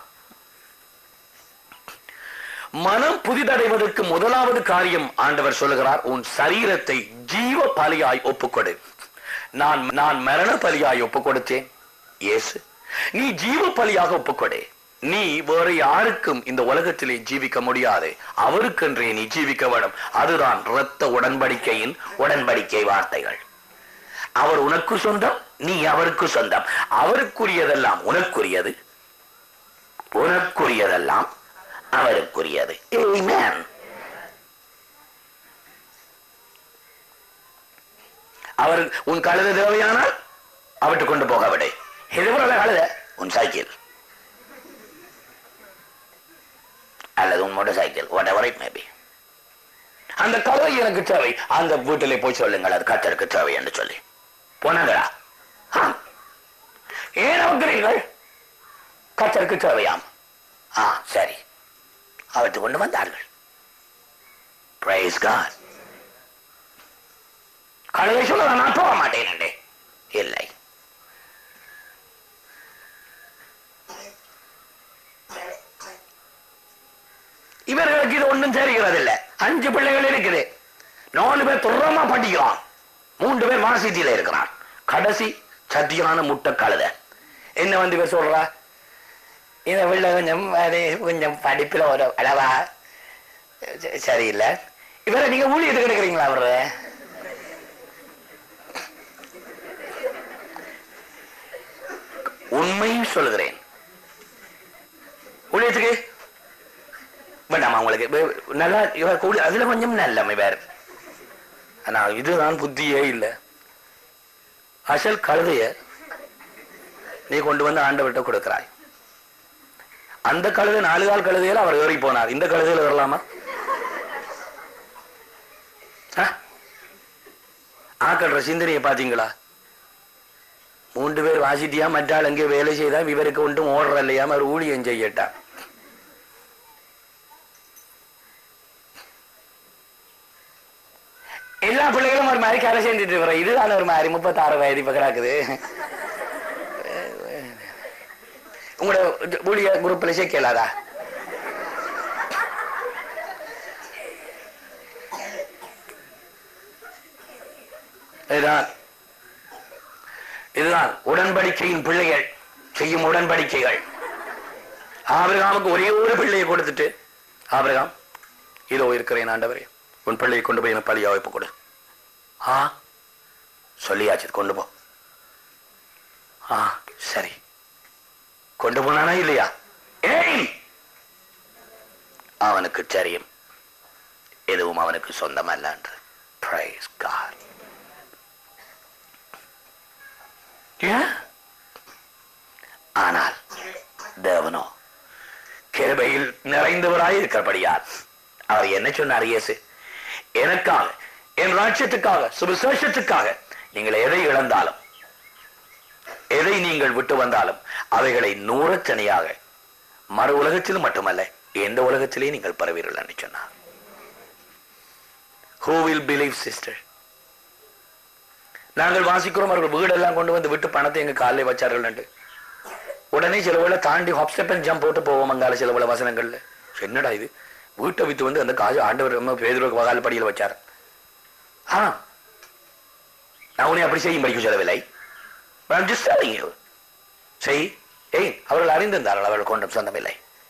மனம் புதிதடைவதற்கு முதலாவது காரியம் ஆண்டவர் சொல்லுகிறார், உன் சரீரத்தை ஜீவ பலியாய் ஒப்புக்கொடு. நான் மரண பலியாய் ஒப்புக் கொடுத்தேன். இயேசு நீ ஜீவ பலியாக ஒப்புக்கொடு. நீ வேற யாருக்கும் இந்த உலகத்திலே ஜீவிக்க முடியாது, அவருக்கென்றே நீ ஜீவிக்க வேண்டும். அதுதான் இரத்த உடன்படிக்கை வார்த்தைகள். அவர் உனக்கு சொந்தம், நீ அவருக்கு சொந்தம். அவருக்குரியதெல்லாம் உனக்குரியது, உனக்குரியதெல்லாம் அவருக்குரியது. ஆமென். அவர் உன் கழுதை தேவையானால் அவற்றை கொண்டு போக விட. எதுவரை கழுத? உன் சைக்கிள் அல்லது உன் motorcycle, whatever it may be. அந்த கழுதை எனக்கு தேவை, அந்த வீட்டிலே போய் சொல்லுங்கள் அது கர்த்தருக்கு தேவை என்று சொல்லி போனாங்களா? ஏன் அவர்கள் கர்த்தருக்கு தேவையாம்? சரி, அவற்றை கொண்டு வந்தார்கள். Praise God. கழுதை சொல்ல நான் போக மாட்டேன். இல்லை, இவர்களுக்கு இது ஒன்றும் தெரிகிறது இல்லை. 5 பிள்ளைகள் இருக்குது, 4 பேர் துறமா படிக்கிறான், 3 பேர் வாசித்தில இருக்கிறான். கடைசி சத்தியான முட்டை கழுத என்ன வந்து இவர் சொல்றா, இந்த பிள்ளை கொஞ்சம் படிப்பில் ஒரு அளவா சரியில்லை. இவரை நீங்க ஊழியத்துக்கு எடுக்கிறீங்களா? அவரு உண்மையும் சொல்லுகிறேன், ஊழியத்துக்கு வேண்டாமா உங்களுக்கு? நல்லா அதுல கொஞ்சம் நல்லமை வேற. ஆனா இதுதான் புத்தியே இல்லை. அசல் கழுதைய நீ கொண்டு வந்து ஆண்டவர்கிட்ட கொடுக்கிறாய். அந்த கழுதை 4 கால் கழுதையில அவர் ஏறி போனார், இந்த கழுதையில வரலாமா? ஆக்கள்ற சிந்தனையை பாத்தீங்களா? 3 பேர் வாசிட்டியா, மற்றாள் அங்கே வேலை செய்தா, இவருக்கு ஒன்றும் ஓடுற இல்லையாம அவர் ஊழியம் செய்யட்டா. எல்லா பிள்ளைகளும் ஒரு மாதிரி கரை சேர்ந்துட்டு இருக்கிற. இதுதான் ஒரு மாதிரி 36 வயது இப்ப கிடக்குது. உங்களோட ஊழிய குரூப்ல சேர்க்கலாதா? இதுதான் உடன்படிக்கையின் பிள்ளைகள் செய்யும் உடன்படிக்கைகள். ஆபிரகாமுக்கு ஒரே ஒரு பிள்ளையை கொடுத்துட்டு, ஆபிரகாம் இதோ இருக்கிறேன் ஆண்டவரே, உன் பிள்ளையை கொண்டு போய் எனக்கு பலியா வைப்பு கொடு. சொல்லியாச்சு, கொண்டு போ. சரி, கொண்டு போனானா இல்லையா? ஏய், அவனுக்கு தெரியும் எதுவும் அவனுக்கு சொந்தமல்ல என்று. Praise God. ஆனால் தேவனோ கிருபையில் நிறைந்தவராய் இருக்கிறபடியால் அவர் என்ன சொன்னார்? இயேசு, எனக்காக, என் ராஜ்யத்துக்காக, சுவிசேஷத்துக்காக நீங்கள் எதை இழந்தாலும், எதை நீங்கள் விட்டு வந்தாலும் அவைகளை 100 தனியாக மறு உலகத்தில் மட்டுமல்ல எந்த உலகத்திலே நீங்கள் பரவீர்கள் என்று சொன்னார். Who will believe, sister? நாங்கள் வாசிக்கிறோம், அவர்கள் வீடெல்லாம் கொண்டு வந்து விட்டு பணத்தை எங்க காலில் வச்சார்கள் என்று. உடனே சில வேளை தாண்டி ஹாப் ஸ்டெப் அண்ட் ஜம்ப் போட்டு போவோம் அங்கால சில வேளை வசனங்கள்ல. என்னடா இது, வீட்டை வித்து வந்து அந்த காசு ஆண்டவர் பேதுருக்கு வகால படியில் வச்சார். நான் உன்னை அப்படி செய்யும் படிக்க சொல்லவில்லை. அவர்கள் அறிந்திருந்தார்கள் அவர்கள் கொண்டும் சொந்தமில்லை.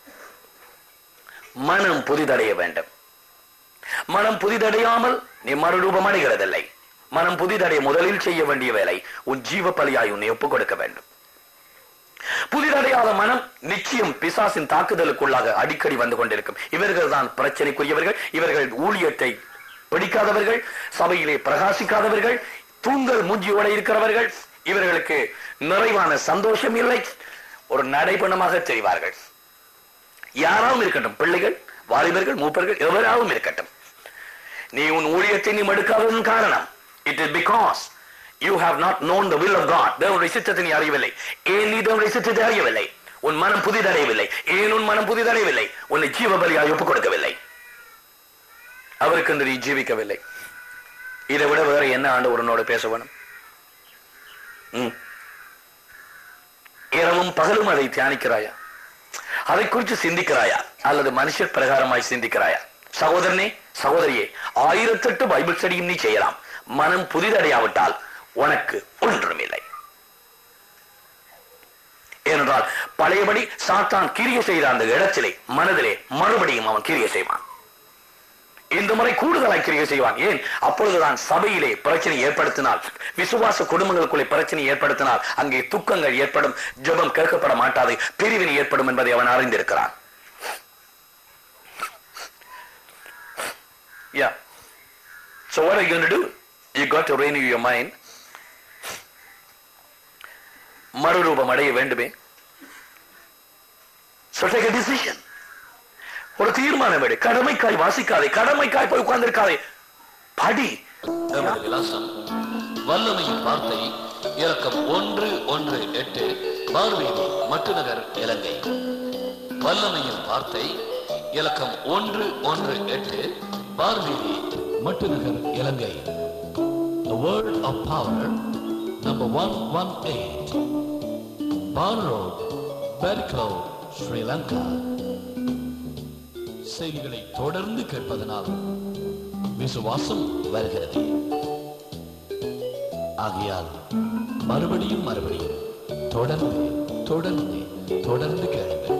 மனம் புதிதடைய வேண்டும். மனம் புதிதடையாமல் நீ மறுரூபம் அடைகிறதில்லை. மனம் புதிதடைய முதலில் செய்ய வேண்டிய வேலை உன் ஜீவ பலியாய் உன்னை ஒப்புக் கொடுக்க வேண்டும். புதிதடையாத மனம் நிச்சயம் பிசாசின் தாக்குதலுக்குள்ளாக அடிக்கடி வந்து கொண்டிருக்கும். இவர்கள் தான் பிரச்சனைக்குரியவர்கள். இவர்கள் ஊழியத்தை பிடிக்காதவர்கள், சபையிலே பிரகாசிக்காதவர்கள், தூங்கல் மூஞ்சியோட இருக்கிறவர்கள். இவர்களுக்கு நிறைவான சந்தோஷம் இல்லை. ஒரு நடைபணமாக தெரிவார்கள். யாராவும் இருக்கட்டும், பிள்ளைகள், வாலிபர்கள், மூப்பர்கள், எவராகவும் இருக்கட்டும். நீ உன் ஊழியத்தை நீ மடுக்காததன் காரணம் it is because you have not known the will of God. தேவனுடைய சித்தத்தை நீ அறியவில்லை. ஏன் நீ தேவனுடைய சித்தத்தை அறியவில்லை? உன் மனம் புதிதடையவில்லை. ஏன் உன் மனம் புதிதடையவில்லை? உன்னை ஜீவ பலியாய் ஒப்புக் கொடுக்கவில்லை. அவருக்கு நீ ஜீவிக்கவில்லை. இதை விட வேற என்ன ஆண்டவரோடு பேச வேணும்? இரவும் பகலும் அதை தியானிக்கிறாயா? அதை குறித்து சிந்திக்கிறாயா? அல்லது மனுஷர் பிரகாரமாய் சிந்திக்கிறாயா? சகோதரனே, சகோதரியே, 1008 பைபிள் ஸ்டடியும் நீ செய்யலாம். மனம் புதிதடையாவிட்டால் உனக்கு ஒன்றும் இல்லை. ஏனென்றால் பழையபடி சாத்தான் கிரியை செய்த அந்த இடத்திலே மனதிலே மறுபடியும் அவன் கிரியை செய்வான். இந்த முறை கூடுதலாய் கிரியை செய்வான். ஏன்? அப்பொழுதுதான் சபையிலே பிரச்சனை ஏற்படுத்தினால், விசுவாச குடும்பங்களுக்குள்ளே பிரச்சனை ஏற்படுத்தினால் அங்கே துக்கங்கள் ஏற்படும், ஜெபம் கேட்கப்பட மாட்டாது, பிரிவினை ஏற்படும் என்பதை அவன் அறிந்திருக்கிறான். Yeah. So what are you going to do? You got to renew your mind. மறுரூபம் அடைய வேண்டுமே. So take a decision. ஒரு தீர்மானம் எடு. கடமைக்காய் வாசிக்காதே, கடமைக்காய் போய் உட்கார்ந்திருக்காதே, படி. நமது விலாசம் வல்லமையின் வார்த்தை, இலக்கம் 118 பார்வீதி, மட்டுநகர், இலங்கை. வல்லமையின் வார்த்தை, இலக்கம் 118 பார்வீதி, மட்டுநகர், இலங்கை. The Word of Power, number 118 Barn Road, Berkeley, Sri Lanka. செய்திகளை தொடர்ந்து கேட்பதனால் விசுவாசம் வருகிறது. ஆகையால் மறுபடியும் தொடர்ந்து கேளுங்கள்.